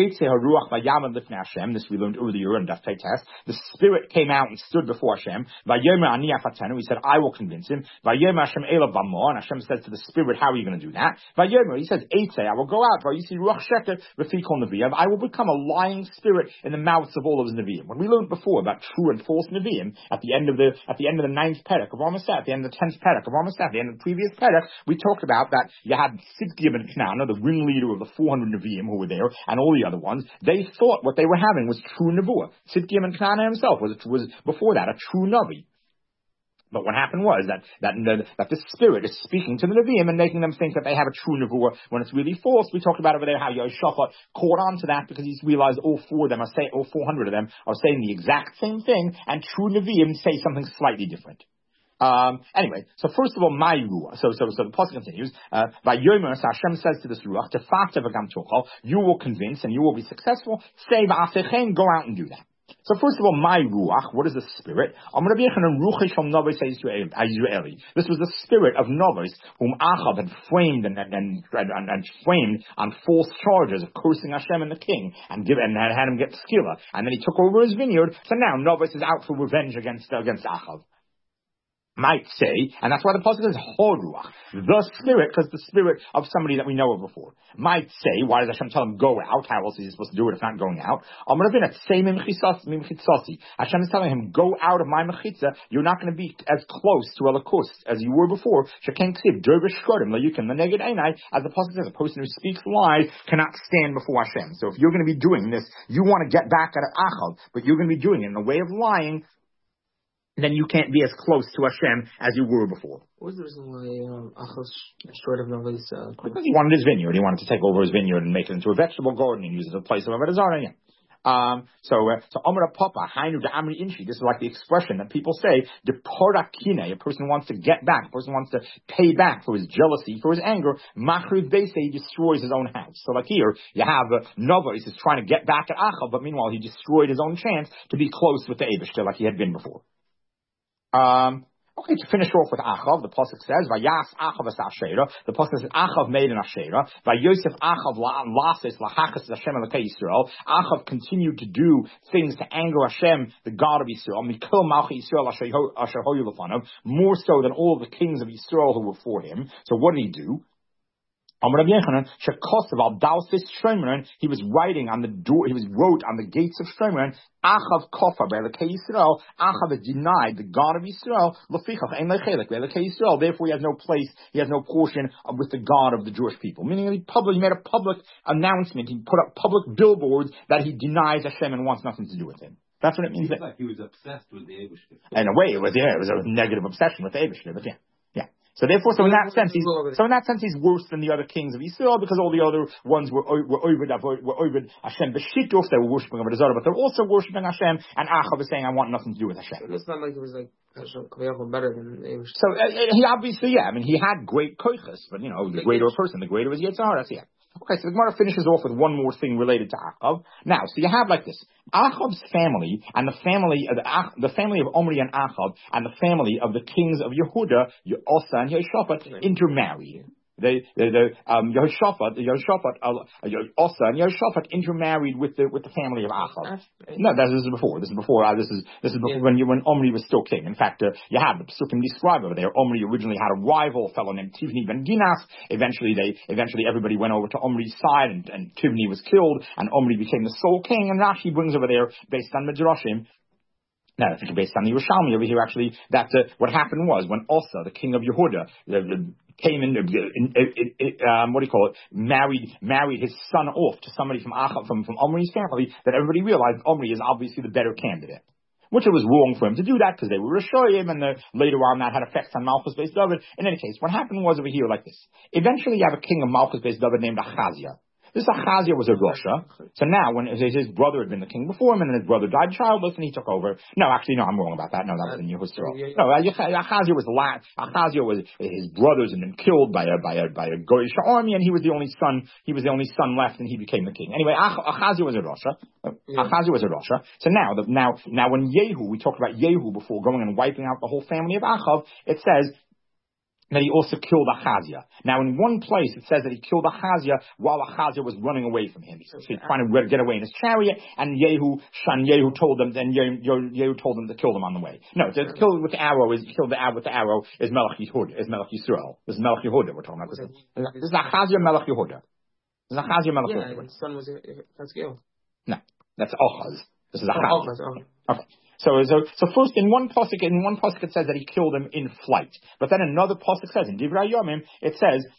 S1: This we learned earlier in Daf Pei Tes. The Spirit came out and stood before Hashem. He said, I will convince him. And Hashem said to the Spirit, how are you going to do that? He says, I will go out. I will become a lying spirit in the mouths of all of his Nevi'im. When we learned before about true and false Nevi'im, at the end of the at the end of the ninth perek of Ramesah, at the end of the tenth perek of Ramesah, at the end of the previous perek, we talked about that you had Sidkiah and Knana, the ringleader of the four hundred Nevi'im who were there, and all the other ones. They thought what they were having was true Nevuah. Sidkiah and Knana himself was was before that a true Navi. But what happened was that that the, that the spirit is speaking to the Nevi'im and making them think that they have a true Nevuah when it's really false. We talked about over there how Yehoshaphat caught on to that because he's realized all four of them are saying, all four hundred of them are saying the exact same thing, and true Nevi'im say something slightly different. Um, anyway, so first of all, my ruach. So, so, so the pasuk continues. Uh, by Yomer, Hashem says to this ruach, "Tefata v'gam tochal." You will convince and you will be successful. Say v'afechen, go out and do that. So first of all, my ruach. What is the spirit? This was the spirit of Novos, whom Achab had framed and and, and, and, and framed on false charges of cursing Hashem and the king, and give and had him get skila. And then he took over his vineyard. So now Novos is out for revenge against against Achab. Might say, and that's why the pasuk is Horuach, the spirit, because the spirit of somebody that we know of before. Might say, why does Hashem tell him go out? How else is he supposed to do it if not going out? Hashem is telling him, go out of my mechitza. You're not going to be as close to Elokos as you were before. As the pasuk says, a person who speaks lies cannot stand before Hashem. So if you're going to be doing this, you want to get back at Achab, but you're going to be doing it in a way of lying, then you can't be as close to Hashem as you were before.
S3: What was the reason why um, Achaz destroyed of Nova's? Uh,
S1: because he wanted his vineyard. He wanted to take over his vineyard and make it into a vegetable garden and use it as a place of Avodah Zarah. Yeah. Um, so, uh, so Amra Papa, Hainu de Amri Inchi. This is like the expression that people say, the Porakine. A person wants to get back. A person wants to pay back for his jealousy, for his anger. Machriv Beise, he destroys his own house. So like here, you have uh, Novos is trying to get back at Achab, but meanwhile he destroyed his own chance to be close with the Eibishter like he had been before. Um, okay, to finish off with Achav, the pasuk says, "Vayas Achav es Asherah." The pasuk says, "Achav made an Asherah." Vayosef Achav lases lahachas Hashem elokei Yisrael. Achav continued to do things to anger Hashem, the God of Yisrael. Mikol malchi Yisrael asher hoyu lefanov, more so than all the kings of Yisrael who were for him. So what did he do? He was writing on the door, he was wrote on the gates of Shomron, Achav Kofar Be'elokei Yisrael. Achav had denied the God of Yisrael, therefore he has no place, he has no portion with the God of the Jewish people. Meaning he, public, he made a public announcement, he put up public billboards that he denies Hashem and wants nothing to do with him. That's what it means.
S2: It like he was obsessed with the Eibishter.
S1: In a way, it was, yeah, it was a negative obsession with the Eibishter, but yeah. Yeah. So therefore, so in that sense, he's, so in that sense, he's worse than the other kings of Israel because all the other ones were were over were over Hashem b'shituf. They were worshiping Avodah Zarah, but they're also worshiping Hashem. And Achav is saying, "I want nothing to do with Hashem."
S3: It's not like it was like Hashem better than the Eibishter.
S1: So uh, he obviously, yeah, I mean, he had great koiches, but you know, the greater a person, the greater his Yetzer Hara. Yeah. Okay, so the Gemara finishes off with one more thing related to Achav. Now, so you have like this: Achav's family and the family of the, the family of Omri and Achav and the family of the kings of Yehuda, Osa and Yehoshaphat intermarried. They, they, they, um, Yehoshaphat, Yehoshaphat, uh, Osa and Yehoshaphat intermarried with the with the family of Achav. No, this is before. This is before. Uh, this is this is before, yeah. when you, when Omri was still king. In fact, uh, you have the Psukim describe over there. Omri originally had a rival, a fellow named Tivni ben Ginas. Eventually, they eventually everybody went over to Omri's side, and, and Tivni was killed, and Omri became the sole king. And Rashi brings over there, based on Midrashim. Now, I think based on the Yerushalmi over here, actually, that uh, what happened was when Osa, the king of Yehuda, the, the, came in, in, in, in um, what do you call it, married married his son off to somebody from Achav, from, from Omri's family, that everybody realized Omri is obviously the better candidate. Which it was wrong for him to do that because they were Rishoyim, and the, later on that had effects on Malchus Beis David. In any case, what happened was over here like this. Eventually, you have a king of Malchus Beis David named Achaziah. This Achazia was a Russia. So now, when his, his brother had been the king before him, and then his brother died childless, and he took over. No, actually, no, I'm wrong about that. No, that was in Yehusra. No, Achazia was the last. Achazia was his brothers had been killed by a by a by a Goyish army, and he was the only son. He was the only son left, and he became the king. Anyway, Ach, Achazia was a Russia. Yeah. Achazia was a Russia. So now, the, now, now, when Yehu, we talked about Yehu before, going and wiping out the whole family of Achav. It says that he also killed Achaziah. Now, in one place, it says that he killed Achaziah while Achaziah was running away from him. So he's trying to get away in his chariot, and Yehu, Shan Yehu told them, then Yehu, Yehu told them to kill them on the way. No, to kill with the arrow is kill the arrow with the arrow is Melech Yehuda, is Melech Yisrael. This is Melech Yehuda we're talking about. This is, this is Achaziah Melech Yehuda. This is Achaziah Melech Yehuda.
S3: Yeah, his son was Hatzkiel.
S1: No, that's Achaz. This is Achaziah.
S3: Oh,
S1: okay. So, so, so first in one pasuk, in one pasuk it says that he killed him in flight. But then another pasuk says, in Divrei Yomim, it says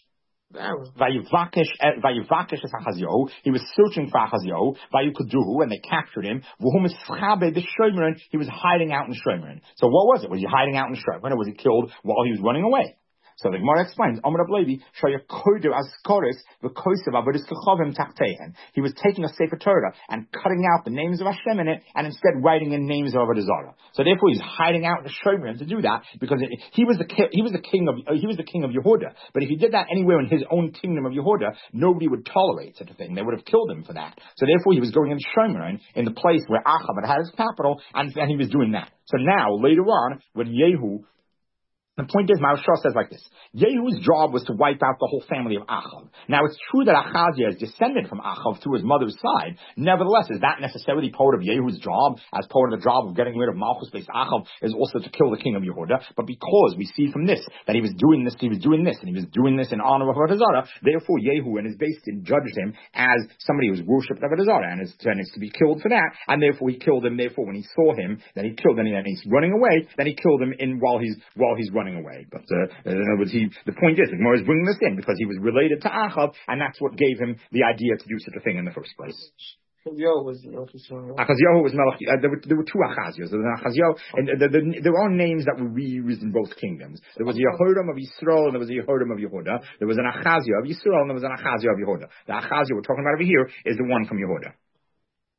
S1: Vayivakish Vayivakish es Achazyahu. He was searching for Achazyahu. Vayikuduhu, and they captured him. V'hu mischabe b'Shomron. He was hiding out in Shomron. So what was it? Was he hiding out in Shomron, or was he killed while he was running away? So the Gemara explains, Amar Ablevi, Shayakodu as Koris, the Kosev Avodas Kechavim Tachtehen. He was taking a Sefer Torah and cutting out the names of Hashem in it, and instead writing in names of Avodah Zarah. So therefore, he's hiding out in Shomron to do that because it, he was the he was the king of uh, he was the king of Yehuda. But if he did that anywhere in his own kingdom of Yehuda, nobody would tolerate such a thing. They would have killed him for that. So therefore, he was going in Shomron, in the place where Achav had his capital, and, and he was doing that. So now later on, when Yehu. The point is, Maharsha says like this. Yehu's job was to wipe out the whole family of Achav. Now, it's true that Achaziah is descended from Achav through his mother's side. Nevertheless, is that necessarily part of Yehu's job, as part of the job of getting rid of Malchus-based Achav, is also to kill the king of Yehuda? But because we see from this that he was doing this, he was doing this, and he was doing this in honor of Avodah Zarah, therefore Yehu and his base did judged him as somebody who was worshipped Avodah Zarah, and is, and is to be killed for that, and therefore he killed him. Therefore, when he saw him, then he killed him, and he's running away, then he killed him in while he's while he's running away. But uh, in other words, he, the point is, the Gemara is bringing this in because he was related to Achav, and that's what gave him the idea to do such a thing in the first place.
S3: Achazyahu was
S1: Achazyahu was Melech. Uh, there, were, there were two Achazios. There was an Achazyahu, and the, the, the, there are names that were reused in both kingdoms. There was a Yehoram of Yisrael, and there was a Yehoram of Yehuda. There was an Achazia of Yisrael, and there was an Achazia of Yehuda. The Achazia we're talking about over here is the one from Yehuda.